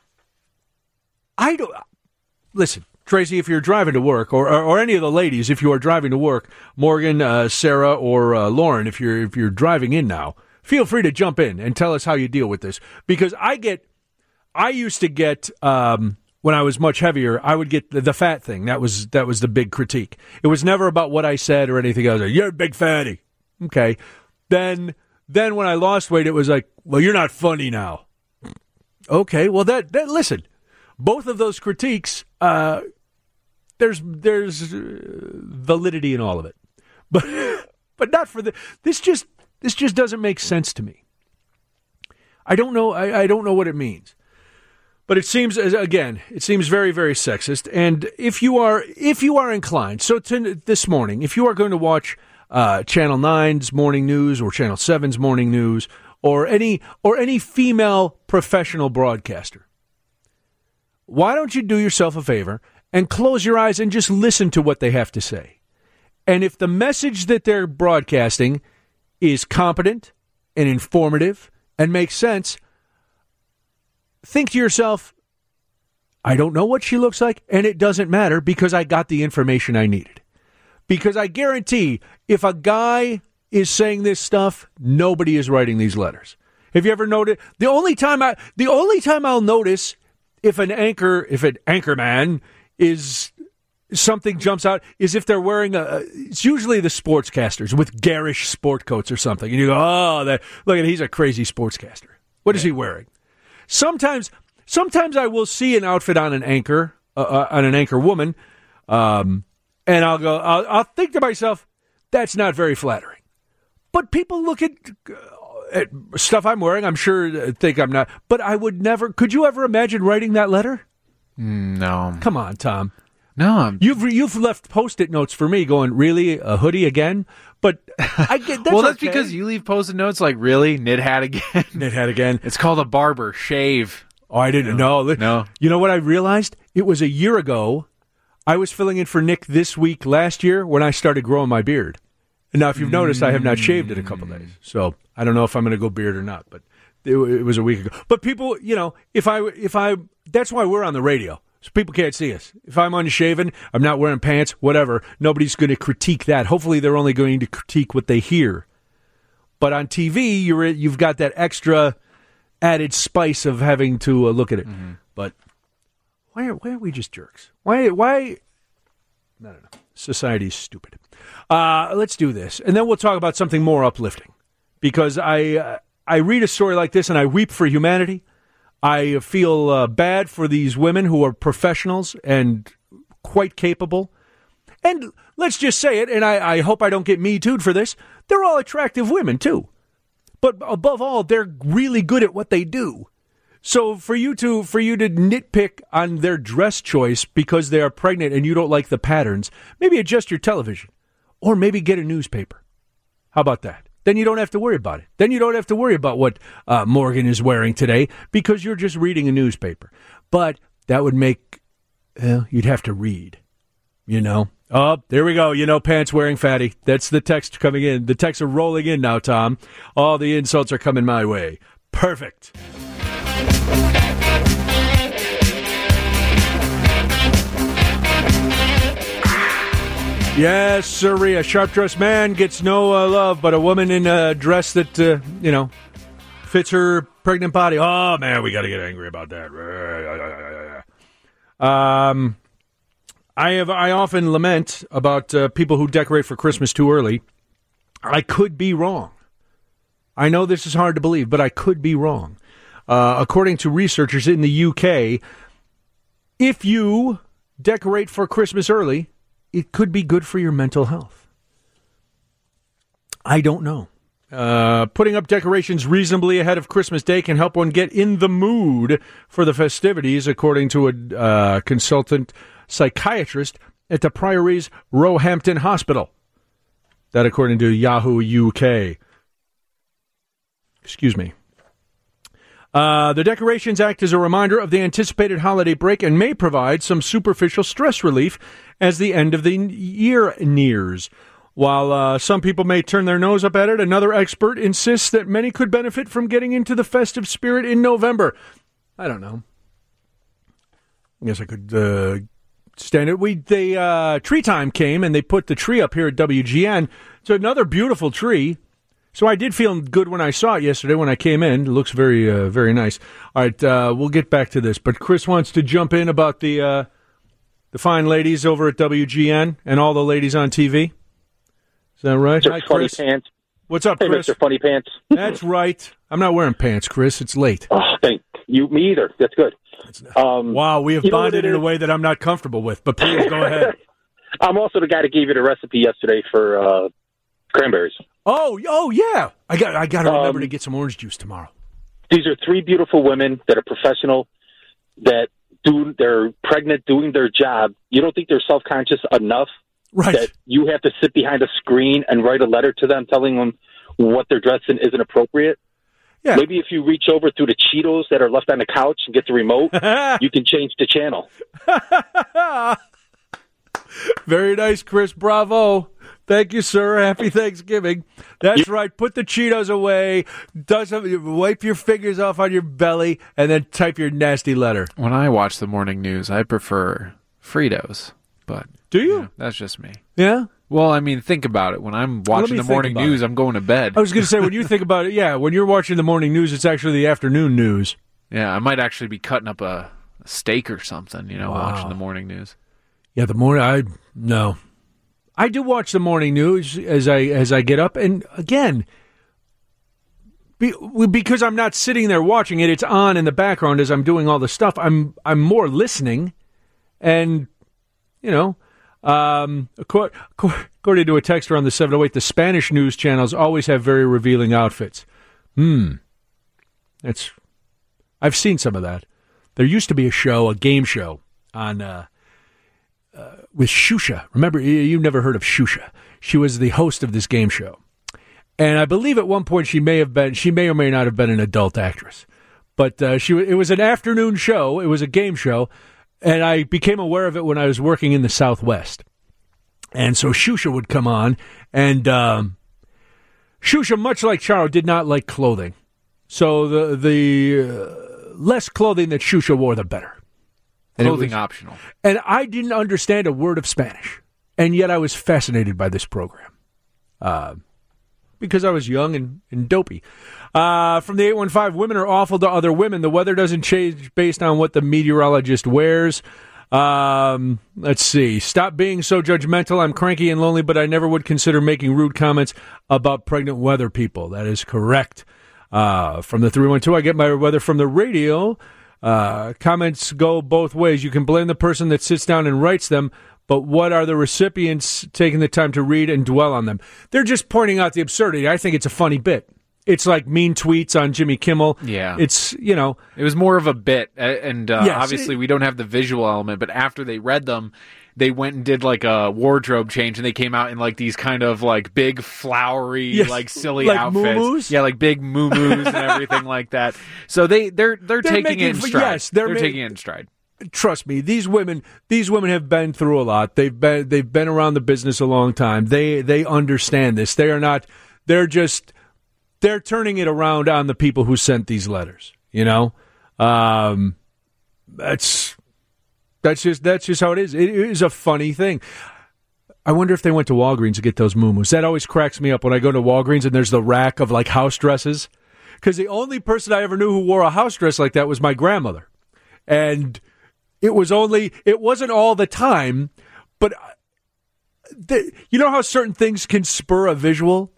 I don't listen, Tracy. If you're driving to work, or, or or any of the ladies, if you are driving to work, Morgan, uh, Sarah, or uh, Lauren, if you're if you're driving in now, feel free to jump in and tell us how you deal with this. Because I get, I used to get um, when I was much heavier, I would get the, the fat thing. That was that was the big critique. It was never about what I said or anything else. You're a big fatty. Okay. Then then when I lost weight, it was like, well, you're not funny now. Okay. Well, that that listen. Both of those critiques, uh, there's there's validity in all of it, but but not for the. This just this just doesn't make sense to me. I don't know. I, I don't know what it means, but it seems again. It seems very very sexist. And if you are if you are inclined, so to, this morning, if you are going to watch uh, Channel nine's morning news or Channel seven's morning news or any or any female professional broadcaster, why don't you do yourself a favor and close your eyes and just listen to what they have to say? And if the message that they're broadcasting is competent and informative and makes sense, think to yourself, I don't know what she looks like, and it doesn't matter because I got the information I needed. Because I guarantee if a guy is saying this stuff, nobody is writing these letters. Have you ever noticed? The only time I, the only time I'll notice if an anchor, if an anchor man is something jumps out, is if they're wearing a. It's usually the sportscasters with garish sport coats or something, and you go, "Oh, that look at he's a crazy sportscaster. What is he wearing?" Sometimes, sometimes I will see an outfit on an anchor, uh, uh, on an anchor woman, um, and I'll go, I'll, I'll think to myself, "That's not very flattering." But people look at. Uh, At stuff I'm wearing, I'm sure think I'm not, but I would never. Could you ever imagine writing that letter? No. Come on, Tom. No, I'm, you've you've left Post-it notes for me, going, really a hoodie again? But I get that's well, that's okay. because you leave Post-it notes like, really knit hat again, knit hat again. It's called a barber shave. Oh, I didn't know. No. You know what I realized? It was a year ago. I was filling in for Nick this week last year when I started growing my beard. And now, if you've noticed, I have not shaved in a couple days. So I don't know if I'm going to go beard or not, but it, it was a week ago. But people, you know, if I, if I, that's why we're on the radio. So people can't see us. If I'm unshaven, I'm not wearing pants, whatever, nobody's going to critique that. Hopefully they're only going to critique what they hear. But on T V, you're you've got that extra added spice of having to uh, look at it. Mm-hmm. But why are, why are we just jerks? Why, why, I don't know. Society's stupid. Uh, let's do this. And then we'll talk about something more uplifting. Because I, uh, I read a story like this and I weep for humanity. I feel uh, bad for these women who are professionals and quite capable. And let's just say it, and I, I hope I don't get me too'd for this, they're all attractive women, too. But above all, they're really good at what they do. So for you to for you to nitpick on their dress choice because they are pregnant and you don't like the patterns, maybe adjust your television. Or maybe get a newspaper. How about that? Then you don't have to worry about it. Then you don't have to worry about what uh, Morgan is wearing today because you're just reading a newspaper. But that would make, well, you'd have to read, you know. Oh, there we go. You know, pants wearing fatty. That's the text coming in. The texts are rolling in now, Tom. All the insults are coming my way. Perfect. Yes, sirree. A sharp-dressed man gets no uh, love, but a woman in a dress that, uh, you know, fits her pregnant body. Oh, man, we got to get angry about that. Um, I have. I often lament about uh, people who decorate for Christmas too early. I could be wrong. I know this is hard to believe, but I could be wrong. Uh, according to researchers in the U K, if you decorate for Christmas early, it could be good for your mental health. I don't know. Uh, putting up decorations reasonably ahead of Christmas Day can help one get in the mood for the festivities, according to a uh, consultant psychiatrist at the Priory's Roehampton Hospital. That according to Yahoo U K. Excuse me. Uh, the decorations act as a reminder of the anticipated holiday break and may provide some superficial stress relief as the end of the year nears. While uh, some people may turn their nose up at it, another expert insists that many could benefit from getting into the festive spirit in November. I don't know. I guess I could uh, stand it. We they uh, tree time came and they put the tree up here at W G N. It's another beautiful tree. So I did feel good when I saw it yesterday when I came in. It looks very, uh, very nice. All right, uh, we'll get back to this. But Chris wants to jump in about the uh, the fine ladies over at W G N and all the ladies on T V. Is that right? Mister Hi, Funny Chris. Pants. What's up, Hey, Chris? Mister Funny Pants. That's right. I'm not wearing pants, Chris. It's late. Oh, thank you. Me either. That's good. Um, wow, we have you know what bonded it in a is? way that I'm not comfortable with. But please go ahead. I'm also the guy that gave you the recipe yesterday for uh, cranberries. Oh, oh yeah. I got. I got to remember Um, to get some orange juice tomorrow. These are three beautiful women that are professional, that do they're pregnant, doing their job. You don't think they're self-conscious enough right. that you have to sit behind a screen and write a letter to them telling them what they're dressed in isn't appropriate? Yeah. Maybe if you reach over through the Cheetos that are left on the couch and get the remote, you can change the channel. Very nice, Chris. Bravo. Thank you, sir. Happy Thanksgiving. That's right. Put the Cheetos away. Does some, wipe your fingers off on your belly, and then type your nasty letter. When I watch the morning news, I prefer Fritos. But do you? Yeah, that's just me. Yeah. Well, I mean, think about it. When I'm Well, let watching me the think morning about news, it. I'm going to bed. I was going to say, when you think about it, yeah, when you're watching the morning news, it's actually the afternoon news. Yeah, I might actually be cutting up a, a steak or something, you know, Wow. watching the morning news. Yeah, the morning. I no, I do watch the morning news as I as I get up, and again, be, because I'm not sitting there watching it, it's on in the background as I'm doing all the stuff. I'm I'm more listening, and you know, um, according, according to a texter on the seven oh eight, the Spanish news channels always have very revealing outfits. Hmm, that's I've seen some of that. There used to be a show, a game show on. Uh, Uh, with Shusha. Remember, you- you've never heard of Shusha. She was the host of this game show. And I believe at one point she may have been, she may or may not have been an adult actress. But uh, she it was an afternoon show. It was a game show, and I became aware of it when I was working in the Southwest. And so Shusha would come on, and um, Shusha, much like Charo, did not like clothing. So the the uh, less clothing that Shusha wore, the better. And Clothing was, optional. And I didn't understand a word of Spanish, and yet I was fascinated by this program. Uh, because I was young and, and dopey. Uh, from the eight one five, women are awful to other women. The weather doesn't change based on what the meteorologist wears. Um, let's see. Stop being so judgmental. I'm cranky and lonely, but I never would consider making rude comments about pregnant weather people. That is correct. Uh, from the three one two, I get my weather from the radio. Uh, comments go both ways. You can blame the person that sits down and writes them, but what are the recipients taking the time to read and dwell on them? They're just pointing out the absurdity. I think it's a funny bit. It's like mean tweets on Jimmy Kimmel. Yeah. It's, you know. It was more of a bit, uh, and uh, Yes, obviously it- we don't have the visual element, but after they read them, they went and did like a wardrobe change, and they came out in like these kind of like big flowery, Yes, like silly like outfits. muumuus? Yeah, like big moo-moos and everything like that. So they, they're, they're, They're taking making it in f- stride. yes, they're they're ma- taking it in stride. Trust me, these women, these women have been through a lot. They've been, they've been around the business a long time. They, they understand this. They are not, they're just, they're turning it around on the people who sent these letters. You know, um, that's, that's just, that's just how it is. It is a funny thing. I wonder if they went to Walgreens to get those muumuus. That always cracks me up when I go to Walgreens and there's the rack of like house dresses. Because the only person I ever knew who wore a house dress like that was my grandmother. And it was only, it wasn't all the time, but the, you know how certain things can spur a visual?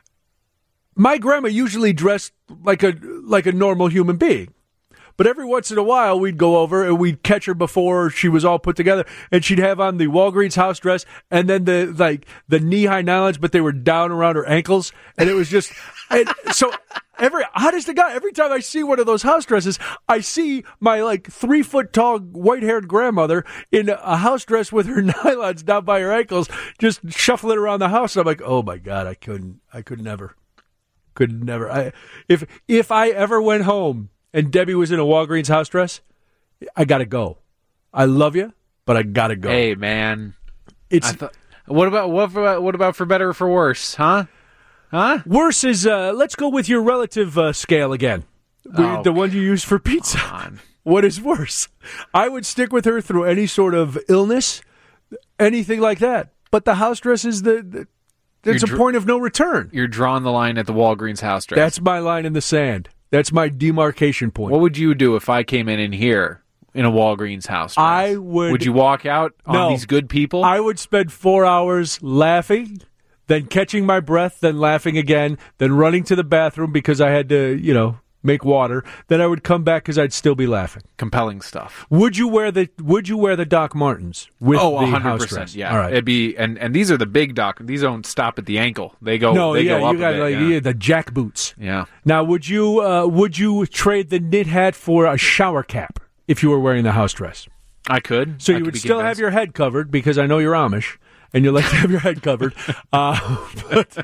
My grandma usually dressed like a like a normal human being. But every once in a while, we'd go over and we'd catch her before she was all put together, and she'd have on the Walgreens house dress and then the like the knee-high nylons, but they were down around her ankles, and it was just and so every honest to God, every time I see one of those house dresses, I see my like three foot tall white haired grandmother in a house dress with her nylons down by her ankles, just shuffling around the house. And I'm like, oh my God, I couldn't, I could never, could never. I if if I ever went home and Debbie was in a Walgreens house dress, I gotta go. I love you, but I gotta go. Hey, man. It's I thought, what about what about what about for better or for worse, huh? Huh? Worse is uh, let's go with your relative uh, scale again. We- Oh, the one you use for pizza. What is worse? I would stick with her through any sort of illness, anything like that. But the house dress is the, the there's You're a dr- point of no return. You're drawing the line at the Walgreens house dress. That's my line in the sand. That's my demarcation point. What would you do if I came in in here in a Walgreens house dress? I would. Would you walk out on No. these good people? I would spend four hours laughing, then catching my breath, then laughing again, then running to the bathroom because I had to, you know, make water. Then I would come back because I'd still be laughing. Compelling stuff. Would you wear the Would you wear the Doc Martens with oh, the one hundred house percent. dress? Yeah. All right. It'd be and and these are the big doc. These don't stop at the ankle. They go. no, they yeah, go up you got a bit, like yeah. yeah, the jack boots. Yeah. Now, would you uh, would you trade the knit hat for a shower cap if you were wearing the house dress? I could. So I you could would be still convinced. have your head covered because I know you're Amish and you like to have your head covered. Uh, but,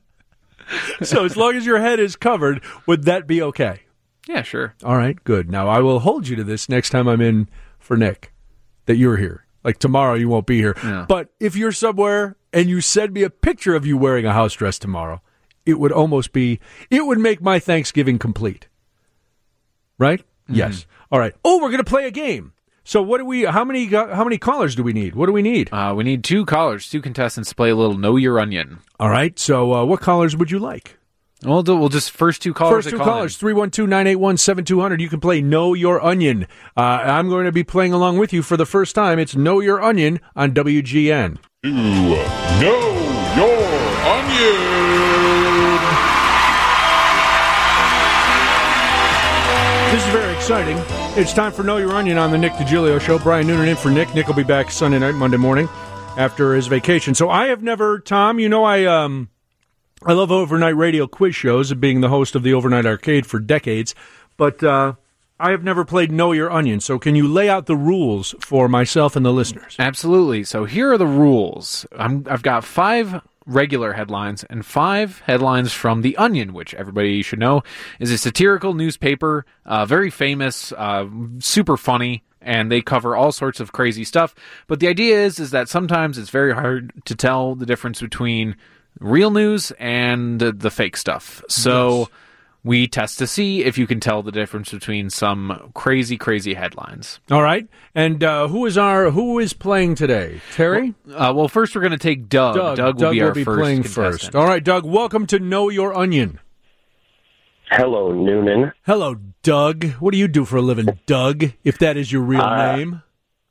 so as long as your head is covered, would that be okay? Yeah, sure. All right, good. Now I will hold you to this next time I'm in for Nick that you're here. Like tomorrow you won't be here. Yeah. But if you're somewhere and you send me a picture of you wearing a house dress tomorrow, it would almost be, it would make my Thanksgiving complete. Right? Mm-hmm. Yes. All right. Oh, we're going to play a game. So what do we, how many, how many callers do we need? What do we need? Uh, we need two callers, two contestants to play a little Know Your Onion. All right. So uh, what callers would you like? We'll do. We'll just first two callers. First that two call callers, three one two, nine eight one, seven two zero zero. You can play Know Your Onion. Uh, I'm going to be playing along with you for the first time. It's Know Your Onion on W G N. To Know Your Onion. This is very exciting. It's time for Know Your Onion on the Nick DiGilio Show. Brian Noonan in for Nick. Nick will be back Sunday night, Monday morning after his vacation. So I have never, Tom, you know I... um. I love overnight radio quiz shows, being the host of the Overnight Arcade for decades, but uh, I have never played Know Your Onion, so can you lay out the rules for myself and the listeners? Absolutely. So here are the rules. I'm, I've got five regular headlines, and five headlines from The Onion, which everybody should know is a satirical newspaper, uh, very famous, uh, super funny, and they cover all sorts of crazy stuff. But the idea is, is that sometimes it's very hard to tell the difference between real news and the fake stuff. So yes. We test to see if you can tell the difference between some crazy, crazy headlines. All right. And uh, who is our who is playing today? Terry? Well, uh, well first we're going to take Doug. Doug, Doug will Doug be will our be first playing contestant. first. All right, Doug, welcome to Know Your Onion. Hello, Noonan. Hello, Doug. What do you do for a living, Doug, if that is your real uh, name?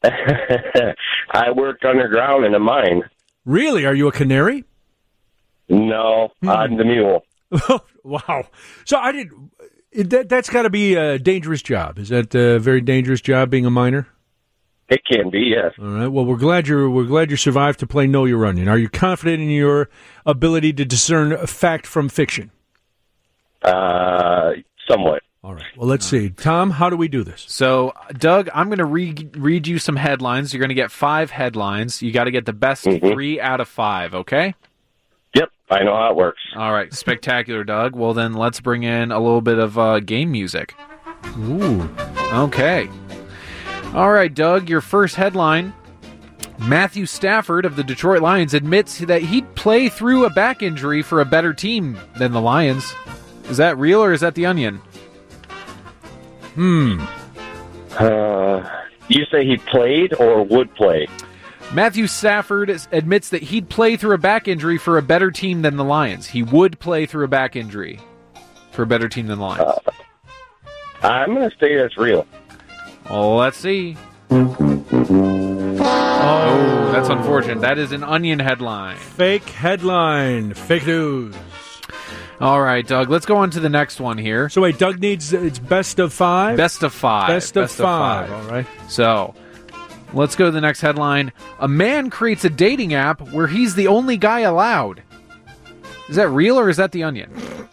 I work underground in a mine. Really? Are you a canary? No, hmm. I'm the mule. Wow. So I did. That, that's got to be a dangerous job. Is that a very dangerous job, being a miner? It can be, yes. All right. Well, we're glad you're we're glad you survived to play Know Your Onion. Are you confident in your ability to discern fact from fiction? Uh, somewhat. All right. Well, let's see. Tom, how do we do this? So, Doug, I'm going to read read you some headlines. You're going to get five headlines. You got to get the best mm-hmm. three out of five. Okay. Yep, I know how it works. All right, spectacular, Doug. Well, then let's bring in a little bit of uh, game music. Ooh. Okay. All right, Doug, your first headline. Matthew Stafford of the Detroit Lions admits that he'd play through a back injury for a better team than the Lions. Is that real or is that The Onion? Hmm. Uh, you say he played or would play? Matthew Stafford admits that he'd play through a back injury for a better team than the Lions. He would play through a back injury for a better team than the Lions. Uh, I'm going to say that's real. Oh, let's see. Oh, that's unfortunate. That is an Onion headline. Fake headline. Fake news. All right, Doug, let's go on to the next one here. So wait, Doug needs it's best of five? Best of five. Best of, best five. of five. All right. So... let's go to the next headline. A man creates a dating app where he's the only guy allowed. Is that real or is that The Onion?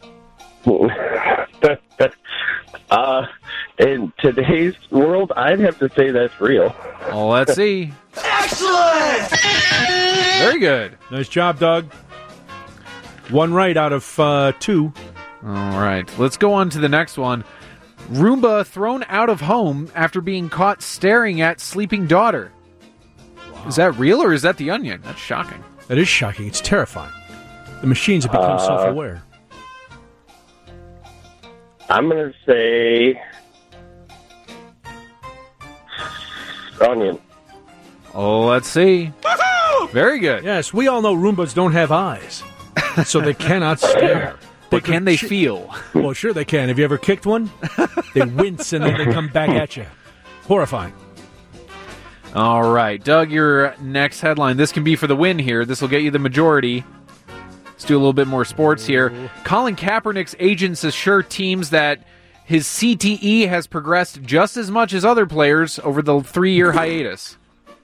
uh, in today's world, I'd have to say that's real. Well, let's see. Excellent! Very good. Nice job, Doug. One right out of uh, two. All right. Let's go on to the next one. Roomba thrown out of home after being caught staring at sleeping daughter. Wow. Is that real or is that The Onion? That's shocking. That is shocking. It's terrifying. The machines have become uh, self-aware. I'm going to say Onion. Oh, let's see. Woo-hoo! Very good. Yes, we all know Roombas don't have eyes, so they cannot stare. But can they feel? Well, sure they can. Have you ever kicked one? They wince and then they come back at you. Horrifying. All right. Doug, your next headline. This can be for the win here. This will get you the majority. Let's do a little bit more sports here. Colin Kaepernick's agents assure teams that his C T E has progressed just as much as other players over the three-year hiatus.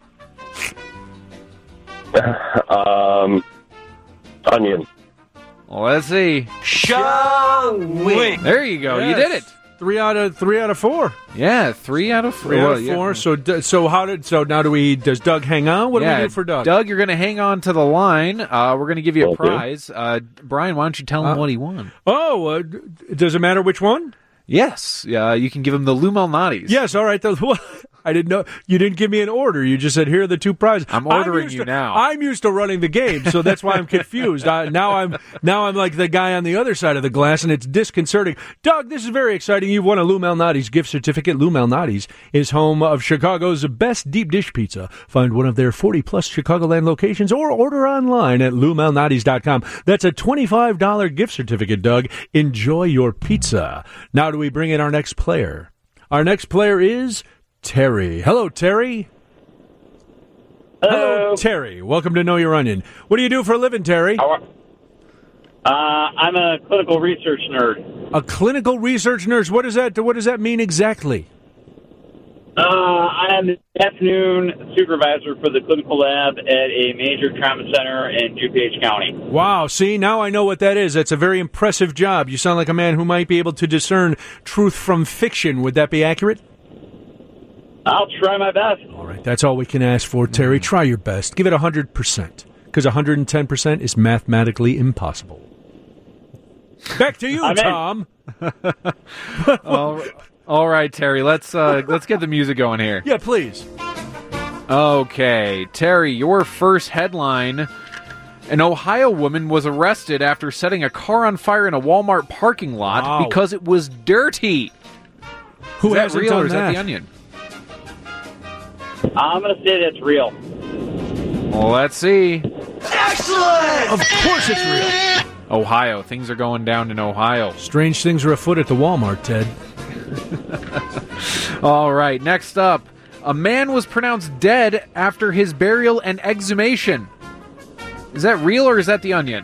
um, Onion. Well, let's see. Shang Wing. There you go. Yes. You did it. Three out of three out of four. Yeah, three out of four. Three out of well, four. Yeah. So, so how did? So now do we? Does Doug hang on? What yeah, do we do for Doug? Doug, you're going to hang on to the line. Uh, we're going to give you a okay. prize. Uh, Brian, why don't you tell him uh, what he won? Oh, uh, does it matter which one? Yes. Uh, you can give him the Lou Malnati's. Yes. All right. I didn't know. You didn't give me an order. You just said, here are the two prizes. I'm ordering I'm you to, now. I'm used to running the game, so that's why I'm confused. I, now I'm now I'm like the guy on the other side of the glass, and it's disconcerting. Doug, this is very exciting. You've won a Lou Malnati's gift certificate. Lou Malnati's is home of Chicago's best deep dish pizza. Find one of their forty-plus Chicagoland locations or order online at lou malnati's dot com. That's a twenty-five dollars gift certificate, Doug. Enjoy your pizza. Now do we bring in our next player? Our next player is Terry. Hello, Terry. Hello. Hello, Terry. Welcome to Know Your Onion. What do you do for a living, Terry? Uh, I'm a clinical research nerd. A clinical research nurse. What does that? What does that mean exactly? Uh, I'm the afternoon supervisor for the clinical lab at a major trauma center in DuPage County. Wow. See, now I know what that is. That's a very impressive job. You sound like a man who might be able to discern truth from fiction. Would that be accurate? I'll try my best. All right. That's all we can ask for, Terry. Try your best. Give it one hundred percent. because one hundred ten percent is mathematically impossible. Back to you, I'm in. Tom. all, all right, Terry. Let's uh, let's get the music going here. Yeah, please. Okay, Terry, your first headline. An Ohio woman was arrested after setting a car on fire in a Walmart parking lot Wow. because it was dirty. Who is that hasn't real done or is that that? the Onion? I'm going to say that's real. Well, let's see. Excellent! Of course it's real. Ohio. Things are going down in Ohio. Strange things are afoot at the Walmart, Ted. All right, next up. A man was pronounced dead after his burial and exhumation. Is that real or is that the Onion?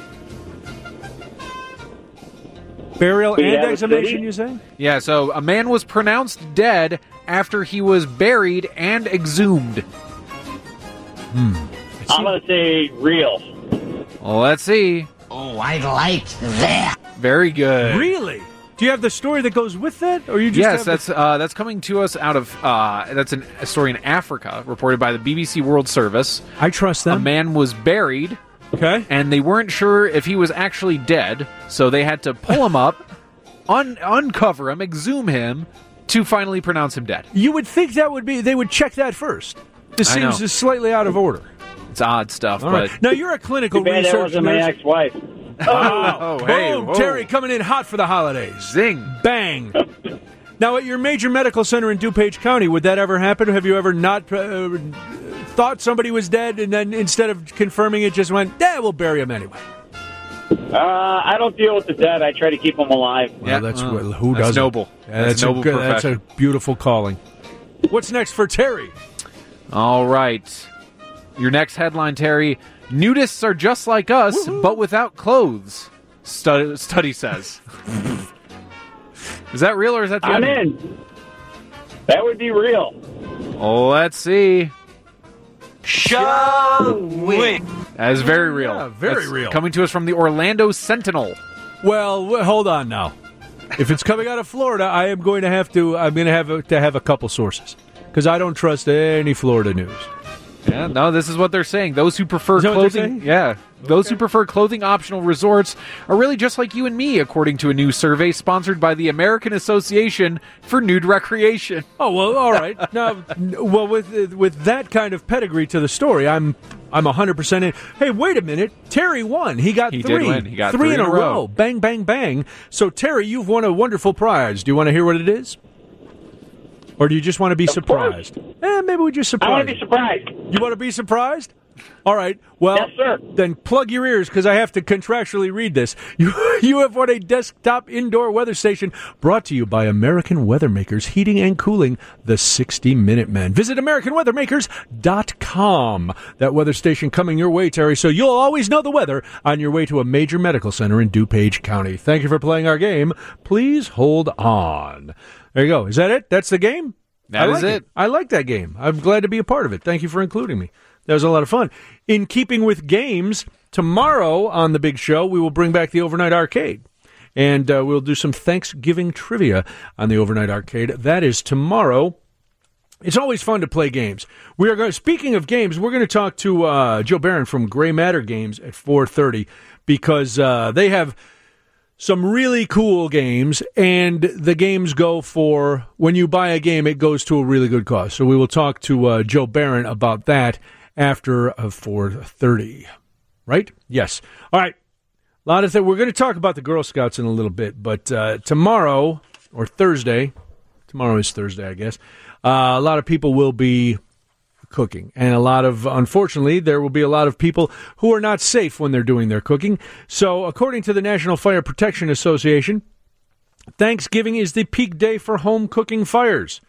Burial We and have a exhumation, city? you say? Yeah, so a man was pronounced dead after he was buried and exhumed. Hmm. I'm going to say real. Well, let's see. Oh, I liked that. Very good. Really? Do you have the story that goes with that, or you just yes, have the- that's uh, that's coming to us out of uh, that's an, a story in Africa reported by the B B C World Service. I trust them. A man was buried, okay, and they weren't sure if he was actually dead, so they had to pull him up, un- uncover him, exhume him, to finally pronounce him dead. You would think that would be they would check that first. This I seems know. just slightly out of order. It's odd stuff, All but right. Now you're a clinical Too bad that research wasn't my nurse. ex-wife. Oh, Oh, hey, boom! whoa. Terry coming in hot for the holidays. Zing. Bang. Now, at your major medical center in DuPage County, would that ever happen? Have you ever not uh, thought somebody was dead, and then instead of confirming it, just went, "Yeah, we'll bury him anyway"? Uh, I don't deal with the dead. I try to keep them alive. Well, that's uh, what, who that's doesn't? noble. Yeah, That's that's, a noble a good, that's a profession. beautiful calling. What's next for Terry? All right. Your next headline, Terry. Nudists are just like us, Woo-hoo. but without clothes, study, study says. Is that real or is that the I'm Onion? in. That would be real. Oh, let's see. Show me. That is very real. Yeah, very That's real. Coming to us from the Orlando Sentinel. Well, w- hold on now. If it's coming out of Florida, I am going to have to. I'm going to have a, to have a couple sources because I don't trust any Florida news. Yeah, no, this is what they're saying. Those who prefer Is that what they're clothing, saying? yeah, those who prefer clothing optional resorts are really just like you and me, according to a new survey sponsored by the American Association for Nude Recreation. Oh well, all right. Now, n- well, with with that kind of pedigree to the story, I'm I'm one hundred percent in. Hey, wait a minute. Terry won. He got He did three. win. He got three three in a row. Bang, bang, bang. So Terry, you've won a wonderful prize. Do you want to hear what it is? Or do you just want to be surprised? Eh, maybe we just I surprise. want to be surprised. You want to be surprised? All right. Well, Yes, sir. then plug your ears because I have to contractually read this. You, you have won a desktop indoor weather station brought to you by American Weathermakers Heating and Cooling, the sixty minute Man. Visit American Weathermakers dot com. That weather station coming your way, Terry, so you'll always know the weather on your way to a major medical center in DuPage County. Thank you for playing our game. Please hold on. There you go. Is that it? That's the game? That I is like it. I like that game. I'm glad to be a part of it. Thank you for including me. That was a lot of fun. In keeping with games, tomorrow on the big show, we will bring back the Overnight Arcade. And uh, we'll do some Thanksgiving trivia on the Overnight Arcade. That is tomorrow. It's always fun to play games. We are going. Speaking of games, we're going to talk to uh, Joe Barron from Gray Matter Games at four thirty because uh, they have some really cool games, and the games go for, when you buy a game, it goes to a really good cause. So we will talk to uh, Joe Barron about that after uh, four thirty. Right? Yes. All right. A lot of th- We're going to talk about the Girl Scouts in a little bit, but uh, tomorrow, or Thursday, tomorrow is Thursday, I guess, uh, a lot of people will be cooking. And a lot of, unfortunately, there will be a lot of people who are not safe when they're doing their cooking. So according to the National Fire Protection Association, Thanksgiving is the peak day for home cooking fires.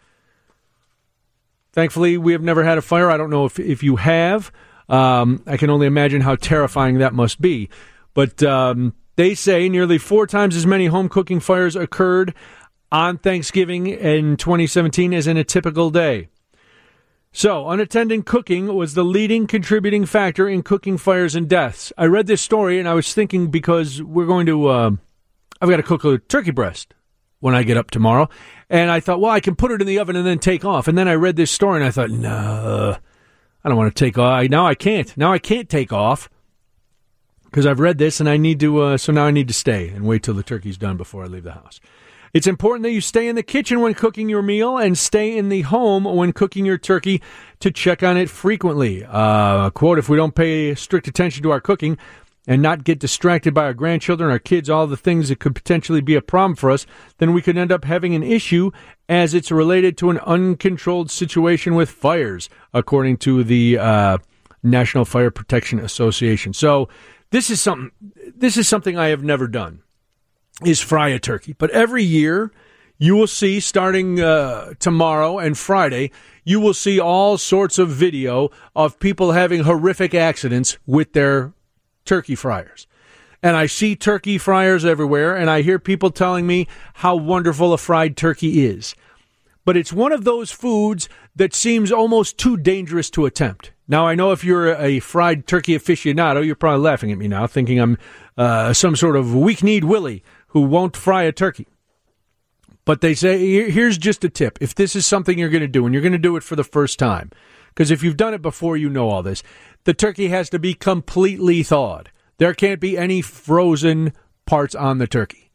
Thankfully, we have never had a fire. I don't know if, if you have. Um, I can only imagine how terrifying that must be. But um, they say nearly four times as many home cooking fires occurred on Thanksgiving in twenty seventeen as in a typical day. So, unattended cooking was the leading contributing factor in cooking fires and deaths. I read this story, and I was thinking, because we're going to, uh, I've got to cook a turkey breast when I get up tomorrow, and I thought, well, I can put it in the oven and then take off. And then I read this story, and I thought, no, I don't want to take off. Now I can't. Now I can't take off because I've read this and I need to, uh, so now I need to stay and wait till the turkey's done before I leave the house. It's important that you stay in the kitchen when cooking your meal and stay in the home when cooking your turkey to check on it frequently. Uh, quote, if we don't pay strict attention to our cooking and not get distracted by our grandchildren, our kids, all the things that could potentially be a problem for us, then we could end up having an issue as it's related to an uncontrolled situation with fires, according to the uh, National Fire Protection Association. So this is something, this is something I have never done, is fry a turkey. But every year, you will see, starting uh, tomorrow and Friday, you will see all sorts of video of people having horrific accidents with their turkey fryers. And I see turkey fryers everywhere, and I hear people telling me how wonderful a fried turkey is. But it's one of those foods that seems almost too dangerous to attempt. Now, I know if you're a fried turkey aficionado, you're probably laughing at me now, thinking I'm uh, some sort of weak-kneed Willie who won't fry a turkey. But they say, here's just a tip. If this is something you're going to do, and you're going to do it for the first time, because if you've done it before, you know all this, the turkey has to be completely thawed. There can't be any frozen parts on the turkey.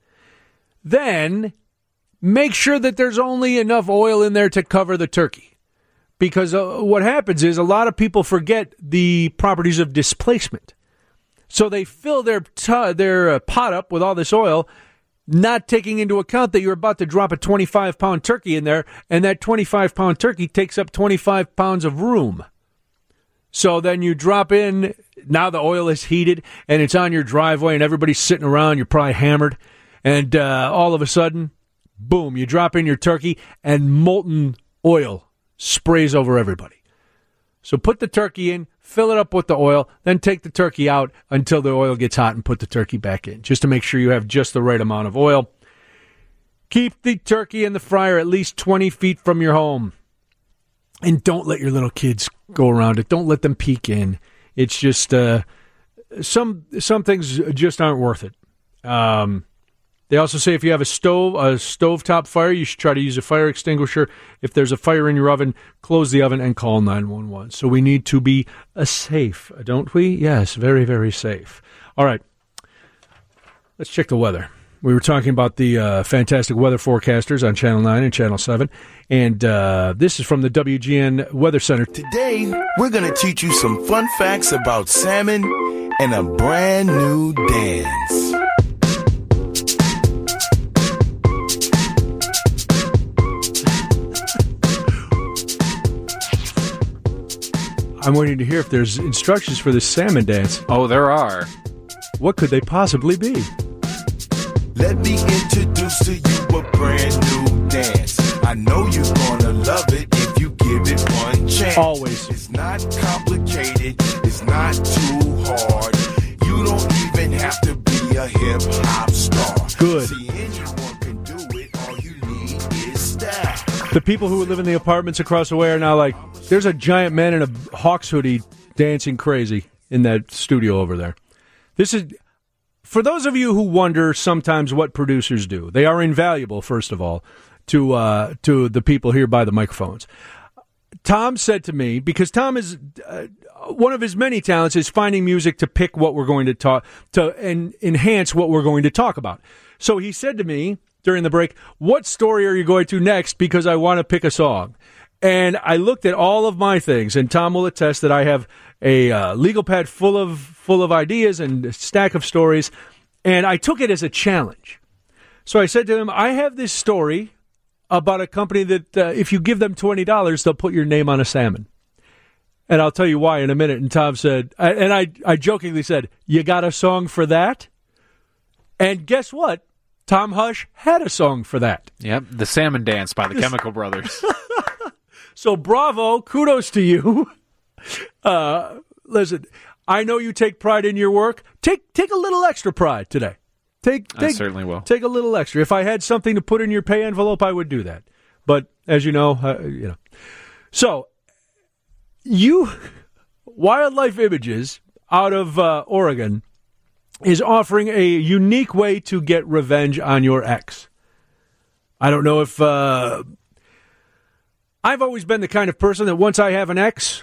Then, make sure that there's only enough oil in there to cover the turkey. Because uh, what happens is a lot of people forget the properties of displacement. So they fill their, t- their uh, pot up with all this oil, not taking into account that you're about to drop a twenty-five pound turkey in there, and that twenty-five pound turkey takes up twenty-five pounds of room. So then you drop in, now the oil is heated, and it's on your driveway, and everybody's sitting around, you're probably hammered, and uh, all of a sudden, boom, you drop in your turkey, and molten oil sprays over everybody. So put the turkey in, fill it up with the oil, then take the turkey out until the oil gets hot and put the turkey back in, just to make sure you have just the right amount of oil. Keep the turkey in the fryer at least twenty feet from your home. And don't let your little kids go around it. Don't let them peek in. It's just, uh, some some things just aren't worth it. Um, they also say if you have a stove, a stovetop fire, you should try to use a fire extinguisher. If there's a fire in your oven, close the oven and call nine one one. So we need to be uh, safe, don't we? Yes, very, very safe. All right. Let's check the weather. We were talking about the uh, fantastic weather forecasters on Channel nine and Channel seven. And uh, this is from the W G N Weather Center. Today, we're going to teach you some fun facts about salmon and a brand new dance. I'm waiting to hear if there's instructions for this salmon dance. Oh, there are. What could they possibly be? Let me introduce to you a brand new dance. I know you're gonna love it if you give it one chance. Always. It's not complicated. It's not too hard. You don't even have to be a hip hop star. Good. See, anyone can do it. All you need is style. The people who live in the apartments across the way are now like, there's a giant man in a Hawks hoodie dancing crazy in that studio over there. This is, for those of you who wonder sometimes what producers do, they are invaluable, first of all, to uh, to the people here by the microphones. Tom said to me, because Tom is, uh, one of his many talents is finding music to pick what we're going to talk, to and enhance what we're going to talk about. So he said to me during the break, what story are you going to next? Because I want to pick a song. And I looked at all of my things, and Tom will attest that I have a uh, legal pad full of full of ideas and a stack of stories, and I took it as a challenge. So I said to him, I have this story about a company that uh, if you give them twenty dollars, they'll put your name on a salmon. And I'll tell you why in a minute. And Tom said, and I, I jokingly said, you got a song for that? And guess what? Tom Hush had a song for that. Yep, the Salmon Dance by the Chemical Brothers. So bravo, kudos to you. Uh, listen, I know you take pride in your work. Take take a little extra pride today. Take, take I certainly will. Take a little extra. If I had something to put in your pay envelope, I would do that. But as you know, uh, you know. So you, Wildlife Images out of uh, Oregon is offering a unique way to get revenge on your ex. I don't know if. Uh, I've always been the kind of person that once I have an ex,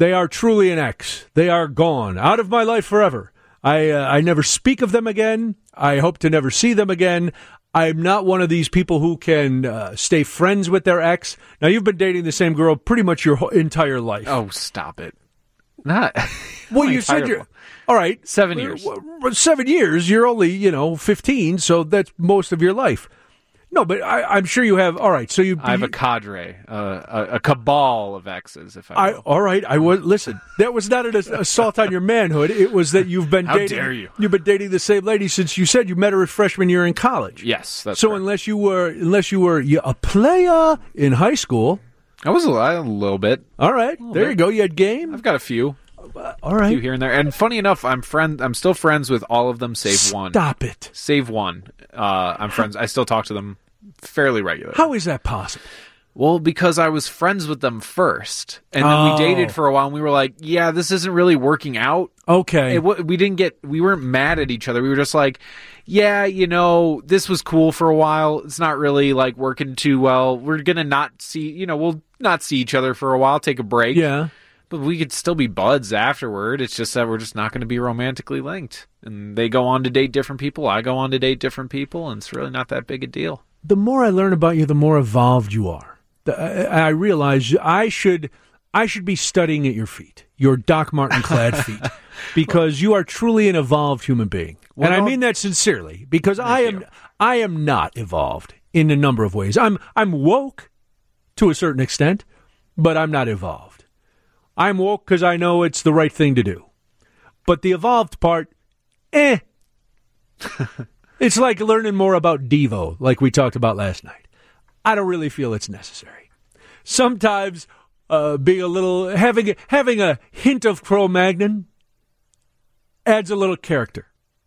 They are truly an ex. They are gone, out of my life forever. I uh, I never speak of them again. I hope to never see them again. I'm not one of these people who can uh, stay friends with their ex. Now, you've been dating the same girl pretty much your whole, entire life. Oh, stop it. Not. Well, you said you're... All right. Seven years. Seven years. You're only, you know, fifteen, so that's most of your life. No, but I, I'm sure you have... All right, so you... I have a cadre, uh, a, a cabal of exes, if I I, all right, I was... Listen, that was not an assault on your manhood. It was that you've been How dating... dare you. You've been dating the same lady since you said you met her freshman year in college. Yes, that's So correct. unless you were unless you were you- a player in high school... I was a, a little bit. All right, there bit. you go. You had game? I've got a few. All right. A few here and there. And funny enough, I'm friend. I'm still friends with all of them save one. Stop it. Save one. Uh, I'm friends. I still talk to them fairly regularly. How is that possible? Well, because I was friends with them first, and then Oh. we dated for a while, and we were like, "Yeah, this isn't really working out." Okay. It, w- we didn't get. We weren't mad at each other. We were just like, "Yeah, you know, this was cool for a while. It's not really like working too well. We're gonna not see. You know, we'll not see each other for a while. Take a break. Yeah." But we could still be buds afterward. It's just that we're just not going to be romantically linked. And they go on to date different people. I go on to date different people. And it's really not that big a deal. The more I learn about you, the more evolved you are. The- I I realize I should I should be studying at your feet, your Doc Martin clad feet, because you are truly an evolved human being. Well, and I no- mean that sincerely, because I am I am not evolved in a number of ways. I'm I'm woke to a certain extent, but I'm not evolved. I'm woke because I know it's the right thing to do. But the evolved part, eh. It's like learning more about Devo, like we talked about last night. I don't really feel it's necessary. Sometimes uh, being a little, having, having a hint of Cro-Magnon adds a little character.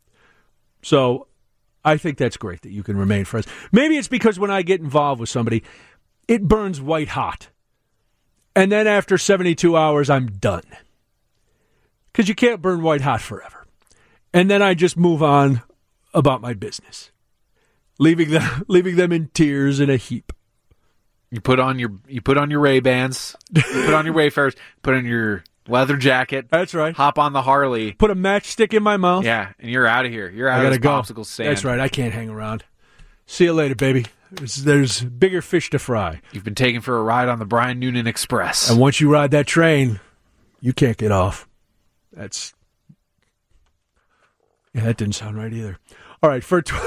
So I think that's great that you can remain friends. Maybe it's because when I get involved with somebody, it burns white hot. And then after seventy-two hours, I'm done. Because you can't burn white hot forever. And then I just move on about my business, leaving them, leaving them in tears in a heap. You put on your you put on your Ray-Bans, you put on your Wayfarers, put on your leather jacket. That's right. Hop on the Harley. Put a matchstick in my mouth. Yeah, and you're out of here. You're out I of gotta this go. popsicle stand. That's right. I can't hang around. See you later, baby. There's, there's bigger fish to fry. You've been taken for a ride on the Brian Noonan Express. And once you ride that train, you can't get off. That's... Yeah, that didn't sound right either. All right, for... Tw-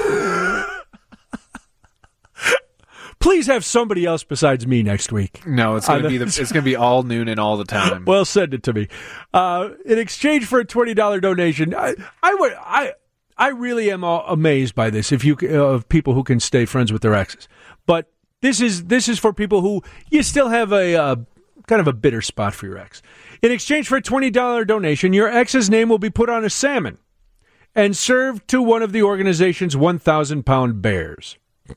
Please have somebody else besides me next week. No, it's gonna be the, it's gonna be all Noonan all the time. Well, send it to me. Uh, in exchange for a twenty dollars donation, I, I would I I really am all amazed by this. If you uh, of people who can stay friends with their exes, but this is this is for people who you still have a uh, kind of a bitter spot for your ex. In exchange for a twenty dollars donation, your ex's name will be put on a salmon and served to one of the organization's one thousand pound bears.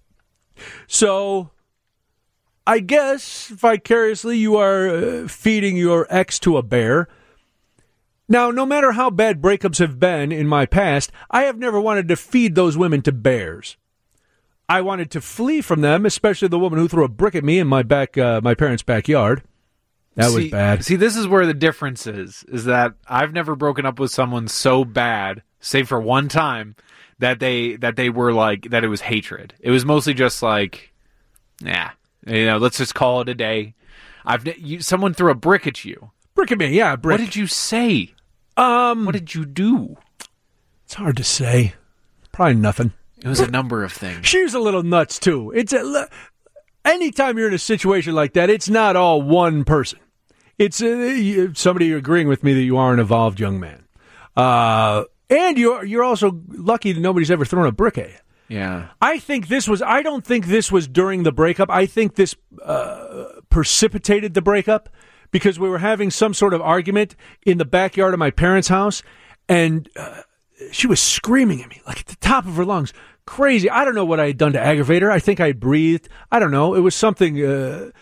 So, I guess vicariously you are uh, feeding your ex to a bear. Now, no matter how bad breakups have been in my past, I have never wanted to feed those women to bears. I wanted to flee from them, especially the woman who threw a brick at me in my back, uh, my parents' backyard. That see, was bad. See, this is where the difference is, is that I've never broken up with someone so bad, save for one time, that they that they were like, that it was hatred. It was mostly just like, nah, you know, let's just call it a day. I've you, someone threw a brick at you. Brick at me, yeah, brick. What did you say? Um, what did you do? It's hard to say. Probably nothing. It was a number of things. She was a little nuts, too. It's a, anytime you're in a situation like that, it's not all one person. It's uh, somebody agreeing with me that you are an evolved young man. Uh, and you're, you're also lucky that nobody's ever thrown a brick at you. Yeah. I think this was, I don't think this was during the breakup. I think this uh, precipitated the breakup because we were having some sort of argument in the backyard of my parents' house, and uh, she was screaming at me, like at the top of her lungs. Crazy. I don't know what I had done to aggravate her. I think I breathed. I don't know. It was something... Uh,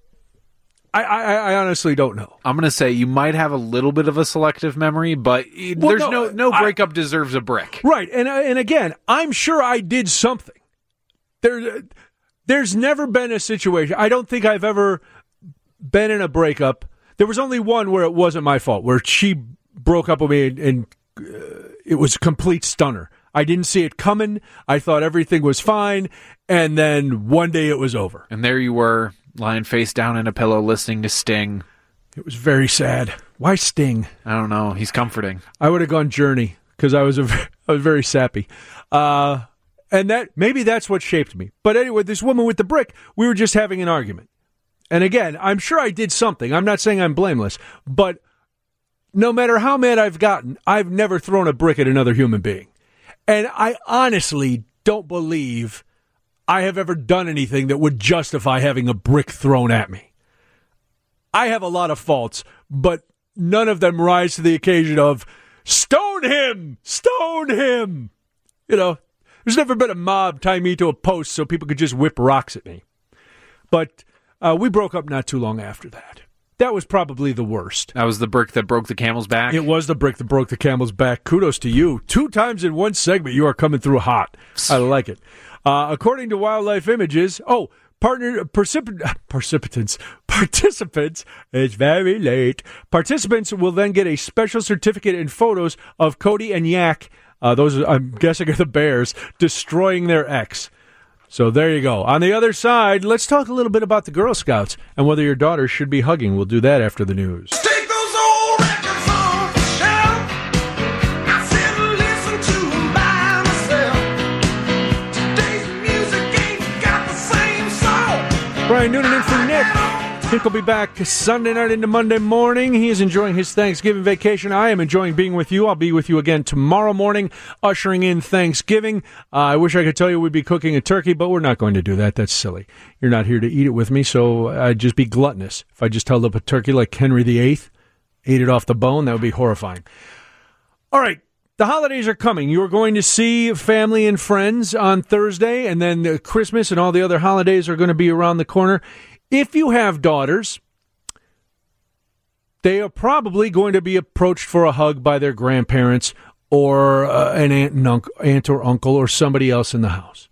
I, I, I honestly don't know. I'm going to say you might have a little bit of a selective memory, but well, there's no, no no I, breakup deserves a brick. Right. And and again, I'm sure I did something. There, There's never been a situation. I don't think I've ever been in a breakup. There was only one where it wasn't my fault, where she broke up with me and, and uh, it was a complete stunner. I didn't see it coming. I thought everything was fine, and then one day it was over. And there you were, lying face down in a pillow, listening to Sting. It was very sad. Why Sting? I don't know. He's comforting. I would have gone Journey because I was a, I was very sappy. Uh, and that maybe that's what shaped me. But anyway, this woman with the brick, we were just having an argument. And again, I'm sure I did something. I'm not saying I'm blameless. But no matter how mad I've gotten, I've never thrown a brick at another human being. And I honestly don't believe I have ever done anything that would justify having a brick thrown at me. I have a lot of faults, but none of them rise to the occasion of stone him, stone him. You know, there's never been a mob tie me to a post so people could just whip rocks at me. But uh, we broke up not too long after that. That was probably the worst. That was the brick that broke the camel's back? It was the brick that broke the camel's back. Kudos to you. Two times in one segment, you are coming through hot. I like it. Uh, according to Wildlife Images, oh, partner, precip- precipitants, participants, it's very late. Participants will then get a special certificate and photos of Cody and Yak, uh, those I'm guessing are the bears, destroying their ex. So there you go. On the other side, let's talk a little bit about the Girl Scouts and whether your daughter should be hugging. We'll do that after the news. Take those old records off the shelf. I sit and listen to them by myself. Today's music ain't got the same soul. Brian Noonan in for Nick. Nick will be back Sunday night into Monday morning. He is enjoying his Thanksgiving vacation. I am enjoying being with you. I'll be with you again tomorrow morning, ushering in Thanksgiving. Uh, I wish I could tell you we'd be cooking a turkey, but we're not going to do that. That's silly. You're not here to eat it with me, so I'd just be gluttonous. If I just held up a turkey like Henry the Eighth, ate it off the bone, that would be horrifying. All right. The holidays are coming. You're going to see family and friends on Thursday, and then Christmas and all the other holidays are going to be around the corner. If you have daughters, they are probably going to be approached for a hug by their grandparents or uh, an aunt, and uncle, aunt or uncle or somebody else in the house.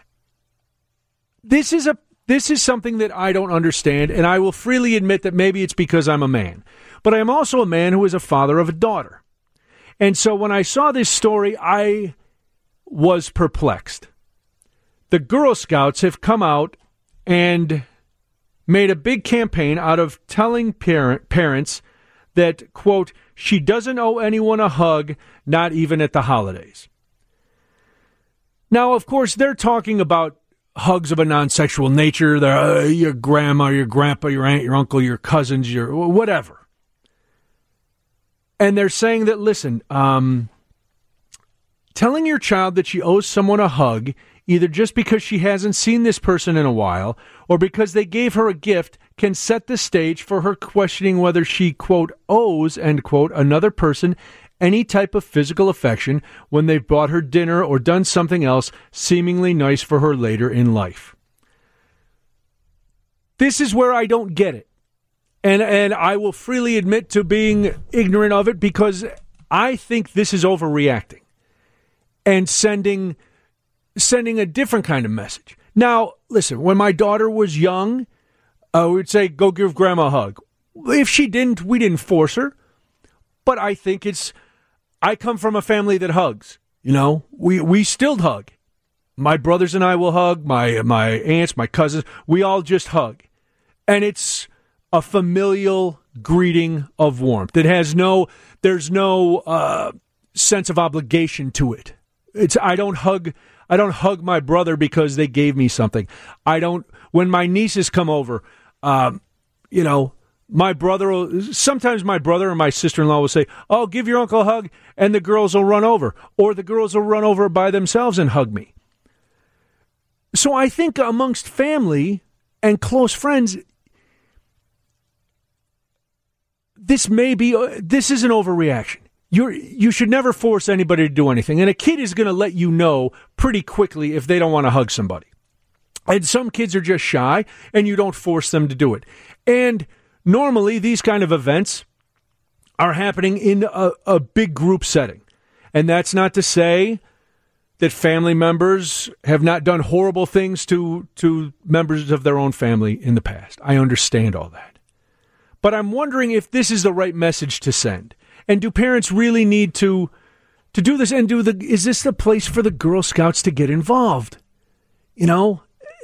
This is a this is something that I don't understand, and I will freely admit that maybe it's because I'm a man. But I am also a man who is a father of a daughter. And so when I saw this story, I was perplexed. The Girl Scouts have come out and made a big campaign out of telling parent, parents that, quote, she doesn't owe anyone a hug, not even at the holidays. Now, of course, they're talking about hugs of a non-sexual nature. They're, uh, your grandma, your grandpa, your aunt, your uncle, your cousins, your whatever. And they're saying that, listen, um, telling your child that she owes someone a hug, either just because she hasn't seen this person in a while or because they gave her a gift, can set the stage for her questioning whether she, quote, owes, end quote, another person any type of physical affection when they've bought her dinner or done something else seemingly nice for her later in life. This is where I don't get it. And, and I will freely admit to being ignorant of it because I think this is overreacting and sending... sending a different kind of message. Now, listen, when my daughter was young, uh, we would say, go give grandma a hug. If she didn't, we didn't force her. But I think it's, I come from a family that hugs. You know, we, we still hug. My brothers and I will hug, my, my aunts, my cousins, we all just hug. And it's a familial greeting of warmth. It has no, there's no uh, sense of obligation to it. It's, I don't hug... I don't hug my brother because they gave me something. I don't, when my nieces come over, um, you know, my brother will, sometimes my brother or my sister-in-law will say, oh, give your uncle a hug, and the girls will run over. Or the girls will run over by themselves and hug me. So I think amongst family and close friends, this may be, uh, this is an overreaction. You're, you should never force anybody to do anything. And a kid is going to let you know pretty quickly if they don't want to hug somebody. And some kids are just shy, and you don't force them to do it. And normally, these kind of events are happening in a, a big group setting. And that's not to say that family members have not done horrible things to, to members of their own family in the past. I understand all that. But I'm wondering if this is the right message to send. And do parents really need to to do this? And do the is this the place for the Girl Scouts to get involved? You know,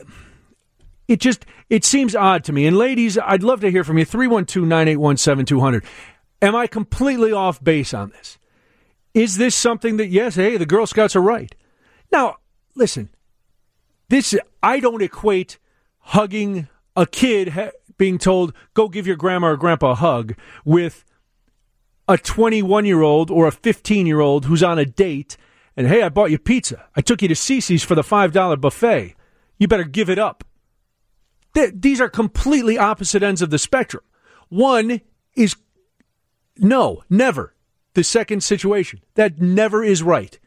it just it seems odd to me. And ladies, I'd love to hear from you. three one two, nine eight one, seven two zero zero. Am I completely off base on this? Is this something that, yes, hey, the Girl Scouts are right? Now, listen, this I don't equate hugging a kid ha- being told, go give your grandma or grandpa a hug, with a twenty-one-year-old or a fifteen-year-old who's on a date, and, hey, I bought you pizza. I took you to Cece's for the five dollar buffet. You better give it up. Th- these are completely opposite ends of the spectrum. One is, no, never. The second situation. That never is right.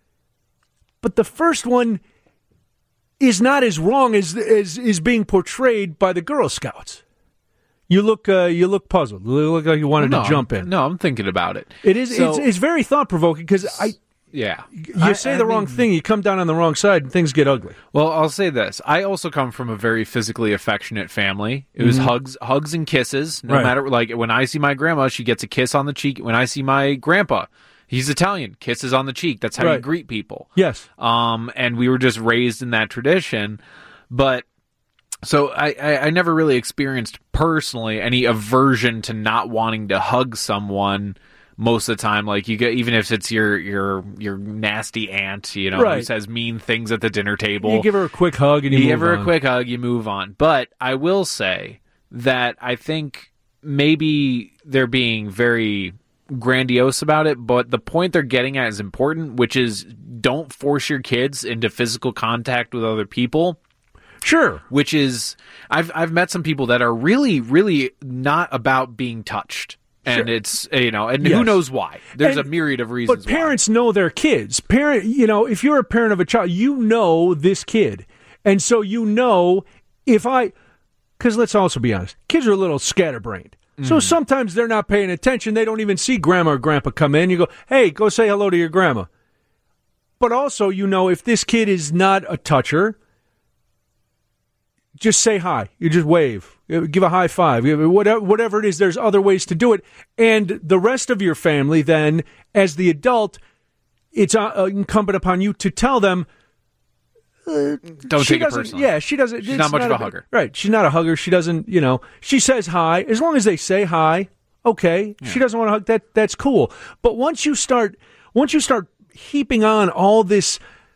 But the first one is not as wrong as as is being portrayed by the Girl Scouts. You look, uh, you look puzzled. You look like you wanted no, to jump in. No, I'm thinking about it. It is. So, it's, it's very thought provoking because I. Yeah, You I, say I the mean, wrong thing, you come down on the wrong side, and things get ugly. Well, I'll say this: I also come from a very physically affectionate family. It was Mhm. hugs, hugs and kisses. No Right. matter, like when I see my grandma, she gets a kiss on the cheek. When I see my grandpa, he's Italian, kisses on the cheek. That's how you Right. greet people. Yes. Um, and we were just raised in that tradition. But so I, I, I never really experienced personally any aversion to not wanting to hug someone. Most of the time, like you get, even if it's your your your nasty aunt, you know, who Right. says mean things at the dinner table. You give her a quick hug and you, You move give her on. a quick hug, you move on. But I will say that I think maybe they're being very grandiose about it, but the point they're getting at is important, which is don't force your kids into physical contact with other people. Sure. Which is, I've I've met some people that are really, really not about being touched. And Sure. it's, you know, and Yes. who knows why. There's And- a myriad of reasons But parents know their kids. Parent, you know, if you're a parent of a child, you know this kid. And so you know if I, because let's also be honest, kids are a little scatterbrained. So Mhm. sometimes they're not paying attention. They don't even see grandma or grandpa come in. You go, hey, go say hello to your grandma. But also, you know, if this kid is not a toucher, just say hi. You just wave. Give a high five. Whatever, whatever it is, there's other ways to do it. And the rest of your family, then, as the adult, it's uh, incumbent upon you to tell them. Uh, Don't she take it doesn't- personally. Yeah, she doesn't. She's it's not much of a big- hugger. Right. She's not a hugger. She doesn't, you know, she says hi. As long as they say hi, okay. She doesn't want to hug, that that's cool. But once you start, once you start heaping on all this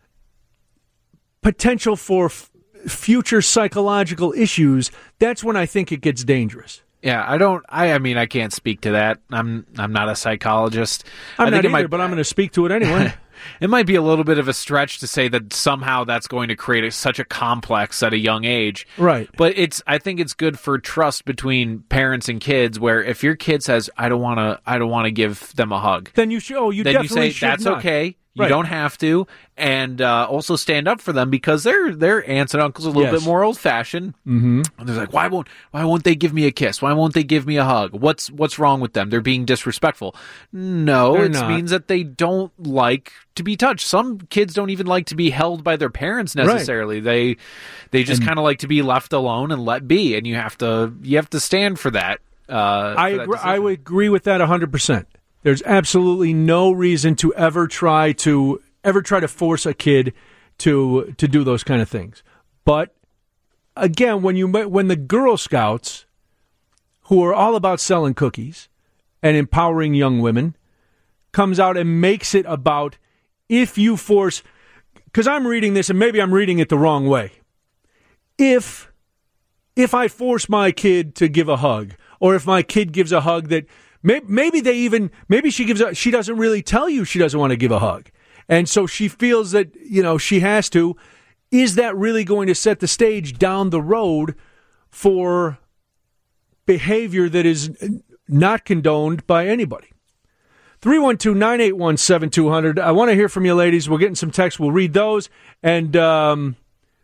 potential for f- future psychological issues, that's when I think it gets dangerous. Yeah, I don't. I, I mean, I can't speak to that. I'm. I'm not a psychologist. I'm I not think either, it might, but I'm going to speak to it anyway. It might be a little bit of a stretch to say that somehow that's going to create a, such a complex at a young age. Right. But it's. I think it's good for trust between parents and kids. Where if your kid says, "I don't want to. I don't want to give them a hug," Then you should. Oh, you then you definitely say should that's not. okay. You Right. don't have to, and uh, also stand up for them because they're they're aunts and uncles a little Yes. bit more old fashioned. Mm-hmm. And they're like, why won't why won't they give me a kiss? Why won't they give me a hug? What's what's wrong with them? They're being disrespectful. No, They're it not. means that they don't like to be touched. Some kids don't even like to be held by their parents necessarily. They they just And- kind of like to be left alone and let be. And you have to you have to stand for that. Uh, I for that agree, decision. I would agree with that one hundred percent. There's absolutely no reason to ever try to ever try to force a kid to to do those kind of things. But again, when you when the Girl Scouts, who are all about selling cookies and empowering young women, comes out and makes it about if you force, because I'm reading this and maybe I'm reading it the wrong way. If if I force my kid to give a hug, or if my kid gives a hug that maybe, maybe they even maybe she gives a, she doesn't really tell you she doesn't want to give a hug, and so she feels that, you know, she has to. Is that really going to set the stage down the road for behavior that is not condoned by anybody? three one two, nine eight one, seven two zero zero. I want to hear from you, ladies. We're getting some texts. We'll read those. And um,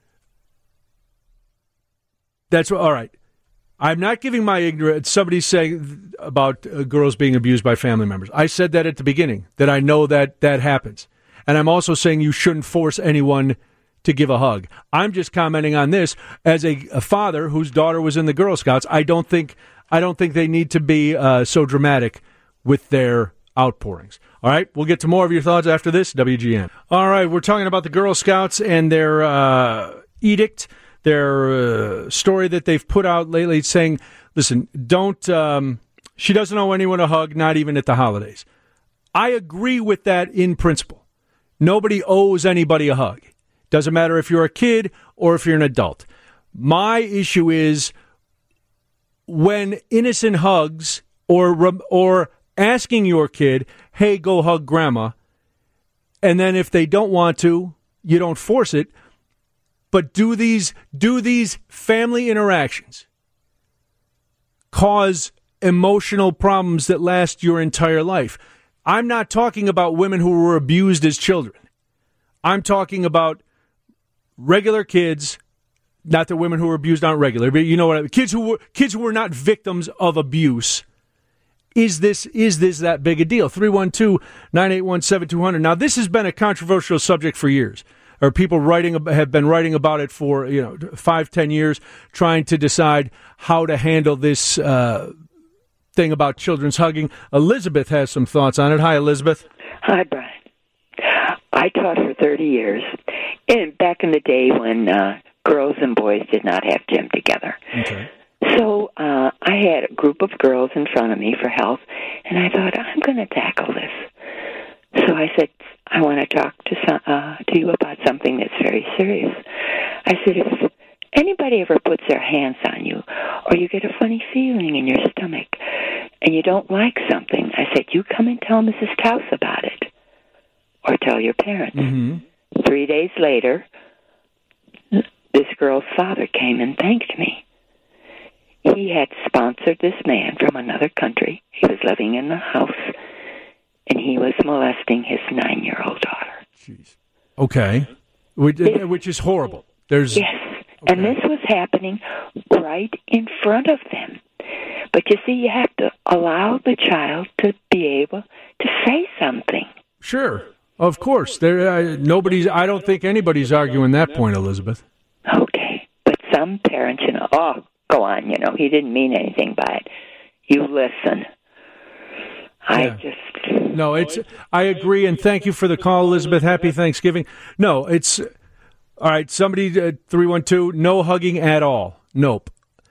that's all right. I'm not giving my ignorance. Somebody's saying about uh, girls being abused by family members. I said that at the beginning, that I know that that happens. And I'm also saying you shouldn't force anyone to give a hug. I'm just commenting on this as a, a father whose daughter was in the Girl Scouts. I don't think I don't think they need to be uh, so dramatic with their outpourings. All right, we'll get to more of your thoughts after this, W G N. All right, we're talking about the Girl Scouts and their uh, edict, their uh, story that they've put out lately saying, listen, don't, um, she doesn't owe anyone a hug, not even at the holidays. I agree with that in principle. Nobody owes anybody a hug. Doesn't matter if you're a kid or if you're an adult. My issue is when innocent hugs or or asking your kid, hey, go hug grandma, and then if they don't want to, you don't force it, but do these do these family interactions cause emotional problems that last your entire life? I'm not talking about women who were abused as children. I'm talking about regular kids, not that women who were abused aren't regular, but you know what I mean. Kids who were kids who were not victims of abuse. Is this is this that big a deal? three one two, nine eight one, seven two zero zero. Now, this has been a controversial subject for years. Or people writing have been writing about it for, you know, five, ten years, trying to decide how to handle this uh, thing about children's hugging. Elizabeth has some thoughts on it. Hi, Elizabeth. Hi, Brian. I taught for thirty years, and back in the day when uh, girls and boys did not have gym together. Okay. So uh, I had a group of girls in front of me for health, and I thought, I'm going to tackle this. So I said, I want to talk to some, uh, to you about something that's very serious. I said, if anybody ever puts their hands on you, or you get a funny feeling in your stomach, and you don't like something, I said, you come and tell Missus Taus about it, or tell your parents. Mm-hmm. Three days later, this girl's father came and thanked me. He had sponsored this man from another country. He was living in the house, and he was molesting his nine-year-old daughter. Jeez. Okay. Which, This- which is horrible. There's Yes, and this was happening right in front of them. But you see, you have to allow the child to be able to say something. Sure. Of course. There uh, nobody's I don't think anybody's arguing that point, Elizabeth. Okay, but some parents, you know, oh, go on, you know, he didn't mean anything by it. You listen. I Yeah. just... No, it's I agree, and thank you for the call, Elizabeth. Happy Thanksgiving. No, it's all right. Somebody uh, three one two. No hugging at all. Nope.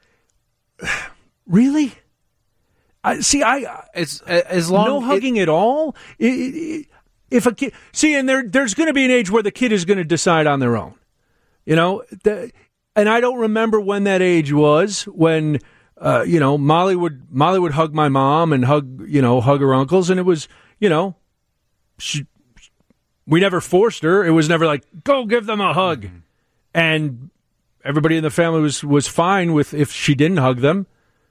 Really? I see. I it's as long no hugging at all. I- I- If a kid see, and there there's going to be an age where the kid is going to decide on their own. You know, the, and I don't remember when that age was when. Uh, you know, Molly would Molly would hug my mom and hug, you know, hug her uncles, and it was, you know, she, we never forced her. It was never like, go give them a hug, mm-hmm. and everybody in the family was, was fine with if she didn't hug them.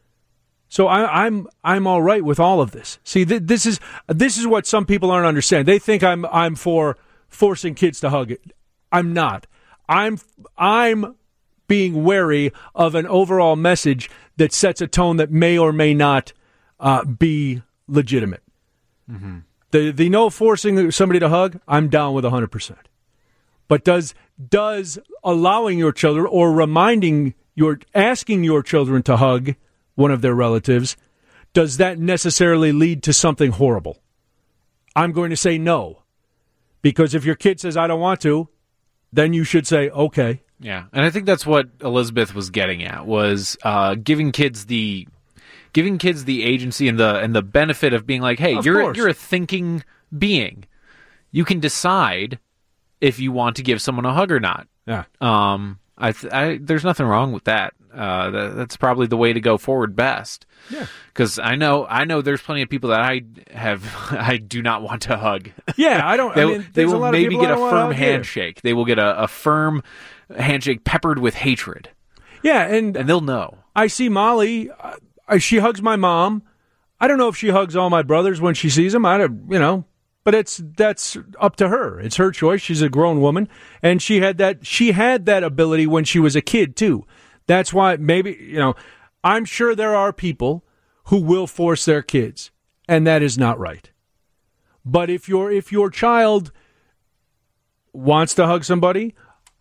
So I, I'm I'm all right with all of this. See, th- this is this is what some people aren't understanding. They think I'm I'm for forcing kids to hug it. I'm not. I'm I'm being wary of an overall message that sets a tone that may or may not uh, be legitimate. Mm-hmm. The the no forcing somebody to hug, I'm down with one hundred percent. But does does allowing your children or reminding your asking your children to hug one of their relatives, does that necessarily lead to something horrible? I'm going to say no. Because if your kid says I don't want to, then you should say okay. Yeah, and I think that's what Elizabeth was getting at, was uh, giving kids the giving kids the agency and the and the benefit of being like, hey, Of you're course. you're a thinking being. You can decide if you want to give someone a hug or not. Yeah. Um. I, th- I there's nothing wrong with that. Uh. That, that's probably the way to go forward best. Yeah. Because I know I know there's plenty of people that I have I do not want to hug. Yeah, I don't. they I will- mean, they there's a will lot of maybe people get I a don't wanna firm hug either. handshake. They will get a, a firm handshake peppered with hatred. Yeah, and and they'll know. I see Molly. Uh, she hugs my mom. I don't know if she hugs all my brothers when she sees them. I don't, you know, but it's that's up to her. It's her choice. She's a grown woman, and she had that. She had that ability when she was a kid too. That's why maybe you know. I'm sure there are people who will force their kids, and that is not right. But if your if your child wants to hug somebody,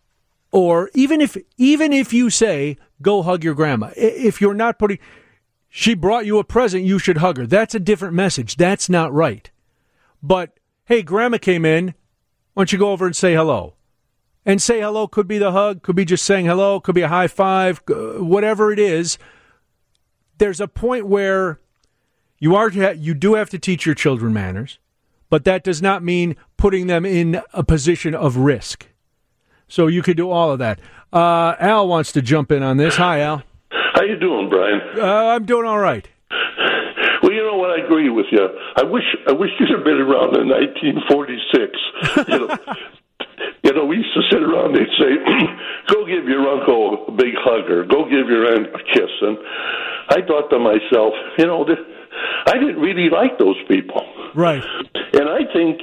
Or even if even if you say, go hug your grandma, if you're not putting, she brought you a present, you should hug her. That's a different message. That's not right. But, hey, grandma came in, why don't you go over and say hello? And say hello could be the hug, could be just saying hello, could be a high five, whatever it is. There's a point where you are you do have to teach your children manners, but that does not mean putting them in a position of risk. So you could do all of that. Uh, Al wants to jump in on this. Hi, Al. How you doing, Brian? Uh, I'm doing all right. Well, you know what? I agree with you. I wish I wish you'd have been around in nineteen forty-six. You know, you know, we used to sit around. They'd say, "Go give your uncle a big hug, or go give your aunt a kiss." And I thought to myself, you know, I didn't really like those people. Right. And I think.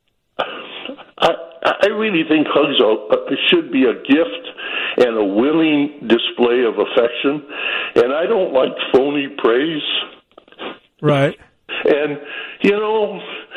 I, I really think hugs are, should be a gift and a willing display of affection, and I don't like phony praise. Right. And, you know,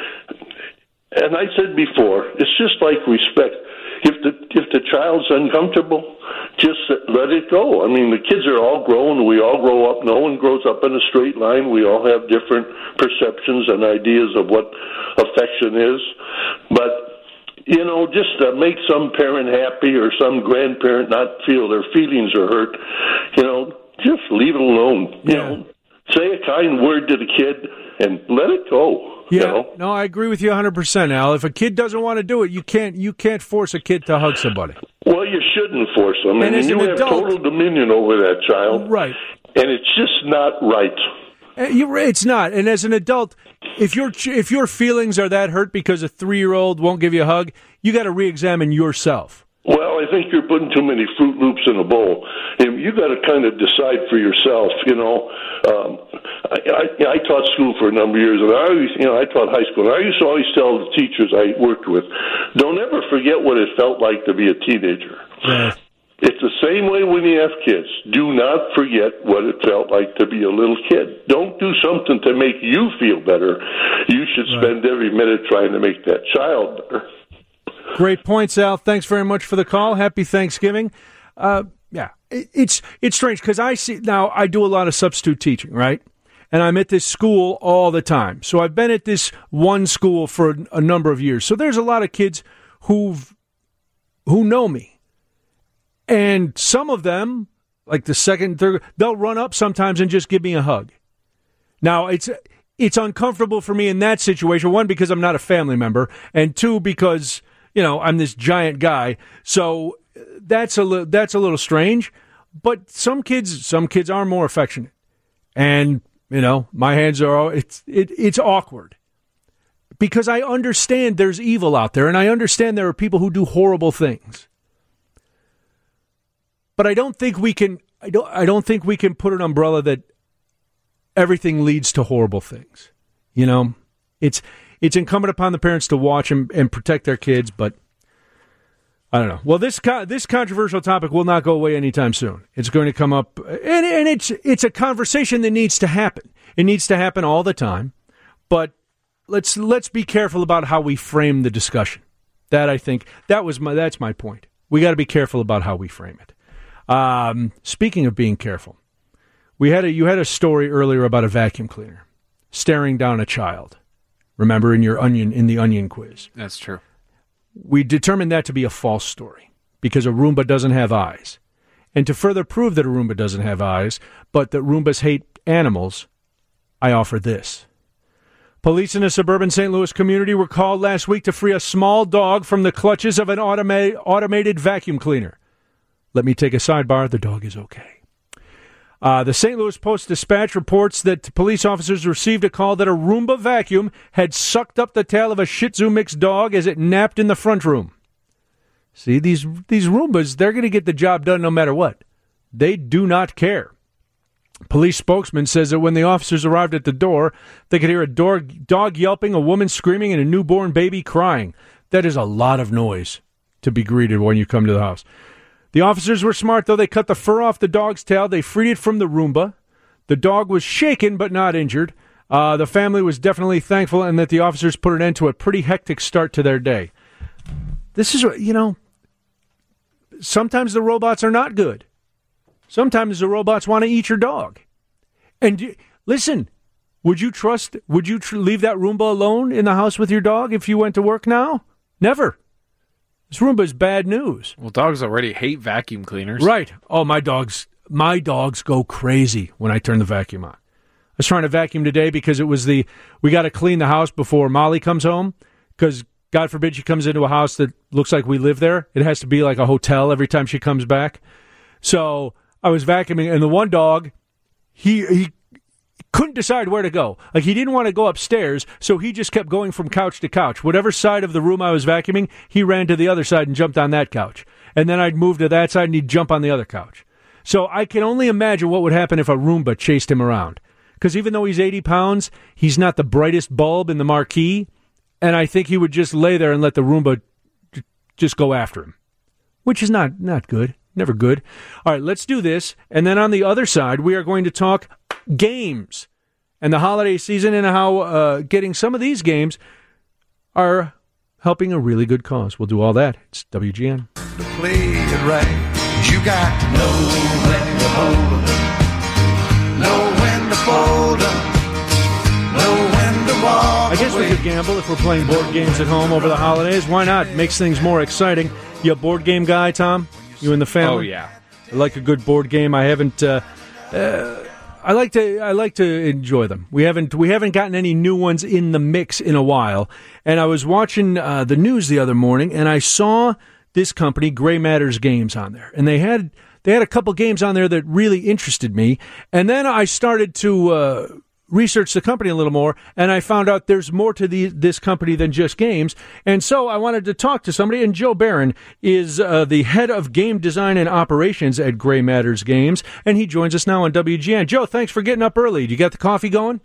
and I said before, it's just like respect. If the if the child's uncomfortable, just let it go. I mean, the kids are all grown. We all grow up. No one grows up in a straight line. We all have different perceptions and ideas of what affection is. But you know, just to make some parent happy or some grandparent not feel their feelings are hurt, you know, just leave it alone. You Yeah. know, say a kind word to the kid and let it go. Yeah, You know? no, I agree with you one hundred percent, Al. If a kid doesn't want to do it, you can't you can't force a kid to hug somebody. Well, you shouldn't force them. And I mean, as you an have adult- total dominion over that child. Right. And it's just not right. Uh, You're, it's not. And as an adult, if your ch- if your feelings are that hurt because a three-year-old won't give you a hug, you got to re-examine yourself. Well, I think you're putting too many Fruit Loops in a bowl. And you got to kind of decide for yourself. You know, um, I, I, I taught school for a number of years, and I always, you know, I taught high school. And I used to always tell the teachers I worked with, don't ever forget what it felt like to be a teenager. Right. It's the same way when you have kids. Do not forget what it felt like to be a little kid. Don't do something to make you feel better. You should spend every minute trying to make that child better. Great points, Al. Thanks very much for the call. Happy Thanksgiving. Uh, yeah, it, it's it's strange because I see now I do a lot of substitute teaching, right? And I'm at this school all the time. So I've been at this one school for a, a number of years. So there's a lot of kids who've who know me. And some of them, like the second, third, they'll run up sometimes and just give me a hug. Now, it's it's uncomfortable for me in that situation. One, because I'm not a family member. And two, because, you know, I'm this giant guy. So that's a, li- that's a little strange. But some kids, some kids are more affectionate. And, you know, my hands are, all, it's it, it's awkward. Because I understand there's evil out there. And I understand there are people who do horrible things. But I don't think we can. I don't. I don't think we can put an umbrella that everything leads to horrible things. You know, it's it's incumbent upon the parents to watch and, and protect their kids. But I don't know. Well, this co- this controversial topic will not go away anytime soon. It's going to come up, and and it's it's a conversation that needs to happen. It needs to happen all the time. But let's let's be careful about how we frame the discussion. That I think that was my that's my point. We got to be careful about how we frame it. Um, speaking of being careful, we had a you had a story earlier about a vacuum cleaner staring down a child. Remember in your onion in the onion quiz? That's true. We determined that to be a false story because a Roomba doesn't have eyes. And to further prove that a Roomba doesn't have eyes, but that Roombas hate animals, I offer this. Police in a suburban Saint Louis community were called last week to free a small dog from the clutches of an automa- automated vacuum cleaner. Let me take a sidebar. The dog is okay. Uh, the Saint Louis Post-Dispatch reports that police officers received a call that a Roomba vacuum had sucked up the tail of a Shih Tzu mixed dog as it napped in the front room. See, these these Roombas, they're going to get the job done no matter what. They do not care. Police spokesman says that when the officers arrived at the door, they could hear a dog, dog yelping, a woman screaming, and a newborn baby crying. That is a lot of noise to be greeted when you come to the house. The officers were smart, though. They cut the fur off the dog's tail. They freed it from the Roomba. The dog was shaken but not injured. Uh, the family was definitely thankful and that the officers put an end to a pretty hectic start to their day. This is, you know, sometimes the robots are not good. Sometimes the robots want to eat your dog. And you, listen, would you trust, would you tr- leave that Roomba alone in the house with your dog if you went to work now? Never. This Roomba is bad news. Well, dogs already hate vacuum cleaners. Right. Oh, my dogs, my dogs go crazy when I turn the vacuum on. I was trying to vacuum today because it was the, we got to clean the house before Molly comes home, because God forbid she comes into a house that looks like we live there. It has to be like a hotel every time she comes back. So I was vacuuming, and the one dog, he he couldn't decide where to go. Like, he didn't want to go upstairs, so he just kept going from couch to couch. Whatever side of the room I was vacuuming, he ran to the other side and jumped on that couch. And then I'd move to that side, and he'd jump on the other couch. So I can only imagine what would happen if a Roomba chased him around. Because even though he's eighty pounds, he's not the brightest bulb in the marquee, and I think he would just lay there and let the Roomba j- just go after him, which is not, not good, never good. All right, let's do this, and then on the other side, we are going to talk games and the holiday season and how uh, getting some of these games are helping a really good cause. We'll do all that. It's W G N. To play it right, you got to know when to hold up, know when to fold up, know when to walk. I guess we could gamble if we're playing board games at home over the holidays. Why not? Makes things more exciting. You a board game guy, Tom? You and the family? Oh, yeah. I like a good board game. I haven't. Uh, uh, I like to. I like to enjoy them. We haven't. We haven't gotten any new ones in the mix in a while. And I was watching uh, the news the other morning, and I saw this company, Gray Matters Games, on there, and they had they had a couple games on there that really interested me. And then I started to uh, research the company a little more, and I found out there's more to the, this company than just games. And so I wanted to talk to somebody, and Joe Barron is uh, the head of game design and operations at Gray Matters Games, and he joins us now on W G N. Joe, thanks for getting up early. You got the coffee going?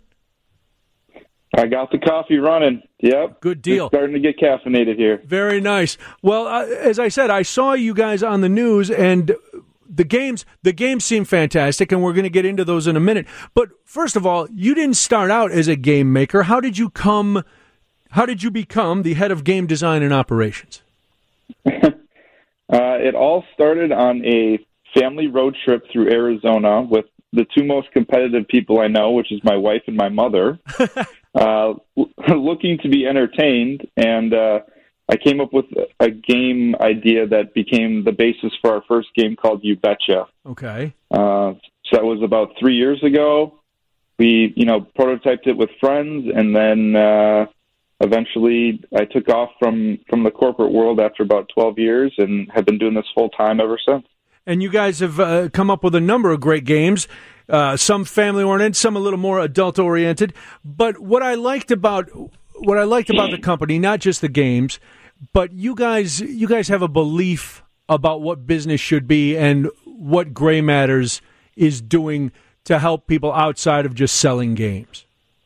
I got the coffee running. Yep. Good deal. It's starting to get caffeinated here. Very nice. Well, uh, as I said, I saw you guys on the news, and the games the games seem fantastic, and we're going to get into those in a minute. But first of all, you didn't start out as a game maker. How did you come? How did you become the head of game design and operations? uh, it all started on a family road trip through Arizona with the two most competitive people I know, which is my wife and my mother, uh, looking to be entertained. And uh, I came up with a game idea that became the basis for our first game called You Betcha. Okay. Uh, so that was about three years ago. We, you know, prototyped it with friends, and then uh, eventually I took off from, from the corporate world after about twelve years and have been doing this full time ever since. And you guys have uh, come up with a number of great games, uh, some family-oriented, some a little more adult-oriented. But what I liked about what I liked about the company, not just the games, but you guys you guys have a belief about what business should be and what Gray Matters is doing to help people outside of just selling games.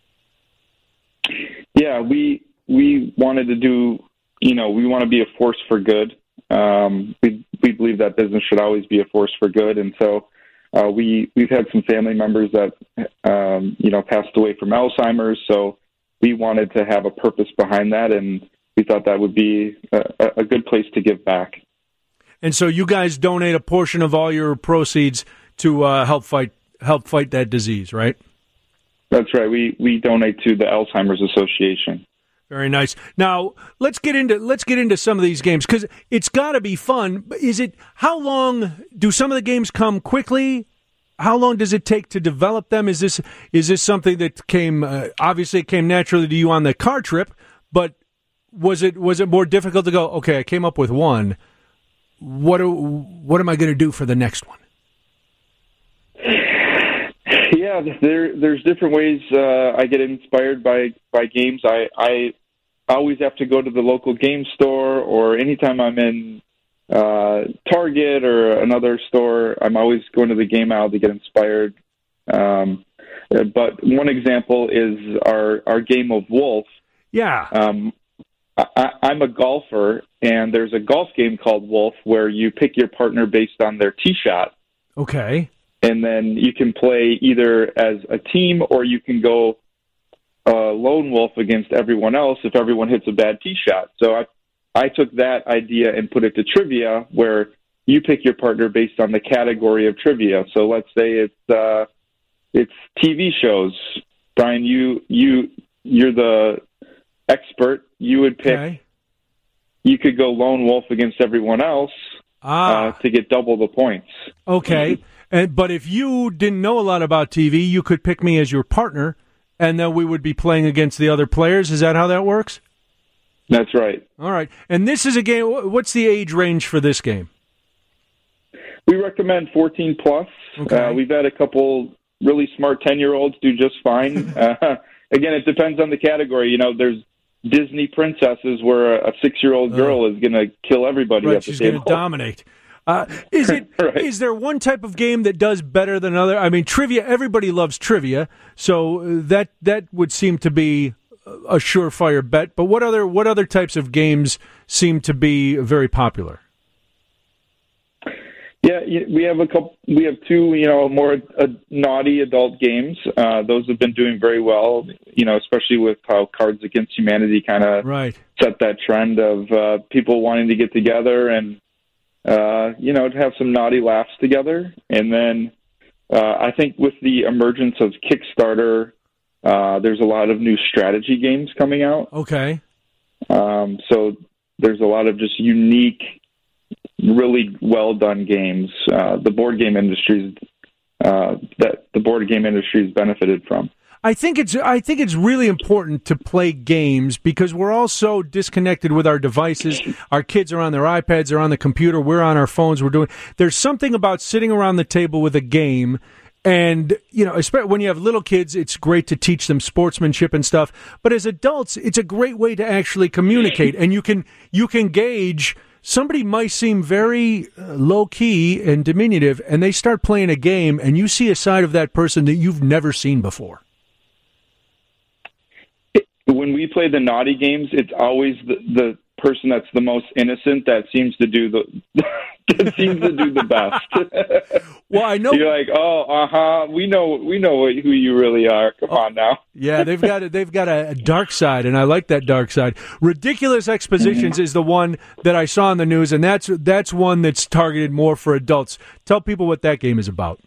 Yeah, we we wanted to do, you know, we want to be a force for good. Um, we we believe that business should always be a force for good, and so uh, we we've had some family members that um, you know passed away from Alzheimer's, so we wanted to have a purpose behind that, and we thought that would be a, a good place to give back. And so you guys donate a portion of all your proceeds to uh, help fight help fight that disease, right? That's right. We we donate to the Alzheimer's Association. Very nice. Now let's get into let's get into some of these games because it's got to be fun. Is it? How long do some of the games come quickly? How long does it take to develop them? Is this is this something that came uh, obviously it came naturally to you on the car trip? But was it was it more difficult to go? Okay, I came up with one. What do, what am I going to do for the next one? Yeah, there there's different ways uh, I get inspired by, by games. I, I always have to go to the local game store, or anytime I'm in uh, Target or another store, I'm always going to the game aisle to get inspired. Um, but one example is our, our game of Wolf. Yeah. Um, I, I'm a golfer, and there's a golf game called Wolf where you pick your partner based on their tee shot. Okay. And then you can play either as a team, or you can go uh, lone wolf against everyone else if everyone hits a bad tee shot. So I, I took that idea and put it to trivia, where you pick your partner based on the category of trivia. So let's say it's uh, it's T V shows. Brian, you you you're the expert. You would pick. Okay. You could go lone wolf against everyone else Ah. uh, to get double the points. Okay. And but if you didn't know a lot about T V, you could pick me as your partner, and then we would be playing against the other players. Is that how that works? That's right. All right. And this is a game. wh- What's the age range for this game? We recommend fourteen plus. Okay. Uh, we've had a couple really smart ten-year-olds do just fine. uh, again, it depends on the category. You know, there's Disney princesses where a six-year-old girl is going to kill everybody Right. at the She's going table. to dominate. Uh, is it? Is there one type of game that does better than another? I mean, trivia. Everybody loves trivia, so uh, that that would seem to be a surefire bet. But what other what other types of games seem to be very popular? Yeah, y- we have a couple. We have two, you know, more uh, naughty adult games. Uh, those have been doing very well. You know, especially with how Cards Against Humanity kind of right. set that trend of uh, people wanting to get together and uh, you know to have some naughty laughs together. And then uh, I think with the emergence of Kickstarter, uh, there's a lot of new strategy games coming out. Okay. Um, so there's a lot of just unique, really well done games. Uh, the board game industry uh, that the board game industry has benefited from. I think it's I think it's really important to play games because we're all so disconnected with our devices. Our kids are on their iPads, they're on the computer, we're on our phones, we're doing. There's something about sitting around the table with a game. And, you know, especially when you have little kids, it's great to teach them sportsmanship and stuff. But as adults, it's a great way to actually communicate. And you can you can gauge somebody might seem very uh, low key and diminutive, and they start playing a game, and you see a side of that person that you've never seen before. When we play the naughty games, it's always the, the person that's the most innocent that seems to do the that seems to do the best. Well, I know you're like, oh, uh huh. We know, we know what, who you really are. Come on now. Yeah, they've got a, they've got a, a dark side, and I like that dark side. Ridiculous Expositions Mm-hmm. is the one that I saw in the news, and that's that's one that's targeted more for adults. Tell people what that game is about.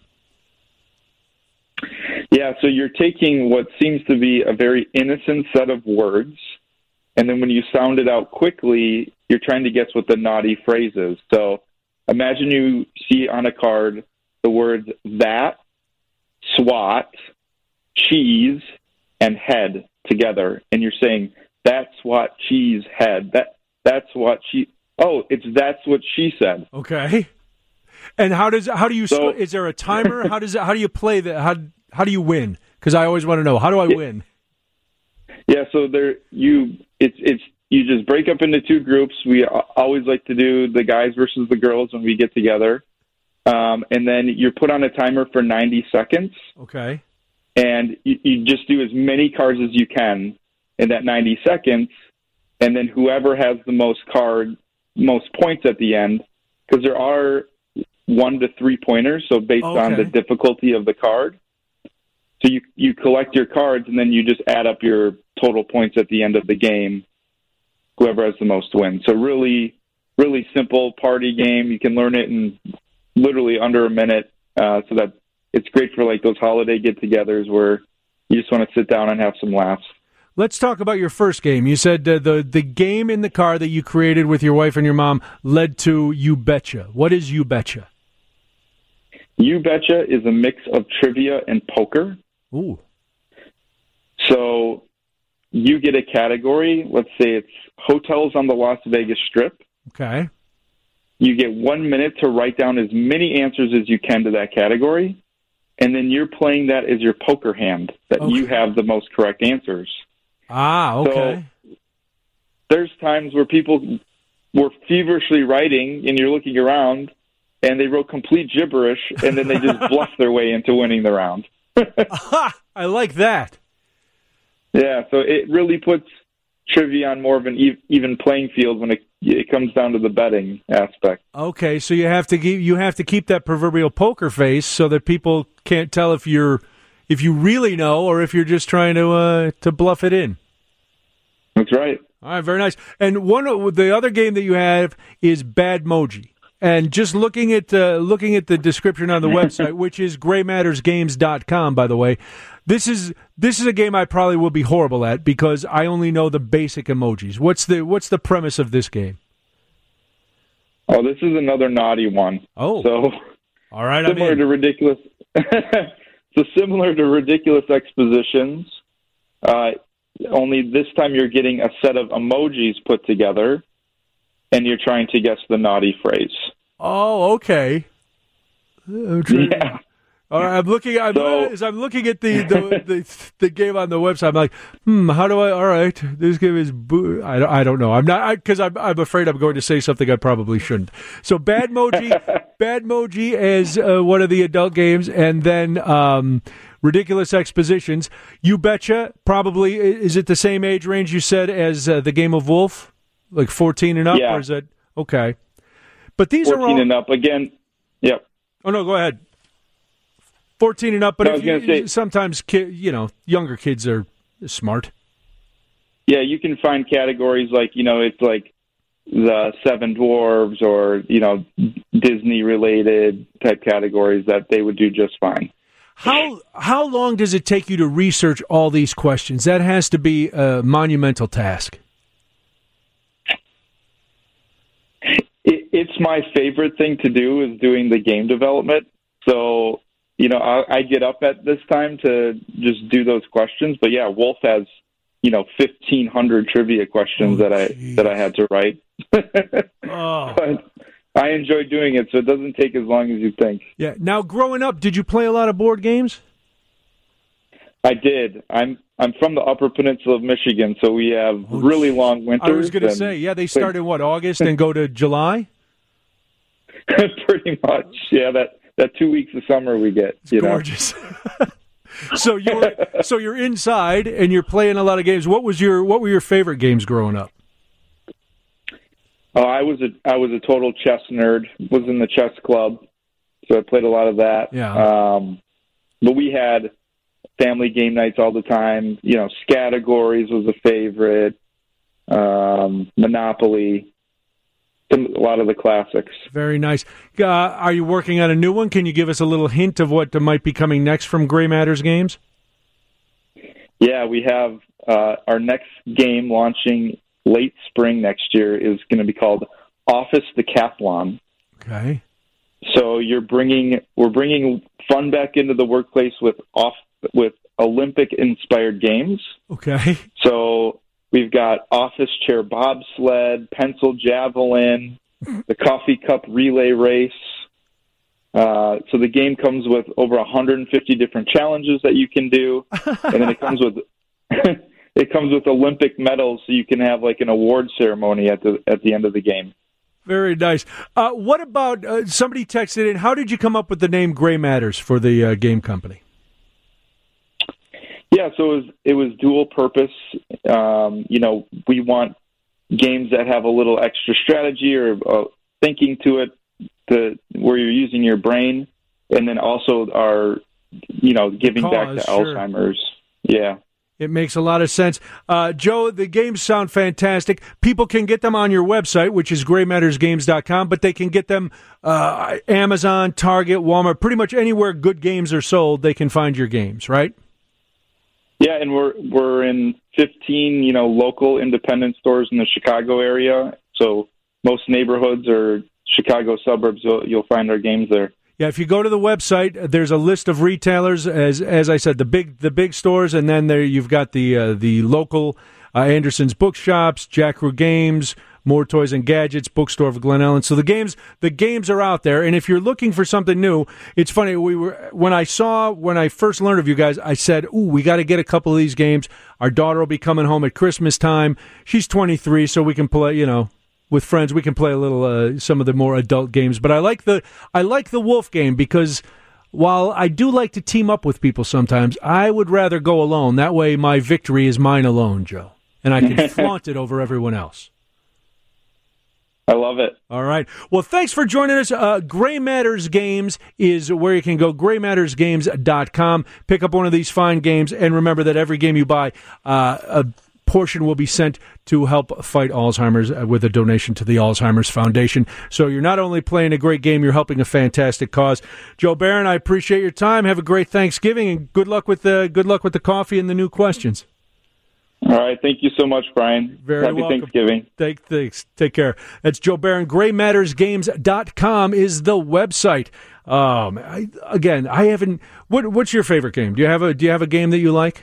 Yeah, so you're taking what seems to be a very innocent set of words, and then when you sound it out quickly, you're trying to guess what the naughty phrase is. So imagine you see on a card the words that, SWAT, cheese, and head together, and you're saying, that's what cheese head. That That's what she... Oh, it's that's what she said. Okay. And how does how do you So- is there a timer? How does how do you play that? How how do you win? Because I always want to know, how do I win? Yeah, so there you it's it's you just break up into two groups. We a- always like to do the guys versus the girls when we get together, um, and then you're put on a timer for ninety seconds, Okay. and you, you just do as many cards as you can in that ninety seconds, and then whoever has the most card, most points at the end, because there are one to three pointers, so based on Okay. the difficulty of the card. So you you collect your cards, and then you just add up your total points at the end of the game. Whoever has the most wins. So really, really simple party game. You can learn it in literally under a minute. Uh, so that it's great for like those holiday get-togethers where you just want to sit down and have some laughs. Let's talk about your first game. You said uh, the the game in the car that you created with your wife and your mom led to You Betcha. What is You Betcha? You Betcha is a mix of trivia and poker. Ooh. So you get a category. Let's say it's hotels on the Las Vegas Strip. Okay. You get one minute to write down as many answers as you can to that category, and then you're playing that as your poker hand, that you have the most correct answers. Ah, okay. So there's times where people were feverishly writing, and you're looking around, and they wrote complete gibberish, and then they just bluff their way into winning the round. I like that. Yeah, so it really puts trivia on more of an e- even playing field when it it comes down to the betting aspect. Okay, so you have to keep you have to keep that proverbial poker face so that people can't tell if you're if you really know or if you're just trying to uh, to bluff it in. That's right. All right, very nice. And one of- the other game that you have is Badmoji. And just looking at uh, looking at the description on the website, which is gray matters games dot com, by the way, this is this is a game I probably will be horrible at because I only know the basic emojis. What's the what's the premise of this game? Oh, this is another naughty one. Oh, so all right, similar I'm in. to ridiculous. So similar to ridiculous expositions. Uh, only this time you're getting a set of emojis put together, and you're trying to guess the naughty phrase. Oh, okay. I'm trying, Yeah. All right, I'm looking. I'm, So- as I'm looking at the, the the the game on the website, I'm like, hmm, how do I? All right, this game is. Boo- I don't. I don't know. I'm not because I'm. I'm afraid I'm going to say something I probably shouldn't. So Badmoji, Badmoji as uh, one of the adult games, and then um, ridiculous expositions. You betcha. Probably is it the same age range you said as uh, the game of Wolf, like fourteen and up, Yeah. or is it okay? But these are fourteen all. and up again. Yep. Oh no, go ahead. Fourteen and up, but No, I if was you, gonna say- sometimes ki- you know younger kids are smart. Yeah, you can find categories like, you know, it's like the Seven Dwarves or, you know, Disney-related type categories that they would do just fine. How how long does it take you to research all these questions? That has to be a monumental task. It, it's my favorite thing to do is doing the game development. So, you know, I, I get up at this time to just do those questions. But yeah, Wolf has, you know, fifteen hundred trivia questions Oh, that I geez. that I had to write. Oh. But I enjoy doing it, so it doesn't take as long as you think. Yeah. Now, growing up, did you play a lot of board games? I did. I'm I'm from the Upper Peninsula of Michigan, so we have really long winters. I was going to and- say, yeah, they start in what, August and go to July? pretty much. Yeah, that that two weeks of summer we get. It's you know? gorgeous. so you're so you're inside and you're playing a lot of games. What was your what were your favorite games growing up? Oh, I was a I was a total chess nerd. Was in the chess club, so I played a lot of that. Yeah. Um, but we had family game nights all the time. You know, Scattergories was a favorite. Um, Monopoly. Some, a lot of the classics. Very nice. Uh, are you working on a new one? Can you give us a little hint of what might be coming next from Gray Matters Games? Yeah, we have uh, our next game launching late spring next year is going to be called Office Decathlon. Okay. So you're bringing we're bringing fun back into the workplace with off with Olympic inspired games. Okay. So we've got office chair bobsled, pencil javelin, the coffee cup relay race. Uh, so the game comes with over one hundred fifty different challenges that you can do, and then it comes with it comes with Olympic medals, so you can have like an award ceremony at the at the end of the game. Very nice. Uh, what about uh, somebody texted in? How did you come up with the name Gray Matters for the uh, game company? Yeah, so it was it was dual purpose. Um, you know, we want games that have a little extra strategy or uh, thinking to it, to where you're using your brain, and then also are, you know, giving Cause, back to sure. Alzheimer's. Yeah. It makes a lot of sense. Uh, Joe, the games sound fantastic. People can get them on your website, which is gray matters games dot com, but they can get them uh, Amazon, Target, Walmart, pretty much anywhere good games are sold, they can find your games, right? Yeah, and we're we're in fifteen, you know, local independent stores in the Chicago area. So most neighborhoods or Chicago suburbs, you'll, you'll find our games there. Yeah, if you go to the website, there's a list of retailers, as as I said, the big the big stores, and then there you've got the uh, the local uh, Anderson's Bookshops, Jack Crew Games, More Toys and Gadgets, Bookstore of Glen Ellen. So the games the games are out there, and if you're looking for something new, it's funny. We were when I saw when I first learned of you guys, I said, "Ooh, we got to get a couple of these games. Our daughter will be coming home at Christmas time. She's twenty-three, so we can play, you know." With friends, we can play a little uh, some of the more adult games, but I like the I like the Wolf game because while I do like to team up with people sometimes, I would rather go alone. That way, my victory is mine alone, Joe, and I can flaunt it over everyone else. I love it. All right. Well, thanks for joining us. Uh, Gray Matters Games is where you can go, gray matters games dot com. Pick up one of these fine games, and remember that every game you buy, uh, a portion will be sent to help fight Alzheimer's uh, with a donation to the Alzheimer's Foundation. So you're not only playing a great game, you're helping a fantastic cause. Joe Barron, I appreciate your time. Have a great Thanksgiving, and good luck with the good luck with the coffee and the new questions. All right. Thank you so much, Brian. Very Happy welcome. Thanksgiving. Take, thanks. Take care. That's Joe Barron. Gray Matters Games dot com is the website. Um, I, again, I haven't. What, what's your favorite game? Do you have a Do you have a game that you like?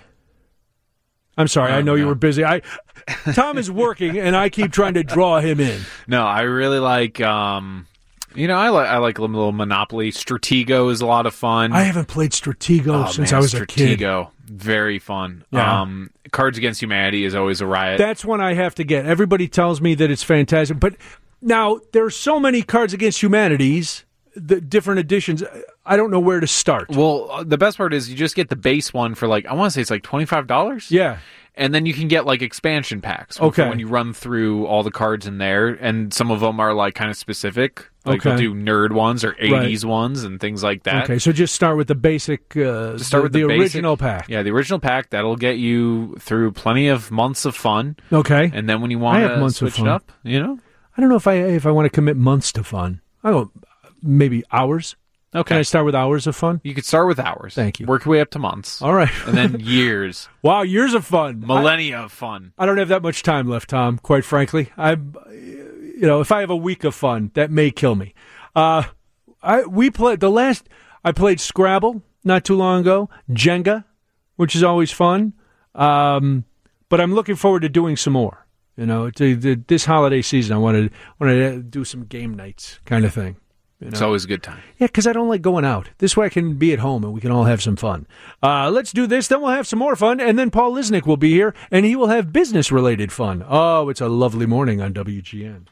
I'm sorry. I know you were busy. I Tom is working, and I keep trying to draw him in. No, I really like. Um, you know, I like I like a little Monopoly. Stratego is a lot of fun. I haven't played Stratego oh, since man, I was a kid. Stratego, very fun. Yeah. Um, Cards Against Humanity is always a riot. That's one I have to get. Everybody tells me that it's fantastic, but now there are so many Cards Against Humanities, the different editions. I don't know where to start. Well, uh, the best part is you just get the base one for like I want to say it's like twenty-five dollars. Yeah. And then you can get like expansion packs. Okay. When you run through all the cards in there, and some of them are like kind of specific. Like Okay. they'll do nerd ones or eighties Right. ones and things like that. Okay, so just start with the basic, uh, Just start the, with the, the basic- original pack. Yeah, the original pack. That'll get you through plenty of months of fun. Okay. And then when you I want have to months of switch it fun. up, you know? I don't know if I if I want to commit months to fun. I don't. Maybe hours. Okay. Can I start with hours of fun? You could start with hours. Thank you. Work your way up to months. All right. And then years. Wow, years of fun. Millennia of fun. I don't have that much time left, Tom, quite frankly. I, you know, if I have a week of fun, that may kill me. Uh, I we played the last. I played Scrabble not too long ago. Jenga, which is always fun. Um, but I'm looking forward to doing some more. You know, to, to, this holiday season, I wanted wanted to do some game nights kind of thing. You know? It's always a good time. Yeah, because I don't like going out. This way I can be at home and we can all have some fun. Uh, let's do this, then we'll have some more fun, and then Paul Lisnick will be here, and he will have business-related fun. Oh, it's a lovely morning on W G N.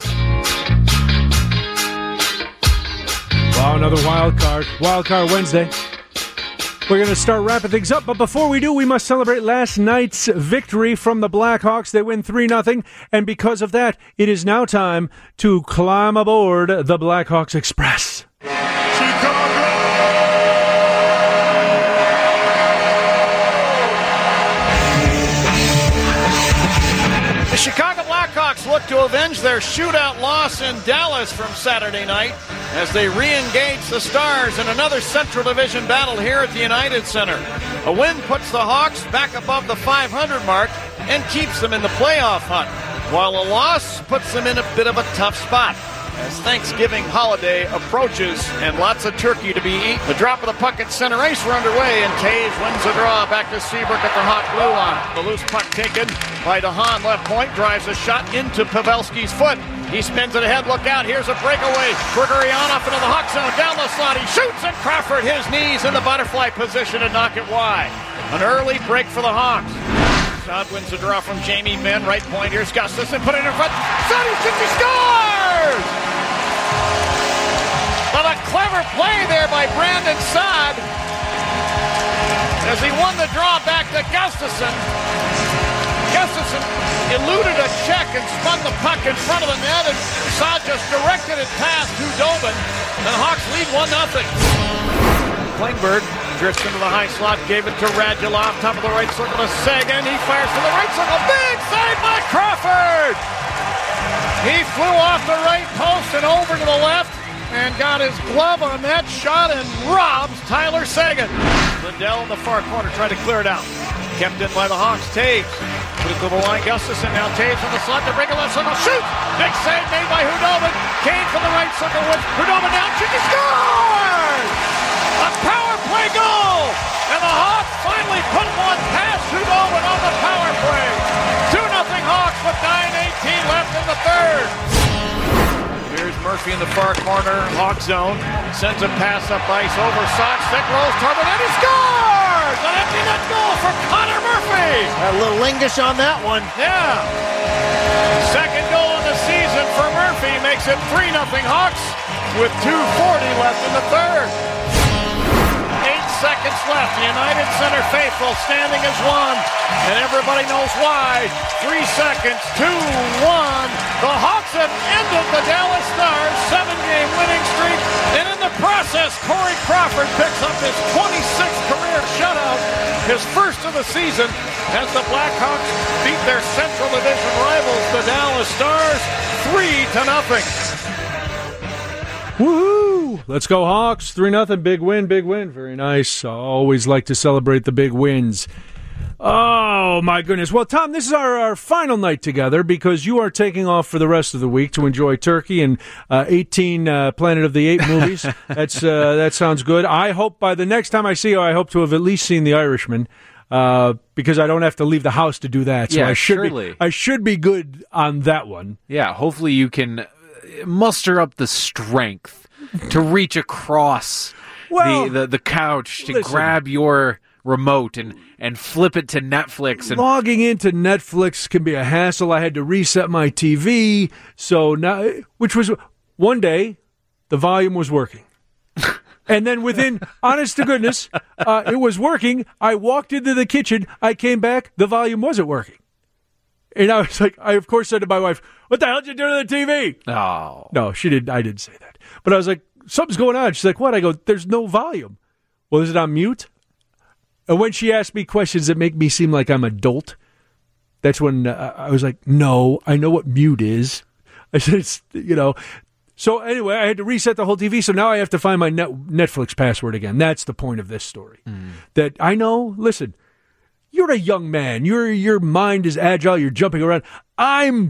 Wow, another wild card. Wild card Wednesday. We're going to start wrapping things up, but before we do, we must celebrate last night's victory from the Blackhawks. They win three nothing, and because of that, it is now time to climb aboard the Blackhawks Express. The Chicago Blackhawks look to avenge their shootout loss in Dallas from Saturday night as they re-engage the Stars in another Central Division battle here at the United Center. A win puts the Hawks back above the five hundred mark and keeps them in the playoff hunt, while a loss puts them in a bit of a tough spot as Thanksgiving holiday approaches and lots of turkey to be eaten. The drop of the puck at center ice were underway, and Taves wins the draw back to Seabrook at the hot blue line. The loose puck taken by DeHaan, left point, drives a shot into Pavelski's foot. He spins it ahead, look out, here's a breakaway. Gregorianov into the Hawk zone, down the slot, he shoots, and Crawford, his knees in the butterfly position to knock it wide. An early break for the Hawks. Saad wins the draw from Jamie Benn, right point, here's Gustafsson, put it in front, Saad, he scores! But a clever play there by Brandon Saad as he won the draw back to Gustafsson. Gustafsson eluded a check and spun the puck in front of the net, and Saad just directed it past Hudobin, and the Hawks lead one nothing. Klingberg drifts into the high slot, gave it to Radulov, top of the right circle to Sagan. He fires to the right circle, big save by Crawford! He flew off the right post and over to the left and got his glove on that shot and robs Tyler Sagan. Lindell in the far corner trying to clear it out. Kept in by the Hawks. Taves put it to the line. Gustafsson now Taves in the slot to break a left circle. Shoots! Big save made by Hudobin. Kane from the right circle with Hudobin down. Shoots! He scores! A power play goal! And the Hawks finally put one past Hudobin on the power play. two nothing Hawks with nine eighteen left in the third. Here's Murphy in the far corner, Hawk zone. Sends a pass up ice over Sox. Stick rolls, Tarbin, and he scores! An empty net goal for Connor Murphy! A little lingish on that one. Yeah. Second goal in the season for Murphy makes it three nothing Hawks with two forty left in the third. Eight seconds left. The United Center faithful standing as one, and everybody knows why. Three seconds, two, one. The Hawks have ended the Dallas Stars' seven-game winning streak, and in the process, Corey Crawford picks up his twenty-sixth career shutout, his first of the season, as the Blackhawks beat their Central Division rivals, the Dallas Stars, three to nothing. Woohoo! Let's go Hawks. three nothing. Big win, big win. Very nice. I always like to celebrate the big wins. Oh, my goodness. Well, Tom, this is our, our final night together because you are taking off for the rest of the week to enjoy Turkey and uh, eighteen uh, Planet of the Apes movies. That's uh, that sounds good. I hope by the next time I see you, I hope to have at least seen The Irishman uh, because I don't have to leave the house to do that. So Yeah, I should surely. be I should be good on that one. Yeah, hopefully you can muster up the strength to reach across Well, the, the, the couch to listen. grab your remote and, and flip it to Netflix. And Logging into Netflix can be a hassle. I had to reset my T V, so now, which was one day, the volume was working, and then within, honest to goodness, uh, it was working. I walked into the kitchen. I came back. The volume wasn't working, and I was like, I of course said to my wife, "What the hell did you do to the T V?" Oh, no, she didn't. I didn't say that, but I was like, something's going on. She's like, "What?" I go, "There's no volume." Well, is it on mute? And when she asked me questions that make me seem like I'm a dolt, that's when uh, I was like, no, I know what mute is. I said, it's, you know. So anyway, I had to reset the whole T V, so now I have to find my net- Netflix password again. That's the point of this story. Mm. That I know, listen, you're a young man. Your your mind is agile. You're jumping around. I'm,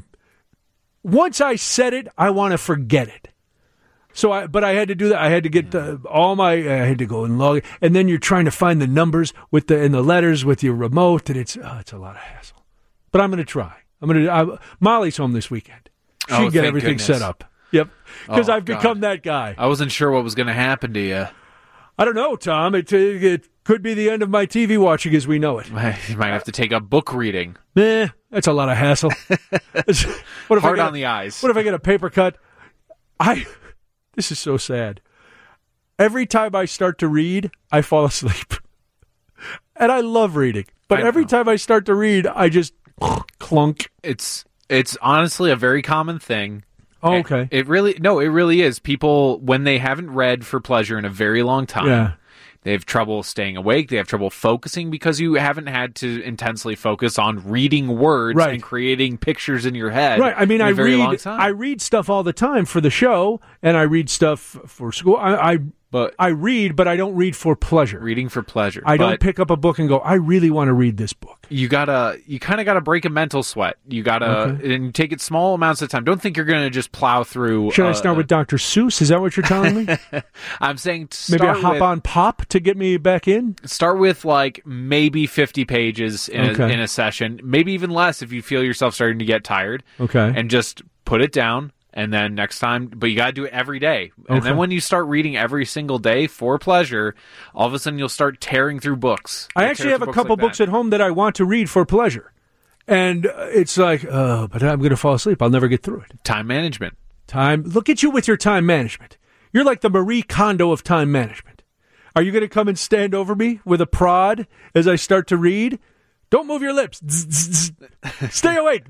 once I said it, I want to forget it. So, I, but I had to do that. I had to get the, all my. I had to go and log it, and then you're trying to find the numbers with the and the letters with your remote, and it's oh, it's a lot of hassle. But I'm going to try. I'm going to. Molly's home this weekend. She Oh, can get thank everything goodness. set up. Yep, because Oh, I've God. become that guy. I wasn't sure what was going to happen to you. I don't know, Tom. It it could be the end of my T V watching as we know it. You might have to take up book reading. Eh, that's a lot of hassle. what if I Hard get on a- the eyes. What if I get a paper cut? I. This is so sad. Every time I start to read, I fall asleep. And I love reading. But I every know. time I start to read, I just clunk. It's it's honestly a very common thing. Oh, okay. It, it really no, it really is. People when they haven't read for pleasure in a very long time, Yeah. they have trouble staying awake. They have trouble focusing because you haven't had to intensely focus on reading words Right. and creating pictures in your head. Right. I mean, in a I very long read time. I read stuff all the time for the show, and I read stuff for school. I I, but I read, but I don't read for pleasure. reading for pleasure. I don't But pick up a book and go, I really want to read this book. you gotta you kind of gotta break a mental sweat. You gotta Okay. and take it small amounts of time. Don't think you're gonna just plow through. Should I uh, start with Doctor Seuss? Is that what you're telling me? I'm saying Maybe start a hop with, on pop to get me back in? Start with like maybe fifty pages in, Okay. a, in a session, maybe even less if you feel yourself starting to get tired. Okay. And just put it down. And then next time, but you got to do it every day. And Okay. then when you start reading every single day for pleasure, all of a sudden you'll start tearing through books. I You'll actually tear have a through couple like that. books at home that I want to read for pleasure. And uh, it's like, oh, but I'm going to fall asleep. I'll never get through it. Time management. Time. Look at you with your time management. You're like the Marie Kondo of time management. Are you going to come and stand over me with a prod as I start to read? Don't move your lips. Stay awake.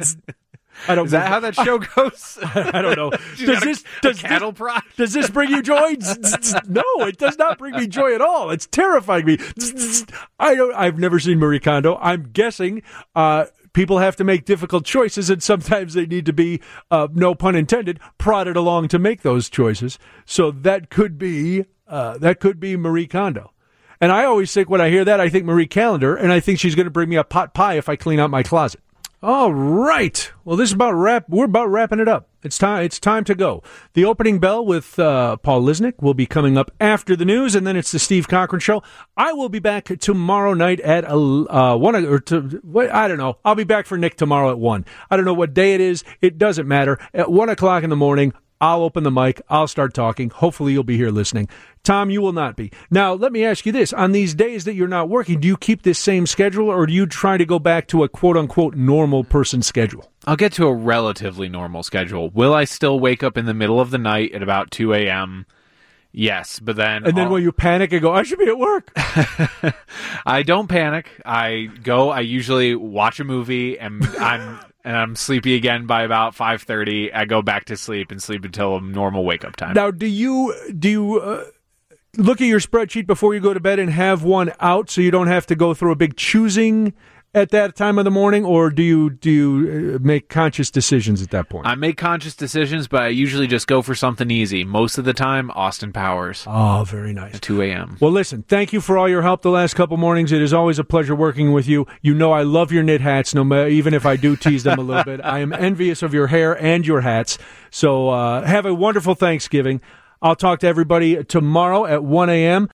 I don't. Is that how that show goes? I don't know. She's Does got a- this a does cattle this, prod? does this bring you joy? No, it does not bring me joy at all. It's terrifying me. I don't. I've never seen Marie Kondo. I'm guessing uh, people have to make difficult choices, and sometimes they need to be, uh, no pun intended, prodded along to make those choices. So that could be uh, that could be Marie Kondo. And I always think when I hear that, I think Marie Callender, and I think she's going to bring me a pot pie if I clean out my closet. All right. Well, this is about wrap. We're about wrapping it up. It's time. It's time to go. The opening bell with uh, Paul Lisnick will be coming up after the news, and then it's the Steve Cochran Show. I will be back tomorrow night at uh, one or to, what, I don't know. I'll be back for Nick tomorrow at one. I don't know what day it is. It doesn't matter. At one o'clock in the morning, I'll open the mic. I'll start talking. Hopefully, you'll be here listening. Tom, you will not be. Now, let me ask you this. On these days that you're not working, do you keep this same schedule, or do you try to go back to a quote-unquote normal person schedule? I'll get to a relatively normal schedule. Will I still wake up in the middle of the night at about two a.m.? Yes, but then... And then I'll- will you panic and go, I should be at work? I don't panic. I go, I usually watch a movie, and I'm and I'm sleepy again by about five thirty. I go back to sleep and sleep until a normal wake-up time. Now, do you do you uh, look at your spreadsheet before you go to bed and have one out so you don't have to go through a big choosing at that time of the morning, or do you do you make conscious decisions at that point? I make conscious decisions, but I usually just go for something easy. Most of the time, Austin Powers. Oh, very nice. At two a.m. Well, listen, thank you for all your help the last couple mornings. It is always a pleasure working with you. You know I love your knit hats, no matter, even if I do tease them a little bit. I am envious of your hair and your hats. So uh, have a wonderful Thanksgiving. I'll talk to everybody tomorrow at one a.m.